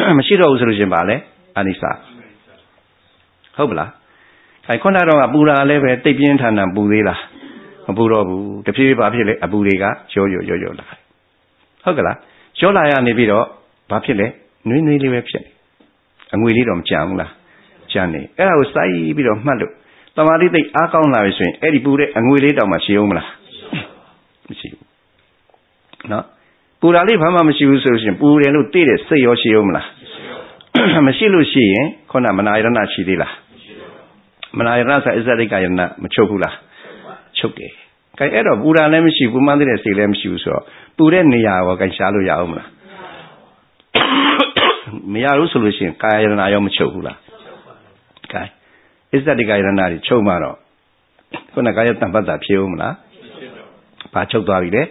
မရှိတော့ဘူးဆိုလို့ရှင်ပါလေအနိစ္စဟုတ်ပလားအဲခုနတော့ပူတာလည်းပဲတိတ်ပြင်းထန်ထန်ပူသေးလားမပူတော့ဘူးတဖြည်းဖြည်းဘာဖြစ်လဲအပူတွေကရောရောရောရောလာဟုတ်ကလားရောလာရနေပြီးတော့ဘာဖြစ်လဲနွေးနွေးလေးပဲဖြစ်အငွေလေးတော့မကြမ်းဘူးလားကြမ်းနေအဲ့ဒါကိုစိုက်ပြီးတော့မှတ်လို့တမာတိသိအားကောင်းလာပြီဆိုရင်အဲ့ဒီပူတဲ့အငွေလေးတောင်မှရှိအောင်မလားမရှိဘူးနော်ပူတာလေးဘာမှမရှိဘူးဆိုလို့ရှိရင်ပူတယ်လို့သိတဲ့စိတ်ရောရှိအောင်မလားမရှိလို့ရှိရင်ခုနမနာယရဏရှိသေးလားမနာယရဏဆိုအစ္ဆဒိကယရဏမချုပ်ဘူးလားချုပ်တယ်။အဲအဲ့တော့ပူတာလည်းမရှိဘူးမှန်းတဲ့စိတ်လည်းမရှိဘူးဆိုတော့ပူတဲ့နေရာရောကြိုက်ရှားလို့ရအောင်မလားမရဘူးဆိုလို့ရှိရင်ကာယယရဏရောမချုပ်ဘူးလားကဲအစ္ဆဒိကယရဏတွေချုပ်မှတော့ခုနကာယတံပတ္တဖြစ်အောင်မလားဘာချုပ်သွားပြီလဲ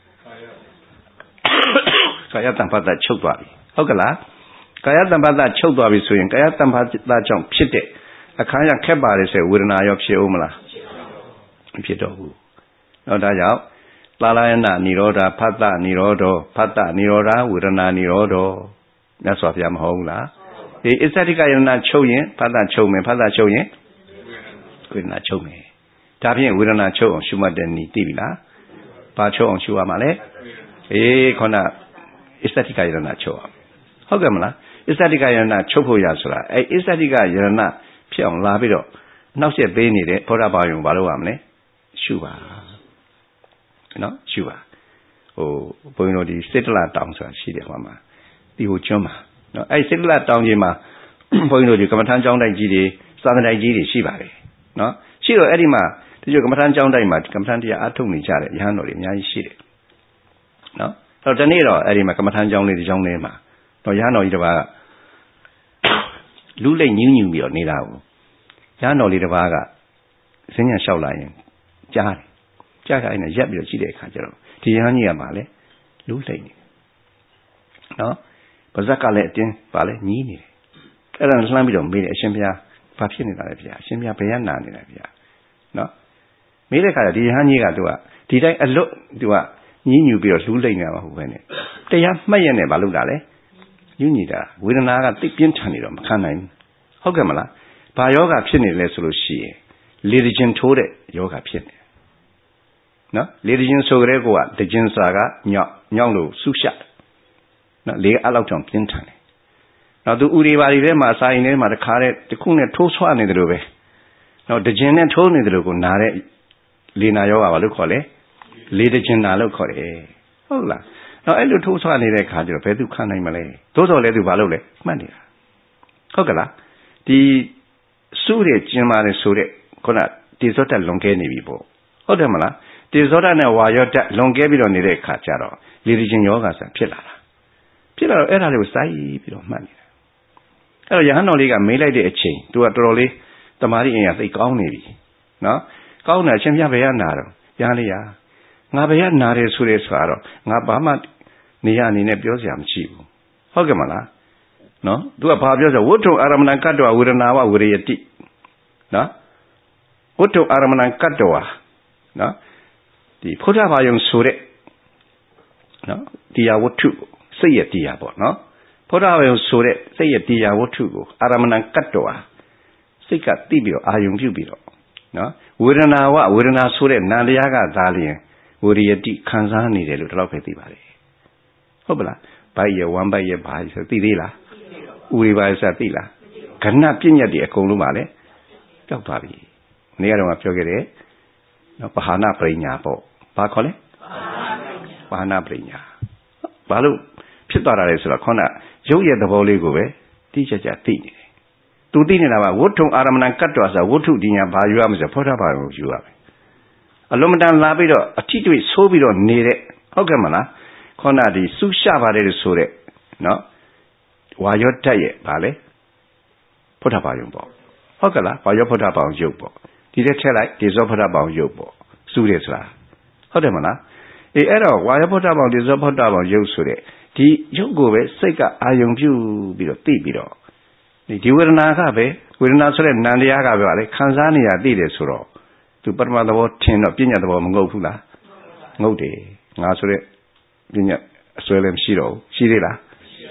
ကာယတံပတ္တချုပ်သွားပြီဟုတ်ကလားကာယတံပတ္တချုပ်သွားပြီဆိုရင်ကာယတံပတ္တကြောင့်ဖြစ်တဲ့အခါရခက်ပါတယ်ဆိုဝေဒနာရောဖြစ်အောင်မလားမဖြစ်တော့ဘူးတော့ဒါကြောင့်သာလယနာនិရောဓဖတ္တនិရောဓဖတ္တនិရောဓဝေဒနာនិရောဓမြတ်စွာဘုရားမဟုတ်ဘူးလားဒီအစ္ဆဒိကယရဏချုပ်ရင်ဖတ္တချုပ်မယ်ဖတ္တချုပ်ရင်ဝေဒနာချုပ်မယ်ဒါဖြင့်ဝေဒနာချုပ်အောင်ရှုမှတ်တဲ့နည်းသိပြီလားဘာချုပ်အောင်ရှုရမှာလဲအေးခုနအစ္ဆဒိကယရဏချုပ်အောင်ဟုတ်ကဲ့မလားအစ္ဆဒိကယရဏချုပ်ဖို့ရဆိုတာအဲအစ္ဆဒိကယရဏဖြစ်အောင်လာပြီးတော့နောက်ဆက်ပေးနေတဲ့ဘောဓဘာယုံဘာလို့ရမလဲရှုပါနော်ရှုပါဟိုဘုန်းကြီးတို့ဒီစစ်တလတောင်ဆိုတာရှိတယ်ဟောမှာဒီဟိုကျွန်းမှာနော်အဲစစ်တလတောင်ကြီးမှာဘုန်းကြီးတို့ဒီကမ္မထမ်းကျောင်းတိုက်ကြီးတွေစာသင်တိုက်ကြီးတွေရှိပါတယ်နော်ရှိတော့အဲ့ဒီမှာဒီလိုကမ္မထမ်းကျောင်းတိုက်မှာကမ္မထမ်းတရားအားထုတ်နေကြတဲ့ရဟန်းတော်တွေအများကြီးရှိတယ်နော်အဲ့တော့ဒီနေ့တော့အဲ့ဒီမှာကမ္မထမ်းကျောင်းလေးဒီကျောင်းလေးမှာတော့ရဟန်းတော်ကြီးတစ်ပါးကလူလိမ့်ညူးညူးပြီးတော့နေတာကိုရဟန်းတော်လေးတစ်ပါးကစဉ္ညာလျှောက်လာရင်ကြားတယ်ကြားခိုင်းနေရက်ပြီးတော့ကြည့်တဲ့အခါကျတော့ဒီရဟန်းကြီးကမှလည်းလူလိမ့်နေနော်ပါဇက်ကလည်းအတင်းပါလဲညီးနေတယ်အဲ့ဒါလှမ်းပြီးတော့မေးတယ်အရှင်ဘုရားဘာဖြစ်နေတာလဲဗျာအရှင်ဘုရားဘယ်ရနာနေတာဗျာနော်မေးတဲ့အခါကျဒီရဟန်းကြီးကသူကဒီတိုင်းအလွတ်သူကညည်းညူပြီးတော့လူလိမ့်နေတာမဟုတ်ဘဲနဲ့တရားမှတ်ရနဲ့မလုပ်တာလေညူးညူတာဝေဒနာကသိပြင်းထန်နေတော့မခံနိုင်ဘူးဟုတ်ကဲ့မလားဘာယောဂဖြစ်နေလဲဆိုလို့ရှိရင်လေဒချင်းထိုးတဲ့ယောဂဖြစ်နေနော်လေဒချင်းဆိုကြတဲ့ကောကဒချင်းစာကညောက်ညောက်လို့ဆုရှနော်လေအဲ့လောက်တောင်ပြင်းထန်တယ်နောက်သူဥရိပါရီထဲမှာစာရင်ထဲမှာတခါတဲ့တခုနဲ့ထိုးဆွနေတယ်လို့ပဲနော်ဒချင်းနဲ့ထိုးနေတယ်လို့ကိုနာတဲ့လေနာယောဂဘာလို့ခေါ်လဲလေဒချင်းနာလို့ခေါ်တယ်ဟုတ်လားနော်အဲ့လိုထိုးဆွနေတဲ့ခါကျတော့ဘယ်သူခံနိုင်မလဲသို့တော်လည်းသူဘာလုပ်လဲမှတ်နေတာဟုတ်ကလားဒီစုရကျင်းပါလေဆိုတဲ့ခုနတေဇောတက်လွန်ကဲနေပြီပေါ့ဟုတ်တယ်မလားတေဇောတက်နဲ့ဝါယောတက်လွန်ကဲပြီးတော့နေတဲ့ခါကျတော့လေဒီချင်းယောဂဆန်ဖြစ်လာတာဖြစ်လာတော့အဲ့ဒါလေးကိုစိုက်ပြီးတော့မှတ်နေတာအဲ့တော့ယဟန်တော်လေးကမေးလိုက်တဲ့အချိန်သူကတော်တော်လေးတမာရီအင်ရသိကောင်းနေပြီနော်ကောင်းတယ်အရှင်ပြဘယ်ရနာတော့ရဟန်းလေးရငါဘယ်ရနာတယ်ဆိုရဲဆိုတော့ငါဘာမှနေရအနေနဲ့ပြောစရာမရှိဘူးဟုတ်ကဲ့မလားနော်သူကဘာပြောဆိုဝတ္ထုအာရမဏကတ္တဝဝေဒနာဝဝေရတိနော်ဝတ္ထုအာရမဏကတ္တဝနော်ဒီဖုဒ္ဓဘာယုံဆိုတဲ့နော်တရားဝတ္ထုစိတ်ရတရားပေါ့နော်ဖုဒ္ဓဘာယုံဆိုတဲ့စိတ်ရတရားဝတ္ထုကိုအာရမဏကတ္တဝစိတ်ကသိပြီးတော့အာယုံပြုပြီးတော့နော်ဝေဒနာဝဝေဒနာဆိုတဲ့နာတရားကသာလျင်ဝေရတိခံစားနေတယ်လို့ဒီလောက်ပဲသိပါတယ်ဟုတ်ပလားဘိုက်ရဝမ်းဘိုက်ရဘာဆိုသိသေးလားဥရိပါစသိလားခဏပြည့်ညတ်တွေအကုန်လုံးပါလေကြောက်သွားပြီနေရာတော့ပြောခဲ့တယ်နော်ပဟာနာပရိညာပေါ့ဘာခေါ်လဲပဟာနာပရိညာဘာလို့ဖြစ်သွားတာလဲဆိုတော့ခေါင်းကရုပ်ရဲ့သဘောလေးကိုပဲတိကျကျသိနေတယ်သူသိနေတာကဝတ္ထုအာရမဏကတ္တဝဆိုဝတ္ထုဒီညာဘာယူရမလဲဆိုဖောထဘာကိုယူရမယ်အလုံးမတန်လာပြီးတော့အထီးတွေ့ဆိုးပြီးတော့နေတဲ့ဟုတ်ကဲ့မလားခေါင်းကဒီစူးရှပါတယ်လို့ဆိုတဲ့နော်ဝါယောတက်ရဲ့ဗာလဲဖုဒ္ဓဘာယုံပေါ့ဟုတ်ကဲ့လားဝါယောဖုဒ္ဓဘာယုံရုပ်ပေါ့ဒီထဲထည့်လိုက်ဒေဇောဖုဒ္ဓဘာယုံရုပ်ပေါ့စူးတယ်ဆိုတာဟုတ်တယ်မလားအေးအဲ့တော့ဝါယောဖုဒ္ဓဘာယုံဒေဇောဖုဒ္ဓဘာယုံရုပ်ဆိုတဲ့ဒီရုပ်ကိုပဲစိတ်ကအာယုံပြုပြီးတော့သိပြီးတော့ဒီဝေဒနာကပဲဝေဒနာဆိုတဲ့နာမ်တရားကပဲဗာလဲခံစားနေရသိတယ်ဆိုတော့သူပထမသဘောထင်တော့ပညာသဘောမငုတ်ဘူးလားငုတ်တယ်ငါဆိုတဲ့ပညာအစွဲလည်းမရှိတော့ဘူးရှိသေးလား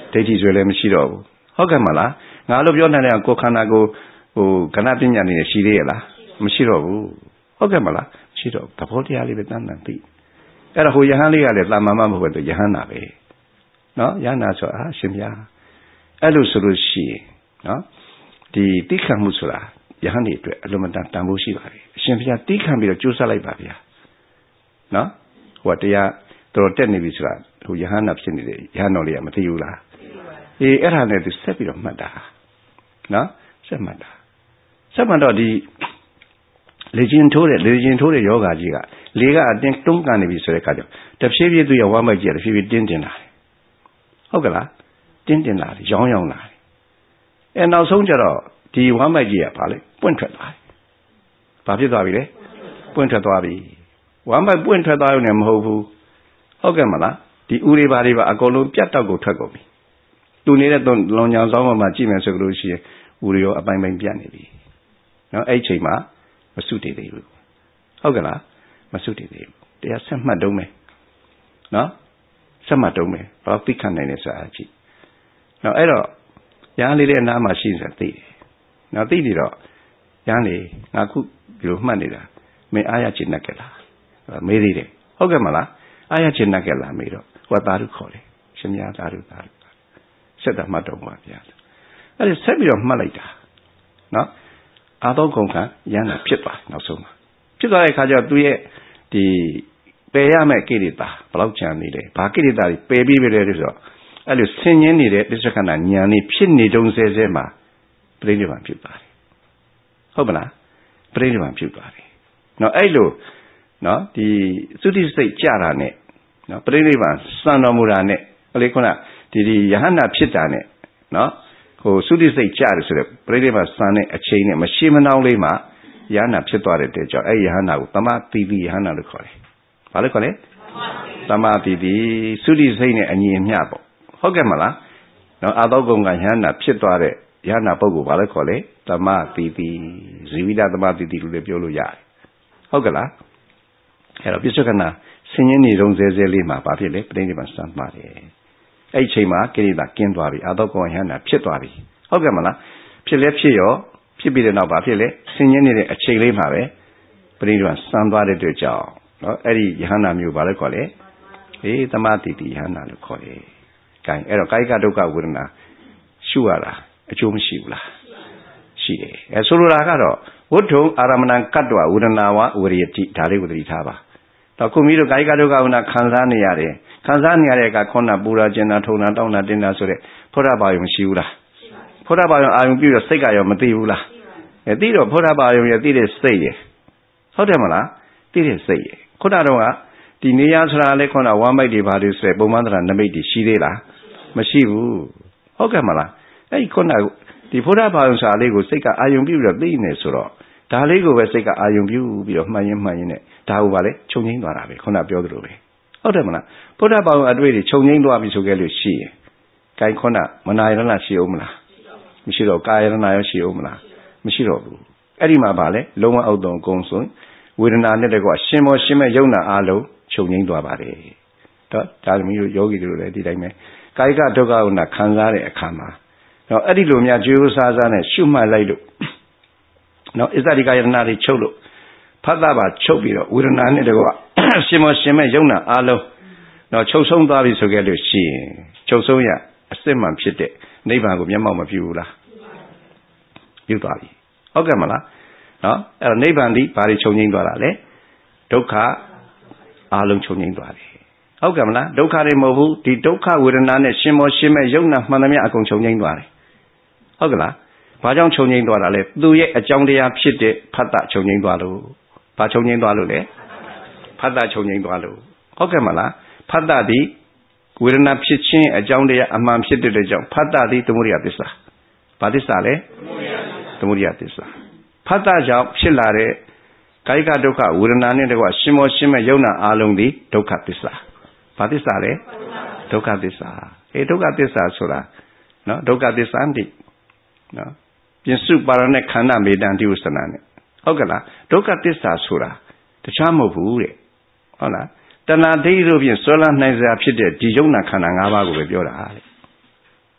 ဒိဋ္ဌိဆိုလည်းမရှိတော့ဘူးဟုတ်ကဲ့မလားငါလို့ပြောနေတဲ့ကိုယ်ခန္ဓာကိုဟိုကဏ္ဍပညာနေရှိသေးရဲ့လားမရှိတော့ဘူးဟုတ်ကဲ့မလားရှိတော့သဘောတရားလေးပဲတန်းတန်းသိအဲ့ဒါဟိုယဟန်လေးကလည်းတာမန်မမဟုတ်ပဲယဟန်နာပဲနော်ယဟန်နာဆိုအာရှင်ဗျာအဲ့လိုဆိုလို့ရှိရင်နော်ဒီတိခံမှုဆိုတာယဟန်နေအတွက်အလုံးမတန်တန်ဖိုးရှိပါတယ်အရှင်ဘုရားတိခံပြီးတော့ကြိုးစားလိုက်ပါဗျာနော်ဟိုတရားတော်တက်နေပြီဆိုတာဟိုယဟန်နာဖြစ်နေတယ်ယဟန်တော်လေးကမသိဘူးလားအေးအဲ့ဒါနဲ့သူဆက်ပြီးတော့မှတ်တာနော်ဆက်မှတ်တာဆက်မှတ်တော့ဒီလေကျင်ထိုးတဲ့လေကျင်ထိုးတဲ့ယောဂါကြီးကလေကအတင်းတွန်းကန်နေပြီဆိုတဲ့အခါကျတော့တဖြည်းဖြည်းသူ့ရဲ့ဝမ်းမိုက်ကြီးကတဖြည်းဖြည်းတင်းတင်လာတယ်ဟုတ်ကလားတင်းတင်လာတယ်ရောင်းရောင်းလာတယ်အဲနောက်ဆုံးကျတော့ဒီဝမ်းမိုက်ကြီးကဘာလဲပွင့်ထွက်သွားတယ်ဘာဖြစ်သွားပြီလဲပွင့်ထွက်သွားပြီဝမ်းမိုက်ပွင့်ထွက်သွားရုံနဲ့မဟုတ်ဘူးဟုတ်ကဲ့မလားဒီဥတွေပါတွေပါအကုန်လုံးပြတ်တောက်ကိုထွက်ကုန်ပြီသူနေတဲ့လွန်ညောင်ဆောင်မှာကြည့်မယ်ဆိုလို့ရှိရင်ဥတွေရောအပိုင်းပိုင်းပြတ်နေပြီနော်အဲ့ချိန်မှာမဆုတည်သေးဘူးဟုတ်ကဲ့လားမဆုတည်သေးဘူးတရားဆက်မှတ်တုံးမယ်နော်ဆက်မှတ်တုံးမယ်ဘာသိခံနိုင်လဲဆိုတာကြည့်နော်အဲ့တော့ရဟန်းလေးရဲ့အနားမှာရှိနေတာသိတယ်နော်သိနေတော့ရဟန်းလေးငါခုဒီလိုမှတ်နေတာမင်းအားရချင်နဲ့ကြလားမေးသေးတယ်ဟုတ်ကဲ့မလားအားရချင်နဲ့ကြလားမေးတော့ဟိုသားတို့ခေါ်တယ်ရှင်များသားတို့သားတို့ဆက်တာမှတ်တော့ပါဗျာအဲ့ဒါဆက်ပြီးတော့မှတ်လိုက်တာနော်အာသောကုန်ခံရဟန္တာဖြစ်သွားနောက်ဆုံးမှာဖြစ်သွားတဲ့အခါကျတော့သူရဲ့ဒီပယ်ရမယ့်ကိလေသာဘယ်လောက်ချမ်းနေလဲဘာကိလေသာတွေပယ်ပြီးပြီလဲဆိုတော့အဲ့လိုဆင်ញင်းနေတဲ့ပစ္စကနာဉာဏ်นี่ဖြစ်နေတုံးဆဲဆဲမှာပြိဋိဘံဖြစ်သွားတယ်ဟုတ်မလားပြိဋိဘံဖြစ်သွားတယ်နော်အဲ့လိုနော်ဒီသုတိစိတ်ကြတာနဲ့နော်ပြိဋိဘံစံတော်မူတာနဲ့ကလေးခုနဒီဒီယဟန္တာဖြစ်တာနဲ့နော်ဟိုသုတိစိတ်ကြတယ်ဆိုတော့ပြိဋိဘံစံတဲ့အချိန်နဲ့မရှိမနှောင်းလေးမှာယဟန္တာဖြစ်သွားတဲ့တဲ့ကြောင့်အဲ့ယဟန္တာကိုတမတိတိယဟန္တာလို့ခေါ်တယ်ဘာလို့ခေါ်လဲတမတိတိသုတိစိတ်နဲ့အညီအမျှပေါ့ဟုတ်ကဲ့မလားနော်အာသောကုန်ကယဟန္တာဖြစ်သွားတဲ့ယဟန္တာပုဂ္ဂိုလ်ဘာလို့ခေါ်လဲတမတိတိဇီဝိတတမတိတိလို့လည်းပြောလို့ရတယ်ဟုတ်ကဲ့လားအဲ့တော့ပြစ္ဆုတ်ကနာဆင်းရဲနေတုံးဇဲဇဲလေးမှာဘာဖြစ်လဲပြိဋိဘံစံပါတယ်အဲ့ဒီချိန်မှာကိရိတာကင်းသွားပြီအာသောကုန်ယဟန္တာဖြစ်သွားပြီဟုတ်ကဲ့မလားဖြစ်လဲဖြစ်ရောဖြစ်ပြီးတဲ့နောက်ဘာဖြစ်လဲဆင်းရဲနေတဲ့အချိန်လေးမှာပဲပြိဋိဘံစံသွားတဲ့အတွက်ကြောင့်နော်အဲ့ဒီယဟန္တာမျိုးဘာလို့ခေါ်လဲအေးတမတိတိယဟန္တာလို့ခေါ်တယ်ကဲအဲ့တော့ကာယကဒုက္ခဝေဒနာရှုရတာအကျိုးမရှိဘူးလားရှိတယ်အဲဆိုလိုတာကတော့ဝဋ္ထုအာရမဏံကတ္တဝဝေဒနာဝဝရိယတိဒါလေးကိုသတိထားပါတော့ခုမိတို့ကာယကဒုက္ခဝေဒနာခံစားနေရတယ်ခံစားနေရတဲ့အခါခုနပူရာကျင်တာထုံတာတောင်းတာတင်းတာဆိုတဲ့ဖောဓဘာယုံမရှိဘူးလားဖောဓဘာယုံအာယုံပြုတော့စိတ်ကရောမသိဘူးလားအဲသိတော့ဖောဓဘာယုံရဲ့သိတဲ့စိတ်ရဲ့ဟုတ်တယ်မလားသိတဲ့စိတ်ရဲ့ခုနတော့ကဒီနေရာဆိုတာလေခုနဝမ်းမိုက်တွေဘာတွေဆိုပုံမှန်သဏ္ဍာန်နမိတ်တွေရှိသေးလားမရှိဘူးဟုတ်ကဲ့မလားအဲ့ဒီခုနဒီဖောဓဘာယုံစာလေးကိုစိတ်ကအာယုံပြုပြီးတော့သိနေဆိုတော့ဒါလေးကိုပဲစိတ်ကအာယုံပြုပြီးတော့မှန်ရင်မှန်ရင်နဲ့ဒါကိုပါလေခြုံငိမ့်သွားတာပဲခုနပြောသလိုပဲဟုတ်တယ်မလားဖောဓဘာယုံအတွေ့တွေခြုံငိမ့်သွားပြီဆိုခဲ့လို့ရှိရင်ဂိုင်းခုနမနာယရဏရှိအောင်မလားမရှိတော့ကာယရဏရောရှိအောင်မလားမရှိတော့ဘူးအဲ့ဒီမှာပါလေလုံးဝအောက်တုံအကုန်ဆုံးဝေဒနာနဲ့တကွရှင်မောရှင်မဲ့ယုံနာအားလုံးခြုံငိမ့်သွားပါတယ်တော့ဒါသမီးတို့ယောဂီတို့လည်းဒီတိုင်းပဲကာယကဒုက္ခဝနာခံစားတဲ့အခါမှာတော့အဲ့ဒီလိုများကြွေးစားစားနဲ့ရှုမှတ်လိုက်လို့နော်အစ္ဆဒိကယရဏတွေချုပ်လို့ဖတ်တာပါချုပ်ပြီးတော့ဝေဒနာနဲ့တကွရှင်မောရှင်မဲ့ယုံနာအားလုံးတော့ချုပ်ဆုံးသွားပြီဆိုခဲ့လို့ရှိရင်ချုပ်ဆုံးရအစစ်မှန်ဖြစ်တဲ့နိဗ္ဗာန်ကိုမျက်မှောက်မပြုဘူးလားပြုသွားပြီဟုတ်ကဲ့မလားနော်အဲ့တော့နိဗ္ဗာန်ဒီဘာတွေချုပ်ငိမ့်သွားတာလဲဒုက္ခအလုံးချုပ်ငိမ့်သွားတယ်ဟုတ်ကဲ့မလားဒုက္ခတွေမဟုတ်ဘူးဒီဒုက္ခဝေဒနာနဲ့ရှင်မောရှင်မဲ့ယုံနာမှန်သမျှအကုန်ချုပ်ငိမ့်သွားတယ်ဟုတ်ကဲ့လားဘာကြောင့်ချုပ်ငိမ့်သွားတာလဲသူရဲ့အကြောင်းတရားဖြစ်တဲ့ဖတ်တာချုပ်ငိမ့်သွားလို့ဘာချုပ်ငိမ့်သွားလို့လဲဖတ်တာချုပ်ငိမ့်သွားလို့ဟုတ်ကဲ့မလားဖတ်တာဒီဝေဒနာဖြစ်ခြင်းအကြောင်းတရားအမှန်ဖြစ်တဲ့ကြောင့်ဖတ်တာဒီသမုဒိယသစ္စာဘာသစ္စာလဲသမုဒိယသစ္စာဖတ်တာကြောင့်ဖြစ်လာတဲ့ကာယကဒုက္ခဝေဒနာနဲ့တကွရှင်မောရှင်မဲ့ယုံနာအလုံးဒီဒုက္ခသစ္စာဘာသစ္စာလဲဒုက္ခသစ္စာအဲဒုက္ခသစ္စာဆိုတာနော်ဒုက္ခသစ္စာတိနော်ပြစ္စုပါရณะခန္ဓာမေတ္တံတိဥစ္စနာနဲ့ဟုတ်ကဲ့လားဒုက္ခသစ္စာဆိုတာတခြားမဟုတ်ဘူးတဲ့ဟုတ်လားတဏှာဒိဋ္ဌိတို့ဖြင့်ဆွဲလန်းနိုင်စရာဖြစ်တဲ့ဒီယုံနာခန္ဓာ၅ပါးကိုပဲပြောတာတဲ့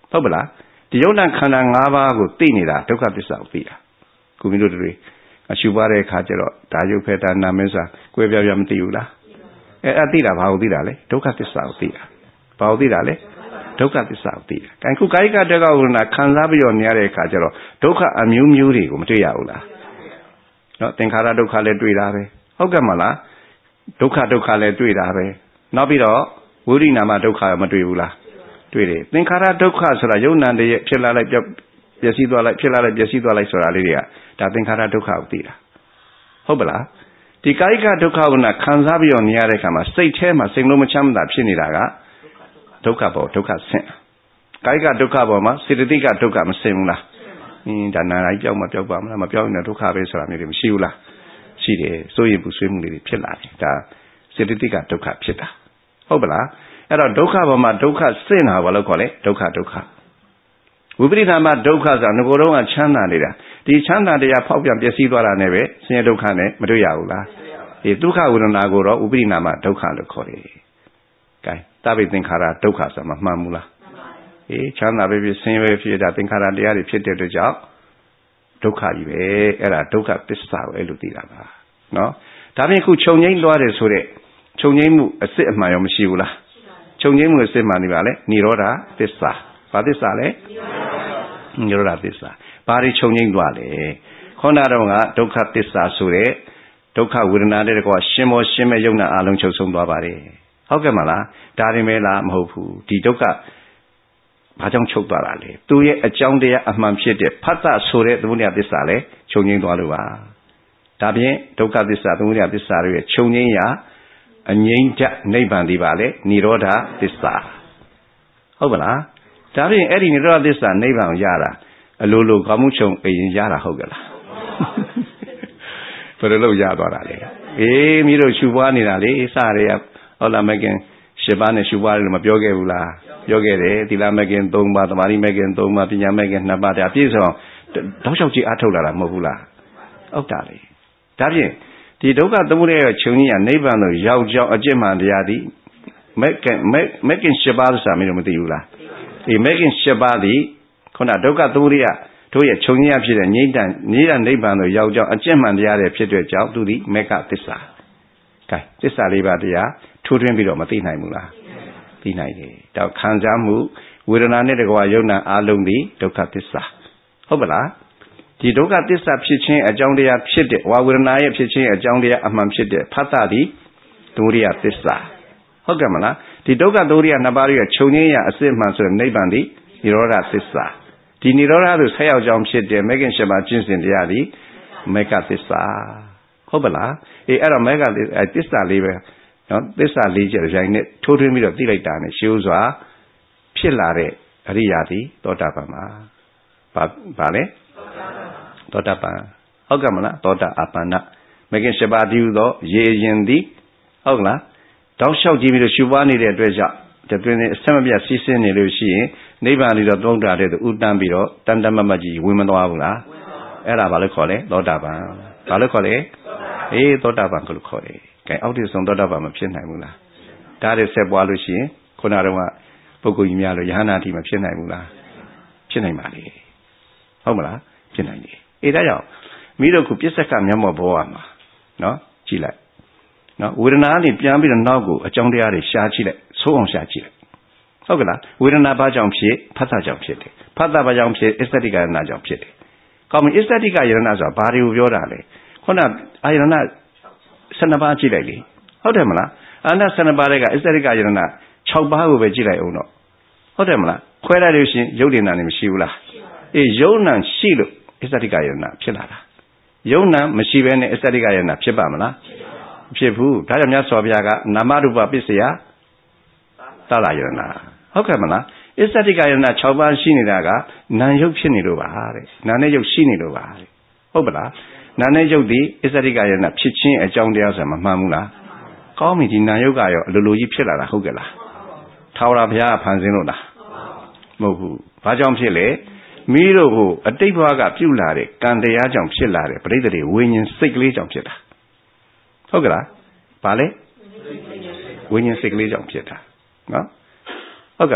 ဟုတ်ပလားဒီယုံနာခန္ဓာ၅ပါးကိုသိနေတာဒုက္ခသစ္စာကိုသိတာခုမိတို့တွေအရှုပွားတဲ့အခါကျတော့ဒါယုတ်ဖက်တာနာမင်းစာကိုယ်ပြောပြမသိဘူးလားအဲအဲ့သိတာဘာကိုသိတာလဲဒုက္ခသစ္စာကိုသိတာဘာကိုသိတာလဲဒုက္ခသစ္စာကိုသိတာအဲခုကာယကဒုက္ခဝိရဏခံစားပြီးတော့နေရတဲ့အခါကျတော့ဒုက္ခအမျိုးမျိုးတွေကိုမတွေ့ရဘူးလားနော်သင်္ခါရဒုက္ခလည်းတွေ့တာပဲဟုတ်ကဲ့မလားဒုက္ခဒုက္ခလည်းတွေ့တာပဲနောက်ပြီးတော့ဝိရိနာမဒုက္ခမတွေ့ဘူးလားတွေ့တယ်သင်္ခါရဒုက္ခဆိုတာယုံနာတည်းရဲ့ဖြစ်လာလိုက်ပျက်စီးသွားလိုက်ဖြစ်လာလိုက်ပျက်စီးသွားလိုက်ဆိုတာလေးတွေကဒါသင်္ခါရဒုက္ခကိုသိတာဟုတ်ပလားဒီကာယကဒုက္ခဝနာခံစားပြီးတော့နေရတဲ့အခါမှာစိတ်ထဲမှာစိတ်လုံးမချမ်းသာဖြစ်နေတာကဒုက္ခပေါ်ဒုက္ခဆင့်ကာယကဒုက္ခပေါ်မှာစေတသိက်ကဒုက္ခမဆင့်ဘူးလားအင်းဒါနာလိုက်ပြောက်မပြောက်ပါမလားမပြောက်ရင်ဒုက္ခပဲဆိုတာမျိုးတွေမရှိဘူးလားရှိတယ်စိုးရိမ်ပူဆွေးမှုတွေဖြစ်လာတယ်ဒါစေတသိက်ကဒုက္ခဖြစ်တာဟုတ်ပလားအဲ့တော့ဒုက္ခပေါ်မှာဒုက္ခဆင့်တာဘာလို့ခေါ်လဲဒုက္ခဒုက္ခဝိပရိနာမဒုက္ခဆိုတာငကိုယ်တော့ကချမ်းသာနေတာဒီချမ်းသာတရားဖောက်ပြန်ပျက်စီးသွားတာနဲ့ပဲဆင်းရဲဒုက္ခနဲ့မတွေ့ရဘူးလားဒီဒုက္ခဝေဒနာကိုတော့ဝိပရိနာမဒုက္ခလို့ခေါ်တယ်။ကဲသဗ္ဗေသင်္ခါရဒုက္ခဆိုမှမှန်ဘူးလား။အေးချမ်းသာပဲဖြစ်ဆင်းရဲပဲဖြစ်တာသင်္ခါရတရားတွေဖြစ်တဲ့အတွက်ကြောင့်ဒုက္ခကြီးပဲအဲ့ဒါဒုက္ခသစ္စာကိုအဲ့လိုသိတာပါနော်။ဒါပြင်ခုခြုံငိမ့်သွားတယ်ဆိုတဲ့ခြုံငိမ့်မှုအစစ်အမှန်ရောမရှိဘူးလား။ခြုံငိမ့်မှုအစစ်မှန်နေပါလေនិရောဓသစ္စာဘာသစ္စာလဲនិရောဓသစ္စာဘာတွေခြုံငိမ့်သွားလဲခေါဏတော့ကဒုက္ခသစ္စာဆိုတဲ့ဒုက္ခဝေဒနာတဲ့ကောရှင်မောရှင်မဲ့ယုံနာအလုံးချုပ်ဆုံးသွားပါတယ်ဟုတ်ကဲ့မလားဒါရင်မဲလားမဟုတ်ဘူးဒီဒုက္ခဘာကြောင့်ချုပ်သွားတာလဲသူရဲ့အကြောင်းတရားအမှန်ဖြစ်တဲ့ဖတ်တာဆိုတဲ့သမုဒယသစ္စာလဲခြုံငိမ့်သွားလို့ပါဒါဖြင့်ဒုက္ခသစ္စာသမုဒယသစ္စာတွေရဲ့ခြုံငိမ့်ရာအငြိမ့်တနိဗ္ဗာန်ဒီပါလေនិရောဓသစ္စာဟုတ်ပါလားဒါဖြင့်အဲ့ဒီនិရောဓသစ္စာနိဗ္ဗာန်ကိုရတာအလိုလိုကောင်းမှုချုပ်အရင်ရတာဟုတ်ကဲ့လားဘယ်လိုလုပ်ရသွားတာလဲအေးမိတို့ရှုပွားနေတာလေစရရဟုတ်လားမကင်ရှစ်ပါးနဲ့ရှုပွားတယ်လို့မပြောခဲ့ဘူးလားပြောခဲ့တယ်သီလမကင်သုံးပါးသမာဓိမကင်သုံးပါးပညာမကင်နှစ်ပါးဒါပြည့်စုံတောက်လျှောက်ကြည့်အားထုတ်လာတာမဟုတ်ဘူးလားဟုတ်တာလေဒါဖြင့်ဒီဒုက္ခသမုဒယရဲ့ခြုံကြီးကနိဗ္ဗာန်ကိုရောက်ကြောင်းအကျင့်မှန်တရားသည်မကင်မကင်ရှစ်ပါးဆိုတာမင်းတို့မသိဘူးလားဒီမကင်ရှစ်ပါးသည်ခုနဒုက္ခသမုဒယတို့ရဲ့ခြုံကြီးဖြစ်တဲ့ငြိမ့်တန်ငြိမ့်တန်နိဗ္ဗာန်ကိုရောက်ကြောင်းအကျင့်မှန်တရားတွေဖြစ်တဲ့ကြောင့်သူသည်မေကသစ္စာကဲသစ္စာလေးပါးတရားထိုးထွင်းပြီးတော့မသိနိုင်ဘူးလားသိနိုင်တယ်ဒါခံစားမှုဝေဒနာနဲ့တကွာယုံနာအလုံးသည်ဒုက္ခသစ္စာဟုတ်ပလားဒီဒုက္ခသစ္စာဖြစ်ခြင်းအကြောင်းတရားဖြစ်တဲ့ဝါဝေဒနာရဲ့ဖြစ်ခြင်းအကြောင်းတရားအမှန်ဖြစ်တဲ့ဖတ်တာသည်သမုဒယသစ္စာဟုတ်ကဲ့မလားဒီဒုက္ခသမုဒယနှစ်ပါးရဲ့ခြုံငင်းရာအစစ်မှန်ဆိုတဲ့နိဗ္ဗာန်သည်និရောဓသစ္စာဒီនិရောဓသို့ဆက်ရောက်ကြောင်းဖြစ်တဲ့မေခင်ရှပါကျင့်စဉ်တရားသည်မေကသစ္စာဟုတ်ပါလားအေးအဲ့တော့မေကသစ္စာလေးပဲနော်သစ္စာလေးချက်ရိုင်းနဲ့ထိုးထွင်းပြီးတော့သိလိုက်တာနဲ့ရှင်းစွာဖြစ်လာတဲ့အရိယာသည်သောတာပန်ပါဘာဘာလဲသောတာပန်ဟုတ်ကဲ့မလားသောတာအပန္နမေခင်ရှပါတည်ဟူသောရေရင်သည်ဟုတ်လားတောက်လျှောက်ကြည့်ပြီးတော့ရှုပွားနေတဲ့အတွက်ကြောင့်တတွင်နဲ့အဆက်မပြတ်စီးဆင်းနေလို့ရှိရင်နိဗ္ဗာန်လေးတော့သုံးတာတဲ့သူဥတန်းပြီးတော့တန်တမမကြီးဝင်မသွားဘူးလားအဲ့ဒါဘာလို့ခေါ်လဲသောတာပန်ဘာလို့ခေါ်လဲအေးသောတာပန်ကိုခေါ်တယ်ကဲအောက်တည်ဆုံးသောတာပန်မဖြစ်နိုင်ဘူးလားဒါတွေဆက်ပွားလို့ရှိရင်ခုနကတော့ပုဂ္ဂိုလ်ကြီးများလို့ယဟနာတိမဖြစ်နိုင်ဘူးလားဖြစ်နိုင်ပါလေဟုတ်မလားဖြစ်နိုင်တယ်အေးဒါကြောင့်မိတို့ခုပြစ္ဆကမျက်မှောက်ဘဝမှာနော်ကြည့်လိုက်နော်ဝေဒနာကနေပြန်ပြီးတော့နောက်ကိုအကြောင်းတရားတွေရှားကြည့်လိုက်ဆိုးအောင်ရှားကြည့်လိုက်ဟုတ်ကလားဝေဒနာဘာကြောင့်ဖြစ်ဖတ်တာကြောင့်ဖြစ်တယ်ဖတ်တာဘာကြောင့်ဖြစ်အစ္စတိကယရဏကြောင့်ဖြစ်တယ်ကောင်းပြီအစ္စတိကယရဏဆိုတာဘာတွေကိုပြောတာလဲခုနအာယရဏဆယ်နှစ်ပါးကြည့်လိုက်လေဟုတ်တယ်မလားအာနဆယ်နှစ်ပါးတွေကအစ္စတိကယရဏခြောက်ပါးကိုပဲကြည့်လိုက်အောင်တော့ဟုတ်တယ်မလားခွဲလိုက်လို့ရှိရင်ယုတ်တင်တာနေမရှိဘူးလားအေးယုံနံရှိလို့အစ္စတိကယရဏဖြစ်လာတာယုံနံမရှိဘဲနဲ့အစ္စတိကယရဏဖြစ်ပါမလားဖြစ်ဘူးဒါကြောင့်မြတ်စွာဘုရားကနာမရူပပစ္စယသလယရဏဟုတ်ကဲ့မလားအစ္စတိကယရဏခြောက်ပါးရှိနေတာကနာယုတ်ဖြစ်နေလို့ပါတဲ့နာနဲ့ယုတ်ရှိနေလို့ပါတဲ့ဟုတ်ပလားနာနဲ့ယုတ်ဒီအစ္စတိကယရဏဖြစ်ခြင်းအကြောင်းတရားဆိုမှမှန်ဘူးလားကောင်းပြီဒီနာယုတ်ကရောအလိုလိုကြီးဖြစ်လာတာဟုတ်ကဲ့လားထာဝရဘုရားဖန်ဆင်းလို့လားမဟုတ်ဘူးဘာကြောင့်ဖြစ်လဲမိတို့ကိုအတိတ်ဘဝကပြုလာတဲ့ကံတရားကြောင့်ဖြစ်လာတဲ့ပရိသေတွေဝိညာဉ်စိတ်ကလေးကြောင့်ဖြစ်တာဟုတ်ကဲ့လားဘာလဲဝိညာဉ်စိတ်ကလေးကြောင့်ဖြစ်တာနော်ဟုတ်ကဲ့လား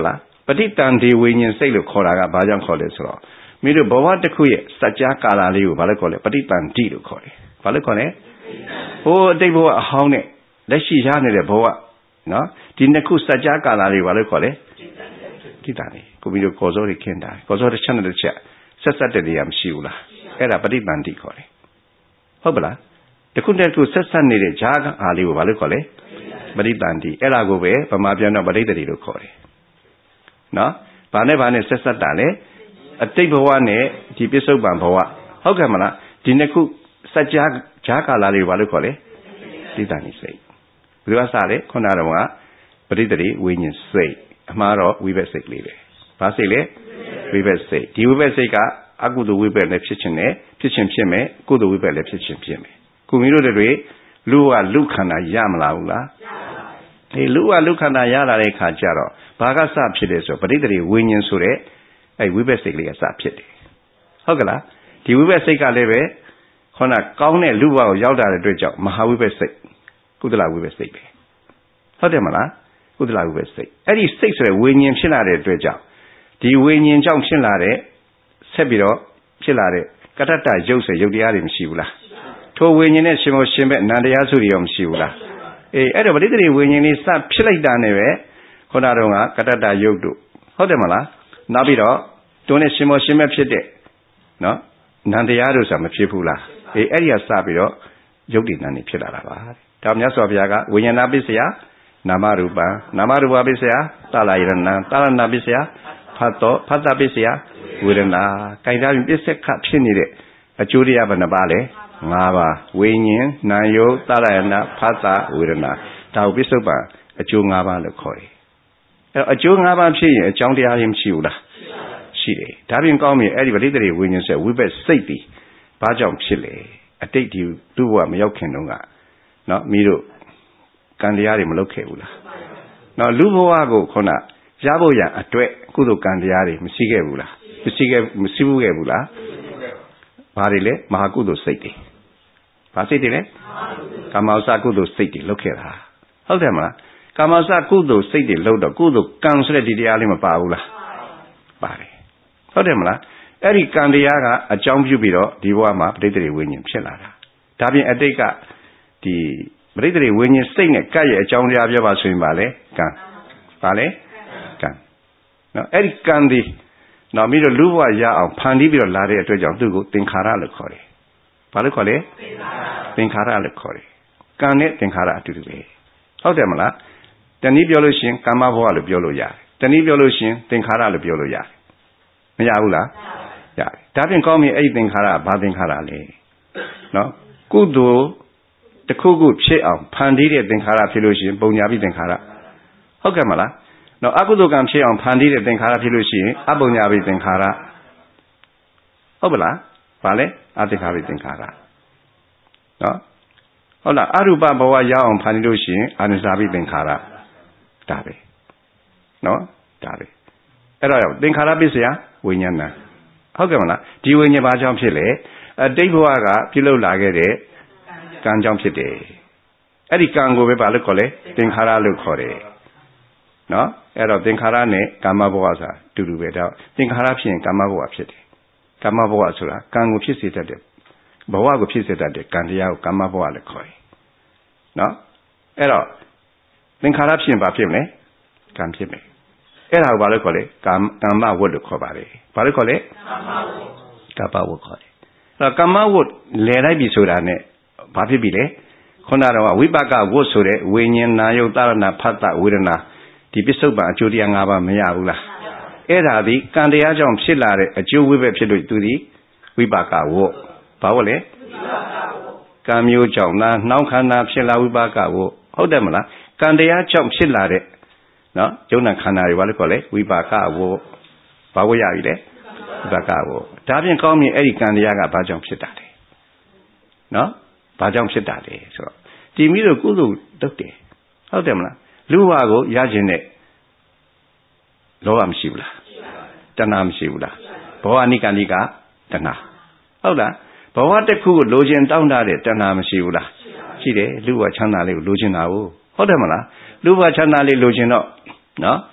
ပဋိတန်ဒီဝိညာဉ်စိတ်လို့ခေါ်တာကဘာကြောင့်ခေါ်လဲဆိုတော့မိတို့ဘဝတစ်ခုရဲ့စัจ जा ကာလလေးကိုဘာလို့ခေါ်လဲပဋိတန်ဒီလို့ခေါ်တယ်ဘာလို့ခေါ်လဲဟိုအတိတ်ဘဝအဟောင်းနဲ့လက်ရှိရနေတဲ့ဘဝနော်ဒီနှစ်ခုစัจ जा ကာလလေးဘာလို့ခေါ်လဲပဋိတန်ဒီကိုမိတို့ကော်စောတွေခင်းတာကော်စောတစ်ချက်နဲ့တစ်ချက်ဆက်ဆက်တဲ့နေရာမရှိဘူးလားအဲ့ဒါပဋိတန်ဒီခေါ်တယ်ဟုတ်ပလားတခုတည်းခုဆက်ဆက်နေတဲ့ဂျာကအားလေးကိုဘာလို့ခေါ်လဲပဋိတန်ဒီအဲ့ဒါကိုပဲဗမာပြန်တော့ပဋိတ္တိလို့ခေါ်တယ်နော်ဘာနဲ့ဘာနဲ့ဆက်ဆက်တာလဲအတိတ်ဘဝနဲ့ဒီပစ္စုပန်ဘဝဟုတ်ကဲ့မလားဒီနှစ်ခုစัจ जा ဂျာကာလာလေးကိုဘာလို့ခေါ်လဲပဋိတန်ဒီစိတ်ဘယ်လိုစလဲခုနကတော့ကပဋိတ္တိဝိညာဉ်စိတ်အမှားတော့ဝိဘက်စိတ်လေးပဲဘာစိတ်လဲဝိဘက်စိတ်ဒီဝိဘက်စိတ်ကအကုသိုလ်ဝိဘက်လည်းဖြစ်ခြင်းနဲ့ဖြစ်ခြင်းဖြစ်မယ်ကုသိုလ်ဝိဘက်လည်းဖြစ်ခြင်းဖြစ်မယ်ခုမိတို့တွေလူကလူခန္ဓာရမလားဘူးလားဒီလူကလူခန္ဓာရလာတဲ့ခါကျတော့ဘာကစဖြစ်တယ်ဆိုပဋိတ္တိဝိညာဉ်ဆိုတဲ့အဲဝိဘက်စိတ်လေးကစဖြစ်တယ်ဟုတ်ကလားဒီဝိဘက်စိတ်ကလည်းပဲခေါင်းကကောင်းတဲ့လူဘဝကိုရောက်တာတဲ့အတွက်ကြောင့်မဟာဝိဘက်စိတ်ကုသလဝိဘက်စိတ်ပဲဟုတ်တယ်မလားကုသလဝိဘက်စိတ်အဲ့ဒီစိတ်ဆိုတဲ့ဝိညာဉ်ဖြစ်လာတဲ့အတွက်ကြောင့်ဒီဝိညာဉ်ကြောင့်ဖြစ်လာတဲ့ဆက်ပြီးတော့ဖြစ်လာတဲ့ကတ္တတရုပ်ဆိုရုပ်တရားတွေမရှိဘူးလားထိုဝိညာဉ်နဲ့ရှင်မောရှင်ဘက်နန္တရားစုတွေရောမရှိဘူးလားအေးအဲ့တော့ပဋိတ္တိဝိညာဉ်လေးစဖြစ်လိုက်တာနဲ့ပဲခုနတော့ကကတ္တတရုပ်တို့ဟုတ်တယ်မလားနောက်ပြီးတော့တွန်းနဲ့ရှင်မောရှင်ဘက်ဖြစ်တဲ့နော်နန္တရားတို့ဆိုတာမဖြစ်ဘူးလားအေးအဲ့ဒီကစပြီးတော့ရုပ်တည်နံနေဖြစ်လာတာပါဒါမြတ်စွာဘုရားကဝိညာဏပစ္စယနာမရူပံနာမရူပပစ္စယသလယရဏံသလနာပစ္စယဖတ်တော်ဖတ်တာပစ္စယဝေဒနာကြိုင်သားပြီးပစ္စက္ခဖြစ်နေတဲ့အကျိုးတရားဘယ်နှပါလဲ၅ပါးဝိညာဉ်နာယုသလယနာဖတ်တာဝေဒနာဒါကိုပစ္စုပန်အကျိုး၅ပါးလို့ခေါ်တယ်အဲအကျိုး၅ပါးဖြစ်ရင်အကြောင်းတရားချင်းမရှိဘူးလားရှိတယ်ဒါပြင်ကောင်းပြီအဲ့ဒီပဋိတ္တိဝိညာဉ်ဆိုဝိဘက်စိတ်တည်ဘာကြောင့်ဖြစ်လဲအတိတ်ဒီသူ့ဘဝမရောက်ခင်တုန်းကနော်မိတို့ကံတရားတွေမလုပ်ခဲ့ဘူးလားနော်လူဘဝကိုခုနရဖို့ရန်အတွက်ကုသိုလ်ကံတရားတွေမရှိခဲ့ဘူးလားမရှိခဲ့မရှိဘူးခဲ့ဘူးလားဘာတွေလဲမဟာကုသိုလ်စိတ်တွေဘာစိတ်တွေလဲကာမဝဆကုသိုလ်စိတ်တွေလုပ်ခဲ့တာဟုတ်တယ်မလားကာမဝဆကုသိုလ်စိတ်တွေလုပ်တော့ကုသိုလ်ကံဆိုတဲ့ဒီတရားလေးမပါဘူးလားပါတယ်ဟုတ်တယ်မလားအဲ့ဒီကံတရားကအကြောင်းပြုပြီးတော့ဒီဘဝမှာပဋိတ္တိဝိညာဉ်ဖြစ်လာတာဒါပြင်အတိတ်ကဒီပဋိတ္တိဝိညာဉ်စိတ်နဲ့ကပ်ရဲ့အကြောင်းတရားပြောပါဆိုရင်ပါလေကံပါလေကံနော်အဲ့ဒီကံဒီနောက်ပြီးတော့လူဘဝရအောင်ဖန်တီးပြီးတော့လာတဲ့အတွက်ကြောင့်သူ့ကိုသင်္ခါရလို့ခေါ်တယ်ဘာလို့ခေါ်လဲသင်္ခါရလို့ခေါ်တယ်ကံနဲ့သင်္ခါရအတူတူပဲဟုတ်တယ်မလားတနည်းပြောလို့ရှိရင်ကာမဘဝလို့ပြောလို့ရတယ်တနည်းပြောလို့ရှိရင်သင်္ခါရလို့ပြောလို့ရတယ်မရဘူးလားရတယ်ဒါပြင်ကောင်းပြီအဲ့ဒီသင်္ခါရဘာသင်္ခါရလဲနော်ကုသိုလ်တစ်ခုခုဖြစ်အောင်ဖန်တီးတဲ့သင်္ခါရဖြစ်လို့ရှိရင်ပုံညာပိသင်္ခါရဟုတ်ကဲ့မလားနော်အကုသိုလ်ကံဖြစ်အောင်ဖန်တီးတဲ့သင်္ခါရဖြစ်လို့ရှိရင်အပုံညာပိသင်္ခါရဟုတ်ပလားဗာလဲအသင်္ခါပိသင်္ခါရနော်ဟုတ်လားအရူပဘဝရအောင်ဖန်တီးလို့ရှိရင်အာနိစာပိသင်္ခါရဒါပဲနော်ဒါပဲအဲ့တော့သင်္ခါရပစ္စယဝိညာဏဟုတ်ကဲ့မလားဒီဝိညာဉ်ဘာကြောင့်ဖြစ်လဲအတိတ်ဘဝကပြုလုပ်လာခဲ့တဲ့ကံကြောင့်ဖြစ်တယ်အဲ့ဒီကံကိုပဲဘာလို့ခေါ်လဲသင်္ခါရလို့ခေါ်တယ်နော်အဲ့တော့သင်္ခါရနဲ့ကာမဘဝဆိုတာတူတူပဲဒါသင်္ခါရဖြစ်ရင်ကာမဘဝဖြစ်တယ်ကာမဘဝဆိုတာကံကိုဖြစ်စေတတ်တဲ့ဘဝကိုဖြစ်စေတတ်တဲ့ကံတရားကိုကာမဘဝလို့ခေါ်တယ်နော်အဲ့တော့သင်္ခါရဖြစ်ရင်ဘာဖြစ်မလဲကံဖြစ်မယ်အဲ့ဒါကိုဘာလို့ခေါ်လဲကာမကာမဝတ်လို့ခေါ်ပါတယ်ဘာလို့ခေါ်လဲကာမဝတ်ကာမဝတ်ခေါ်တယ်အဲ့တော့ကာမဝတ်လဲလိုက်ပြီဆိုတာနဲ့ဘာဖြစ်ပြီလဲခုနကတော့ဝိပါကဝတ်ဆိုတဲ့ဝိညာဉ်နာယုတ်တရဏဖတ်တဝေဒနာဒီပစ္စုပန်အကျိုးတရား၅ပါးမရဘူးလားအဲ့ဒါဒီကံတရားကြောင့်ဖြစ်လာတဲ့အကျိုးဝိဘက်ဖြစ်လို့သူဒီဝိပါကဝတ်ဘာဝတ်လဲကံမျိုးကြောင့်နာနှောင်းခန္ဓာဖြစ်လာဝိပါကဝတ်ဟုတ်တယ်မလားကံတရားကြောင့်ဖြစ်လာတဲ့နော်ယုံနာခန္ဓာတွေဘာလို့ခေါ်လဲဝိပါကဝတ်ဘာဝတ်ရပြီလဲဝိပါကဝတ်ဒါပြင်ကောင်းမြင်အဲ့ဒီကံတရားကဘာကြောင့်ဖြစ်တာလဲနော်ဘာကြောင့်ဖြစ်တာလဲဆိုတော့ဒီမိတို့ကုသိုလ်လုပ်တယ်ဟုတ်တယ်မလားလူဘဝကိုရခြင်းနဲ့လောဘမရှိဘူးလားတဏှာမရှိဘူးလားဘောအနိကနိကတဏှာဟုတ်လားဘဝတစ်ခုကိုလိုချင်တောင်းတတဲ့တဏှာမရှိဘူးလားရှိတယ်လူဘဝချမ်းသာလေးကိုလိုချင်တာဟုတ်တယ်မလားလူဘဝချမ်းသာလေးလိုချင်တော့နော်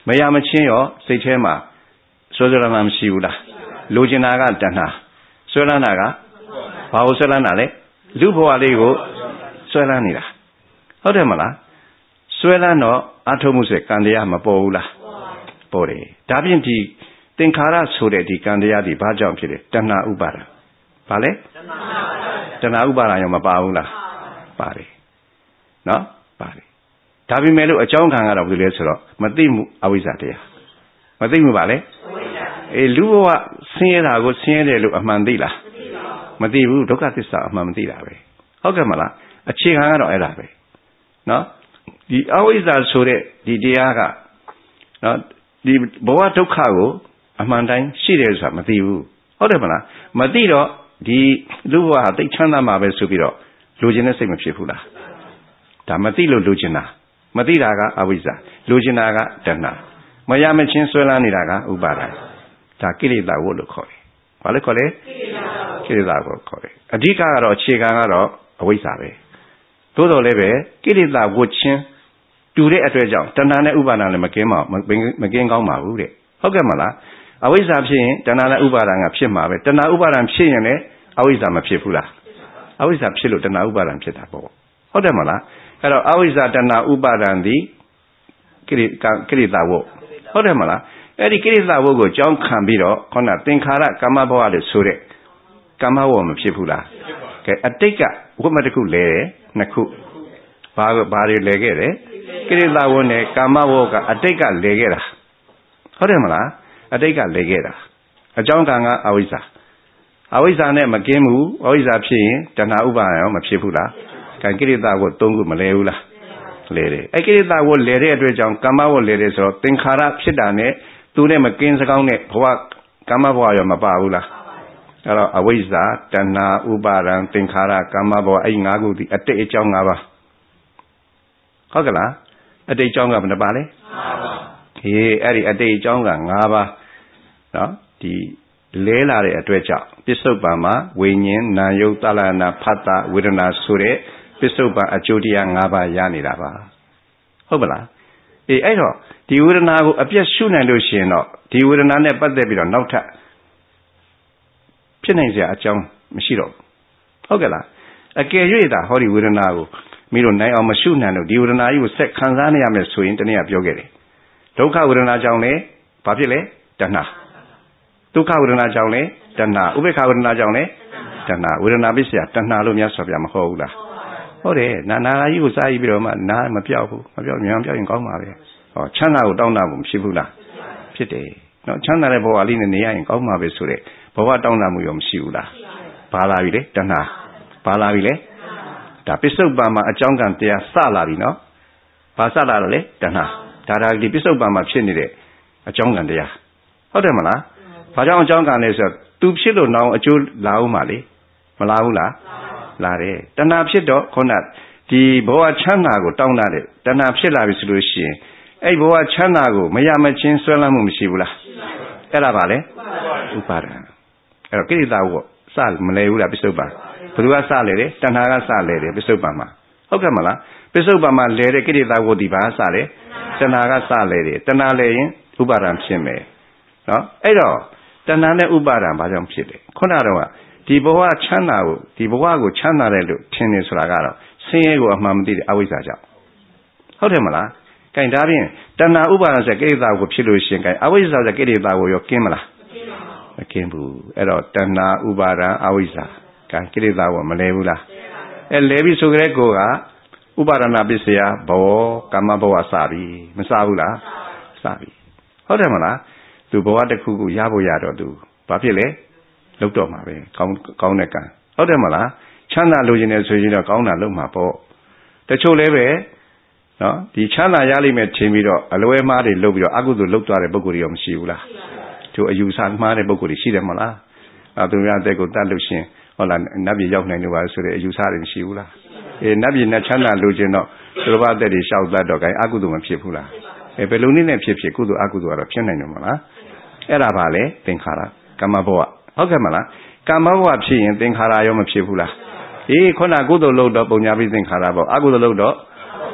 မရမချင်းရောစိတ်ထဲမှာဆွဲဆွဲလန်းလန်းမရှိဘူးလားလိုချင်တာကတဏှာဆွဲလန်းတာကဘာကိုဆွဲလန်းတာလဲလူဘဝလေးကိုဆွဲလန်းနေတာဟုတ်တယ်မလားဆွဲလန်းတော့အထုံးမှုစေကံတရားမပေါ်ဘူးလားပေါ်တယ်ဒါဖြင့်ဒီသင်္ခါရဆိုတဲ့ဒီကံတရားဒီဘာကြောင့်ဖြစ်လဲတဏှာဥပါဒံဘာလဲတဏှာဥပါဒံရောမပါဘူးလားပါတယ်နော်ပါတယ်ဒါပေမဲ့လို့အကြောင်းခံကတော့ဘယ်လိုလဲဆိုတော့မသိမှုအဝိဇ္ဇာတရားမသိမှုပါလေအေးလူဘဝဆင်းရဲတာကိုဆင်းရဲတယ်လို့အမှန်သိလားမသိဘူးဒုက္ခသစ္စာအမှန်မသိတာပဲဟုတ်ကဲ့မလားအခြေခံကတော့အဲ့ဒါပဲနော်ဒီအဝိဇ္ဇာဆိုတဲ့ဒီတရားကနော်ဒီဘဝဒုက္ခကိုအမှန်တိုင်းရှိတယ်ဆိုတာမသိဘူးဟုတ်တယ်မလားမသိတော့ဒီလူဘဝဟာသိချမ်းသာမှာပဲဆိုပြီးတော့လူကျင်တဲ့စိတ်မဖြစ်ဘူးလားဒါမသိလို့လူကျင်တာမသိတာကအဝိဇ္ဇာလူကျင်တာကတဏှာမရမချင်းဆွဲလန်းနေတာကဥပါဒံဒါကိလေသာဝတ်လို့ခေါ်တယ်ဘာလို့ခေါ်လဲကိလေသာကိုခေါ်တယ်အဓိကကတော့အခြေခံကတော့အဝိဇ္ဇာပဲသို့တော်လည်းပဲကိလေသာဝတ်ချင်းတူတဲ့အတွက်ကြောင့်တဏှာနဲ့ဥပါဒံလည်းမကင်းပါမကင်းကောင်းပါဘူးတဲ့ဟုတ်ကဲ့မလားအဝိဇ္ဇာဖြစ်ရင်တဏှာနဲ့ဥပါဒံကဖြစ်မှာပဲတဏှာဥပါဒံဖြစ်ရင်လည်းအဝိဇ္ဇာမဖြစ်ဘူးလားအဝိဇ္ဇာဖြစ်လို့တဏှာဥပါဒံဖြစ်တာပေါ့ဟုတ်တယ်မလားအဲ့တော့အဝိဇ္ဇာတဏှာဥပါဒံဒီကိလေသာကိလေသာဝတ်ဟုတ်တယ်မလားအဲ့ဒီကိလေသာဝတ်ကိုကြောင်းခံပြီးတော့ခေါင်းကသင်္ခါရကမ္မဘဝလို့ဆိုတဲ့ကမ္မဘဝမဖြစ်ဘူးလားကဲအတိတ်ကဝတ်မတစ်ခုလဲတယ်နှစ်ခုဘာဘာတွေလဲခဲ့တယ်ကိလေသာဝတ်နဲ့ကမ္မဘဝကအတိတ်ကလဲခဲ့တာဟုတ်တယ်မလားအတိတ်ကလဲခဲ့တာအကြောင်းကံကအဝိဇ္ဇာအဝိဇ္ဇာနဲ့မကင်းဘူးအဝိဇ္ဇာဖြစ်ရင်တဏှာဥပါဒံရောမဖြစ်ဘူးလားကံကိလေသာကိုသုံးခုမလဲဘူးလားလဲတယ်အဲ့ကိလေသာကိုလဲတဲ့အတွက်ကြောင့်ကမ္မဘဝလဲတယ်ဆိုတော့သင်္ခါရဖြစ်တာနဲ့သူနဲ့မကင်းစကောင်းတဲ့ဘဝကမ္မဘဝရောမပါဘူးလားအဲ့တော့အဝိဇ္ဇာတဏှာဥပါဒံသင်္ခါရကမ္မဘဝအဲ့ငါးခုဒီအတိတ်အကြောင်း၅ပါးဟုတ်ကလားအတိတ်အကြောင်းကဘယ်နှပါလဲ၅ပါးဟေးအဲ့ဒီအတိတ်အကြောင်းက၅ပါးနော်ဒီလဲလာတဲ့အတွက်ကြောင့်ပစ္စုပန်မှာဝိညာဉ်နာယုတ်တလနာဖတ်တာဝေဒနာဆိုတဲ့ပစ္စုပန်အကျိုးတရား၅ပါးရနေတာပါဟုတ်ပါလားအေးအဲ့တော့ဒီဝေဒနာကိုအပြည့်ရှုနိုင်လို့ရှိရင်တော့ဒီဝေဒနာနဲ့ပတ်သက်ပြီးတော့နောက်ထပ်ဖြစ်နိုင်စရာအကြောင်းမရှိတော့ဘူးဟုတ်ကဲ့လားအကယ်၍သာဟောဒီဝေဒနာကိုမိတို့နိုင်အောင်မရှုနိုင်လို့ဒီဝေဒနာကြီးကိုဆက်ခံစားနေရမယ်ဆိုရင်တနည်းပြောခဲ့တယ်ဒုက္ခဝေဒနာကြောင့်လေဘာဖြစ်လဲတဏှာဒုက္ခဝေဒနာကြောင့်လေတဏှာဥပေက္ခဝေဒနာကြောင့်လေတဏှာဝေဒနာပစ္စယတဏှာလို့မြတ်စွာဘုရားမဟောဘူးလားဟုတ်တယ်နာနာကြီးကိုစားပြီးပြီးတော့မှနာမပြောက်ဘူးမပြောက်မြန်ပြောက်ရင်ကောင်းပါပဲဟောချမ်းသာကိုတောင်းတာမှုဖြစ်ဘူးလားဖြစ်တယ်နော်ချမ်းသာတဲ့ဘဝလေးနဲ့နေရရင်ကောင်းပါပဲဆိုတဲ့ဘဝတောင်းတာမှုရောမရှိဘူးလားဘာလာပြီလဲတဏှာဘာလာပြီလဲဒါပစ္စုပန်မှာအကြောင်းကံတရားစလာပြီနော်ဘာစလာတော့လဲတဏှာဒါဒါဒီပစ္စုပန်မှာဖြစ်နေတဲ့အကြောင်းကံတရားဟုတ်တယ်မလားဘာကြောင့်အကြောင်းကံလဲဆိုတော့သူဖြစ်လို့နောင်အကျိုးလာဦးမှာလေမလာဘူးလားလာတယ်တဏှာဖြစ်တော့ခုနဒီဘဝချမ်းသာကိုတောင်းတာတဲ့တဏှာဖြစ်လာပြီဆိုလို့ရှိရင်အဲ့ဘဝချမ်းသာကိုမရမချင်းဆွဲလန်းမှုမရှိဘူးလားအဲ့ဒါပါလေဥပါဒံအဲ့တော့ကိလေသာကိုစမလဲဘူးလားပစ္စုပန်ဘယ်သူကစလဲတယ်တဏှာကစလဲတယ်ပစ္စုပန်မှာဟုတ်ကဲ့မလားပစ္စုပန်မှာလဲတဲ့ကိလေသာကိုဒီဘာစလဲတဏှာကစလဲတယ်တဏှာလဲရင်ဥပါဒံဖြစ်မယ်နော်အဲ့တော့တဏှာနဲ့ဥပါဒံဘာကြောင့်ဖြစ်လဲခုနကတော့ဒီဘဝချမ်းသာကိုဒီဘဝကိုချမ်းသာတယ်လို့ထင်နေဆိုတာကတော့ဆင်းရဲကိုအမှန်မသိတဲ့အဝိဇ္ဇာကြောင့်ဟုတ်တယ်မလားကဲဒါဖြင့်တဏှာဥပါဒံဆိုကိလေသာကိုဖြစ်လို့ရှိရင်ကဲအဝိဇ္ဇာဆိုကိလေသာကိုရောကင်းမလားမကင်းဘူးအဲ့တော့တဏှာဥပါဒံအဝိဇ္ဇာကဲကိလေသာကိုမလဲဘူးလားအဲလဲပြီဆိုကြတဲ့ကိုကဥပါဒနာပစ္စယဘောကမ္မဘဝစပြီမစဘူးလားစပြီဟုတ်တယ်မလားသူဘဝတစ်ခုခုရဖို့ရတော့သူဘာဖြစ်လဲလုတ်တော့မှာပဲကောင်းကောင်းတဲ့ကံဟုတ်တယ်မလားချမ်းသာလိုချင်တယ်ဆိုရင်တော့ကောင်းတာလုပ်မှာပေါ့တချို့လည်းပဲနော်ဒီချမ်းသာရလိမ့်မယ်ထင်ပြီးတော့အလွဲမှားတွေလုပ်ပြီးတော့အကုသိုလ်လုပ်သွားတဲ့ပုဂ္ဂိုလ်တွေရောမရှိဘူးလားသူအယူဆမှားတဲ့ပုဂ္ဂိုလ်တွေရှိတယ်မလားအဲသူများတဲ့ကိုတတ်လို့ရှင်ဟုတ်လားနတ်ပြည်ရောက်နိုင်လို့ပါဆိုတဲ့အယူဆတွေမရှိဘူးလားအေးနတ်ပြည်နဲ့ချမ်းသာလိုချင်တော့သူတော်ဘာတဲ့တွေရှောက်တတ်တော့ gain အကုသိုလ်မဖြစ်ဘူးလားအဲဘယ်လိုနည်းနဲ့ဖြစ်ဖြစ်ကုသိုလ်အကုသိုလ်ကတော့ဖြစ်နိုင်တယ်မလားအဲ့ဒါပါလေသင်္ခါရကမ္မဘဝဟုတ်ကဲ့မလားကမ္မဘဝဖြစ်ရင်သင်္ခါရရောမဖြစ်ဘူးလားအေးခုနကုသိုလ်လုပ်တော့ပုံညာပြီးသင်္ခါရပေါ့အကုသိုလ်လုပ်တော့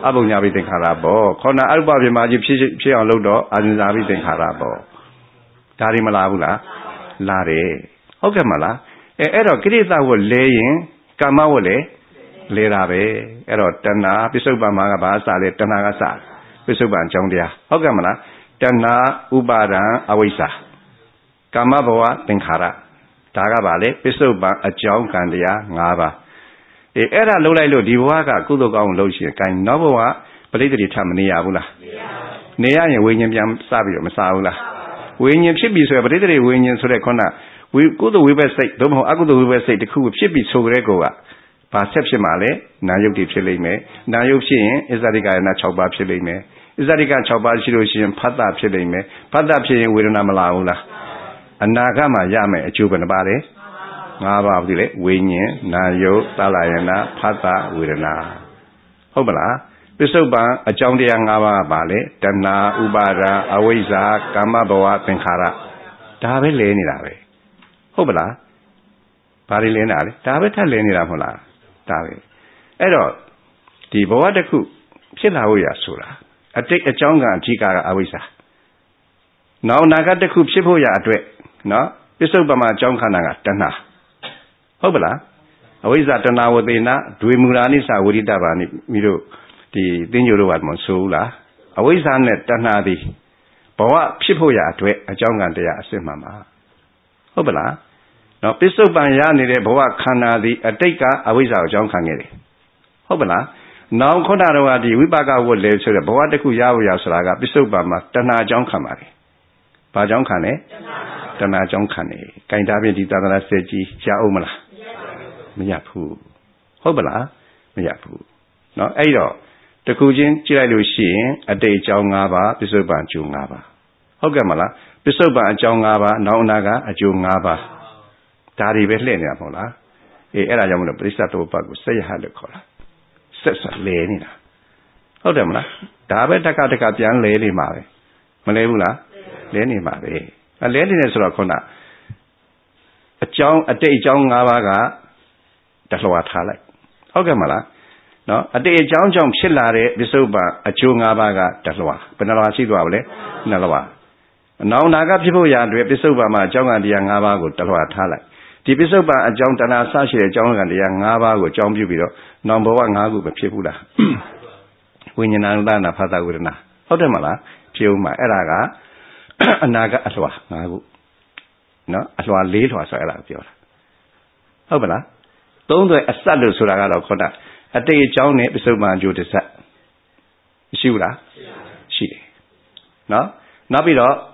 အဘုံညာပိသင်္ခါရပေါ့ခေါဏအရုပပြမကြီးဖြစ်ဖြစ်အောင်လုပ်တော့အာဇင်ဇာပိသင်္ခါရပေါ့ဒါတွေမလားဘူးလားလာတယ်ဟုတ်ကဲ့မလားအဲအဲ့တော့ကိရိတာဝတ်လဲရင်ကာမဝတ်လဲလဲတာပဲအဲ့တော့တဏှာပစ္စုပ္ပန်မှာကဘာစလဲတဏှာကစပစ္စုပ္ပန်အကြောင်းတရားဟုတ်ကဲ့မလားတဏှာဥပါဒံအဝိဇ္ဇာကာမဘဝသင်္ခါရဒါကဘာလဲပစ္စုပ္ပန်အကြောင်းကံတရား၅ပါးအေးအဲ့ဒါလုံးလိုက်လို့ဒီဘဝကကုသိုလ်ကောင်းလုပ်ရှင်ကိုင်းနောက်ဘဝပရိသေတိထမနေရဘူးလားနေရရင်ဝိညာဉ်ပြန်စပြီးတော့မစားဘူးလားဝိညာဉ်ဖြစ်ပြီဆိုရင်ပရိသေတိဝိညာဉ်ဆိုတဲ့ခုနဝိကုသိုလ်ဝိဘက်စိတ်သို့မဟုတ်အကုသိုလ်ဝိဘက်စိတ်တစ်ခုဖြစ်ပြီဆိုကြတဲ့ကောကဘာဆက်ဖြစ်မှာလဲနာယုတ်တိဖြစ်လိမ့်မယ်နာယုတ်ဖြစ်ရင်အစ္ဆဒိကယနာ၆ပါးဖြစ်လိမ့်မယ်အစ္ဆဒိက၆ပါးရှိလို့ရှိရင်ဖတ်တာဖြစ်လိမ့်မယ်ဖတ်တာဖြစ်ရင်ဝေဒနာမလာဘူးလားအနာဂတ်မှာရမယ်အကျိုးဘယ်နှပါလဲ၅ပါးဘူးလေဝိညာဉ်နာယုတ်သလယနာဖတ်တာဝေဒနာဟုတ်ပလားပစ္စုပ္ပန်အကြောင်းတရား၅ပါးကပါလေတဏှာဥပါဒာအဝိဇ္ဇာကာမဘဝသင်္ခါရဒါပဲလဲနေတာပဲဟုတ်ပလားဘာတွေလဲနေတာလဲဒါပဲထပ်လဲနေတာမဟုတ်လားဒါပဲအဲ့တော့ဒီဘဝတစ်ခုဖြစ်လာဖို့ရဆိုတာအတိတ်အကြောင်းကအဓိကကအဝိဇ္ဇာနောက်နာဂတ်တစ်ခုဖြစ်ဖို့ရအတွက်နော်ပစ္စုပ္ပန်မှာအကြောင်းခန္ဓာကတဏှာဟုတ်ပလားအဝိဇ္ဇာတဏှာဝသေနဒွေမူရာနိစ္စဝိရိတဘာနိမိတို့ဒီသင်္ကြန်တို့ဘာမှမဆိုဘူးလားအဝိဇ္ဇာနဲ့တဏှာသည်ဘဝဖြစ်ဖို့ရအတွက်အကြောင်းကတရားအစစ်မှန်ပါဟုတ်ပလားနော်ပစ္စုပ္ပန်ရနေတဲ့ဘဝခန္ဓာသည်အတိတ်ကအဝိဇ္ဇာကိုအကြောင်းခံခဲ့တယ်ဟုတ်ပလားနောင်ခုနတော့ဒီဝိပါကဝတ်လေဆိုတဲ့ဘဝတစ်ခုရဖို့ရဆိုတာကပစ္စုပ္ပန်မှာတဏှာအကြောင်းခံပါတယ်ဘာကြောင့်ခံလဲတဏှာအကြောင်းခံတယ်ဂိုင်တာပြင်ဒီသာသနာစက်ကြီးရအောင်မလားမရဘူးဟုတ်ပလားမရဘူးเนาะအဲ့တော့တခုချင်းကြည့်လိုက်လို့ရှိရင်အတိတ်အကြောင်း၅ပါးပစ္စုပ္ပန်အကျိုး၅ပါးဟုတ်ကဲ့မလားပစ္စုပ္ပန်အကြောင်း၅ပါးနောက်အနာကအကျိုး၅ပါးဒါတွေပဲလှည့်နေတာမဟုတ်လားအေးအဲ့ဒါကြောင့်မလို့ပရိစ္ဆသုပ္ပကိုဆက်ရဟလို့ခေါ်တာဆက်ဆက်လဲနေတာဟုတ်တယ်မလားဒါပဲတက္ကတက္ကပြန်လဲနေမှာပဲမလဲဘူးလားလဲနေမှာပဲအလဲနေတယ်ဆိုတော့ခုနအကြောင်းအတိတ်အကြောင်း၅ပါးကတလှော်ထားလိုက်ဟုတ်ကဲ့မလားနော်အတိတ်အကြောင်းကြောင့်ဖြစ်လာတဲ့ပစ္စုပ္ပန်အကျိုး၅ပါးကတလှော်ဘယ်နှလှော်ရှိသွားပါလဲနှလှော်အနောင်နာကဖြစ်ဖို့ရာအတွက်ပစ္စုပ္ပန်မှာအကြောင်းကတရား၅ပါးကိုတလှော်ထားလိုက်ဒီပစ္စုပ္ပန်အကြောင်းတဏှာဆရှိတဲ့အကြောင်းကတရား၅ပါးကိုအကြောင်းပြုပြီးတော့နောင်ဘဝ၅ခုမဖြစ်ဘူးလားဝိညာဏသနာဖသဝေဒနာဟုတ်တယ်မလားဖြစ်ဦးမှာအဲ့ဒါကအနာကအလှော်၅ခုနော်အလှော်၄လှော်ဆိုအဲ့ဒါပြောတာဟုတ်ပါလားသုံးသွဲအစက်လို့ဆိုတာကတော့ခေါ်တာအတိတ်အကြောင်းနဲ့ပစ္စုပ္ပန်အကျိုးတစ်ဆက်ရှိဘူးလားရှိတယ်နော်နောက်ပြီးတော့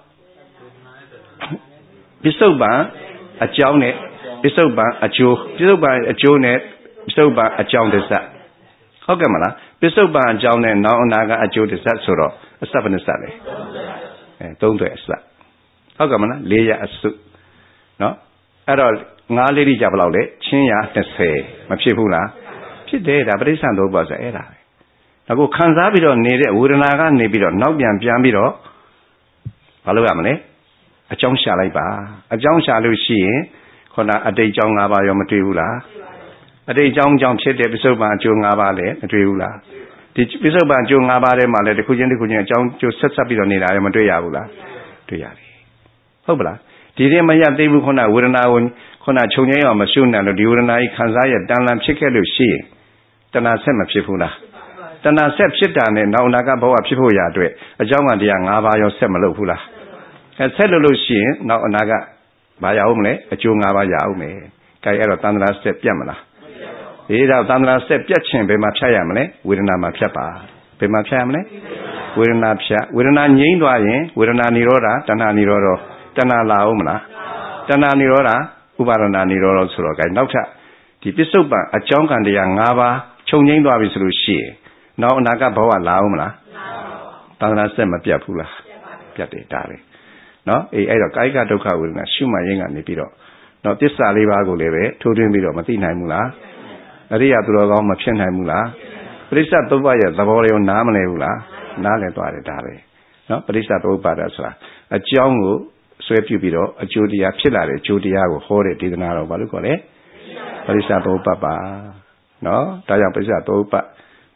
ပစ္စုပ္ပန်အကြောင်းနဲ့ပစ္စုပ္ပန်အကျိုးပစ္စုပ္ပန်အကျိုးနဲ့ပစ္စုပ္ပန်အကြောင်းတစ်ဆက်ဟုတ်ကဲ့မလားပစ္စုပ္ပန်အကြောင်းနဲ့နောက်အနာကအကျိုးတစ်ဆက်ဆိုတော့အစက်ဘယ်နှဆက်လဲအဲသုံးသွဲအစက်ဟုတ်ကဲ့မလားလေးရအစုနော်အဲ့တော့ငါးလေးတိကြဘယ်လောက်လဲချင်းရ၂၀မဖြစ်ဘူးလားဖြစ်တယ်ဒါပရိစ္ဆန်သုံးပါးဆိုအဲ့ဒါပဲအခုခံစားပြီးတော့နေတဲ့ဝေဒနာကနေပြီးတော့နောက်ပြန်ပြန်ပြီးတော့ဘာလုပ်ရမလဲအကြောင်းရှာလိုက်ပါအကြောင်းရှာလို့ရှိရင်ခုနအတိတ်အကြောင်း၅ပါးရောမတွေ့ဘူးလားအတိတ်အကြောင်းကြောင့်ဖြစ်တဲ့ပစ္စုပ္ပန်အကျိုး၅ပါးလည်းမတွေ့ဘူးလားဒီပစ္စုပ္ပန်အကျိုး၅ပါးထဲမှာလည်းတစ်ခုချင်းတစ်ခုချင်းအကြောင်းကျိုးဆက်ဆက်ပြီးတော့နေတာရောမတွေ့ရဘူးလားတွေ့ရတယ်ဟုတ်ပလားဒီထဲမရသေးဘူးခုနဝေဒနာကိုခုနခြုံငိမ့်အောင်မရှုနိုင်လို့ဒီဝေဒနာကြီးခံစားရတန်လန်ဖြစ်ခဲ့လို့ရှိရင်တဏှာဆက်မဖြစ်ဘူးလားတဏှာဆက်ဖြစ်တာနဲ့နောက်နာကဘဝဖြစ်ဖို့ရအတွက်အကြောင်းကတရား၅ပါးရောဆက်မလုပ်ဘူးလားအဲဆက်လို့လို့ရှိရင်နောက်အနာကဘာရအောင်မလဲအကျိုး၅ပါးရအောင်မယ်။ကြိုက်အဲ့တော့တန်ត្រာဆက်ပြတ်မလား။ဒီတော့တန်ត្រာဆက်ပြတ်ခြင်းဘယ်မှာဖြတ်ရမလဲဝေဒနာမှာဖြတ်ပါဘယ်မှာဖြတ်ရမလဲဝေဒနာဖြတ်ဝေဒနာငြိမ်းသွားရင်ဝေဒနာនិရောဓတဏှာនិရောဓတဏှာလာအောင်မလားတဏှာនិရောဓဥပါဒနာនិရောဓဆိုတော့ gain နောက်ထပ်ဒီပစ္စုပ္ပန်အကြောင်းကံတရား၅ပါးချုပ်ငြိမ်းသွားပြီဆိုလို့ရှိရင်နောက်အနာဂတ်ဘဝလာအောင်မလားတန်ត្រာဆက်မပြတ်ဘူးလားပြတ်တယ်ဒါပဲနော်အေးအဲ့တော့ကာယကဒုက္ခဝေဒနာရှုမှတ်ရင်းကနေပြီးတော့နော်သစ္စာလေးပါးကိုလည်းပဲထိုးထွင်းပြီးတော့မသိနိုင်ဘူးလားအရိယာသူတော်ကောင်းမဖြစ်နိုင်ဘူးလားပရိစ္ဆသုပ္ပရဲ့သဘောတွေကိုနားမလဲဘူးလားနားလည်သွားတယ်ဒါပဲနော်ပရိစ္ဆသုပ္ပတာဆိုတာအကြောင်းကိုဆွဲပြုပြီးတော့အကျိုးတရားဖြစ်လာတဲ့အကျိုးတရားကိုဟောတဲ့ဒေသနာတော်ဘာလို့ခေါ်လဲပရိစ္ဆသုပ္ပပါနော်ဒါကြောင့်ပရိစ္ဆသုပ္ပ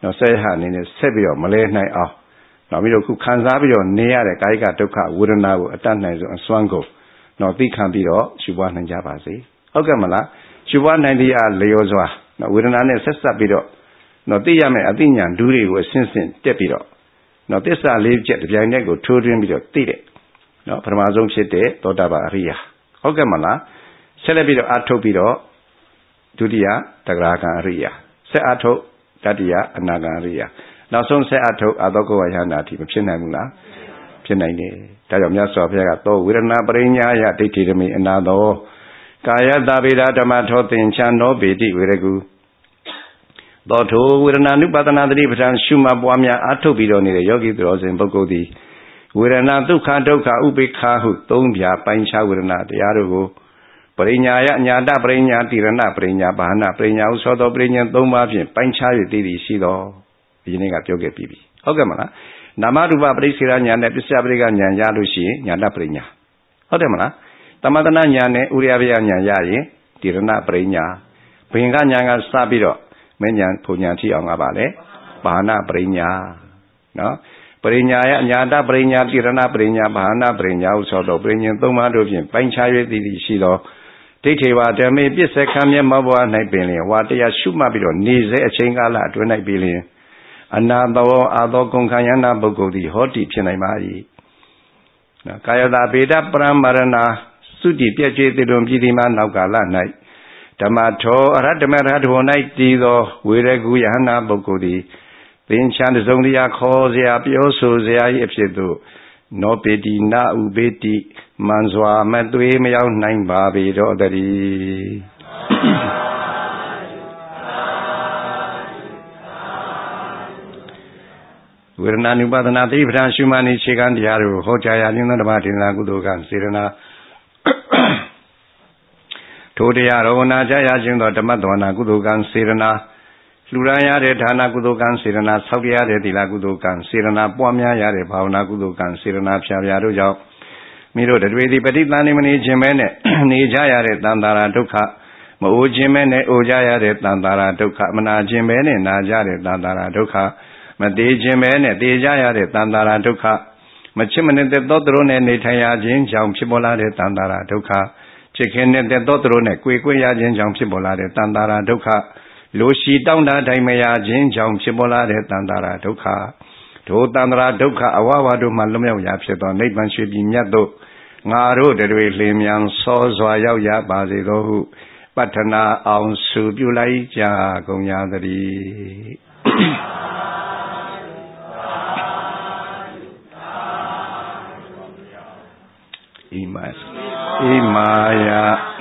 နော်ဆက်ဟာနေနဲ့ဆက်ပြီးတော့မလဲနိုင်အောင်နောက်ပြီးတော့ခုခံစားပြီးတော့နေရတဲ့ကာယကဒုက္ခဝေဒနာကိုအတတ်နိုင်ဆုံးအစွမ်းကုန်နော်သိခံပြီးတော့ရှုပွားနိုင်ကြပါစေဟုတ်ကဲ့မလားရှုပွားနိုင်တရားလျော်စွာနော်ဝေဒနာနဲ့ဆက်ဆက်ပြီးတော့နော်သိရမယ်အသိဉာဏ်ဒူးတွေကိုအစဉ်စဉ်တက်ပြီးတော့နော်သစ္စာလေးချက်တစ်ပြိုင်တည်းကိုထိုးထွင်းပြီးတော့သိတဲ့နော်ပထမဆုံးဖြစ်တဲ့သောတာပန်အရိယာဟုတ်ကဲ့မလားဆက်လက်ပြီးတော့အထုတ်ပြီးတော့ဒုတိယတဂရကံအရိယာဆက်အထုတ်တတိယအနာဂံအရိယာနောက်ဆုံးဆက်အထုတ်အသောကဝယနာတိမဖြစ်နိုင်ဘူးလားဖြစ်နိုင်တယ်ဒါကြောင့်မြတ်စွာဘုရားကသောဝေဒနာပရိညာယဒိဋ္ဌိဓမိအနာသောကာယတဗေဒဓမ္မထောသင်္ချံနောပေတိဝေရကုသောထိုဝေဒနာနုပါဒနာတိပဋ္ဌာန်ရှုမှတ်ပွားများအထုတ်ပြီးတော့နေတဲ့ယောဂီသူတော်စင်ပုဂ္ဂိုလ်သည်ဝေဒနာဒုက္ခဒုက္ခဥပေက္ခဟုသုံးပြပိုင်းခြားဝေဒနာတရားတို့ကိုပရိညာယညာတပရိညာတိရဏပရိညာဘာနာပရိညာဥသောသောပရိညာသုံးပါးဖြင့်ပိုင်းခြား၍သိသည်ရှိသောဒီနေ့ကပြောခဲ့ပြီးပြီဟုတ်ကဲ့မလားနာမရူပပရိစ္ဆေရညာနဲ့ပစ္စယပရိကညာရလို့ရှိရင်ညာတပရိညာဟုတ်တယ်မလားသမတနာညာနဲ့ဥရိယပယညာရရင်တိရဏပရိညာဘင်္ဂညာကစပြီးတော့မဉ္ဇဉ်ဖုန်ညာထိအောင်ကပါလေဘာနာပရိညာနော်ပရိညာယညာတပရိညာတိရဏပရိညာဘာနာပရိညာဥသောသောပရိညာသုံးပါးတို့ဖြင့်ပိုင်းခြား၍သိသည်ရှိသောဒိဋ္ဌိဝါဓမ္မေပစ္စကံမျက်မှောက်ဘဝ၌ပင်လျင်ဝါတရားရှုမှတ်ပြီးတော့နေစေအချိန်ကာလအတွင်း၌ပင်လျင်အနာသောအာသောကုန်ခံယနာပုဂ္ဂိုလ်သည်ဟောတိဖြစ်နိုင်ပါ၏နော်ကာယတာဗေဒပရမရဏသုတိပြည့်ကျွေးတည်တွင်ပြည်ဒီမှာနောက်ကာလ၌ဓမ္မထောအရဟတမရဟထော၌တည်သောဝေရကုယဟနာပုဂ္ဂိုလ်သည်သင်္ချံတစုံတရားခေါ်စရာပြောဆိုစရာ၏အဖြစ်သို့နောပေတိနာဥပေတိမန်စွာမသွေးမရောက်နိုင်ပါပေတော့တည်းဝေဒနာနုပါဒနာသတိပဋ္ဌာန်ရှုမှတ်နေခြေခံတရားတို့ဟောကြားရခြင်းသောဓမ္မဒေသနာကုသိုလ်ကံစေရနာထိုတရားတော်နာကြားရခြင်းသောဓမ္မသဝနာကုသိုလ်ကံစေရနာလှူဒါန်းရတဲ့ဌာနကုသိုလ်ကံစေရနာဆောက်ရတဲ့သီလကုသိုလ်ကံစေရနာပွားများရတဲ့ဘာဝနာကုသိုလ်ကံစေရနာဖြာဖြာတို့ကြောင့်မိတို့တွေဒီပဋိသန္ဓေမနေခြင်းပဲနဲ့နေကြရတဲ့တန်တာရာဒုက္ခမအိုခြင်းပဲနဲ့အိုကြရတဲ့တန်တာရာဒုက္ခမနာခြင်းပဲနဲ့နာကြတဲ့တန်တာရာဒုက္ခမသေးခြင်းပဲနဲ့သေကြရတဲ့တန်တာရာဒုက္ခမချစ်မနေတဲ့သောသူတို့နဲ့နေထိုင်ရခြင်းကြောင့်ဖြစ်ပေါ်လာတဲ့တန်တာရာဒုက္ခချစ်ခင်တဲ့သောသူတို့နဲ့ကိုယ်ကွယ်ရခြင်းကြောင့်ဖြစ်ပေါ်လာတဲ့တန်တာရာဒုက္ခလိုရှိတောင်းတတိုင်းမရခြင်းကြောင့်ဖြစ်ပေါ်လာတဲ့တန်တာရာဒုက္ခဒုတန်တာရာဒုက္ခအဝဝတို့မှလွတ်မြောက်ရာဖြစ်သောနိဗ္ဗာန်ရွှေပြည်မြတ်သို့ငါတို့တွေလင်းမြန်စောစွာရောက်ရပါစေသောဟုပတ္ထနာအောင်စုပြုလိုက်ကြကုန်ရသတည်းဣမဣမာယ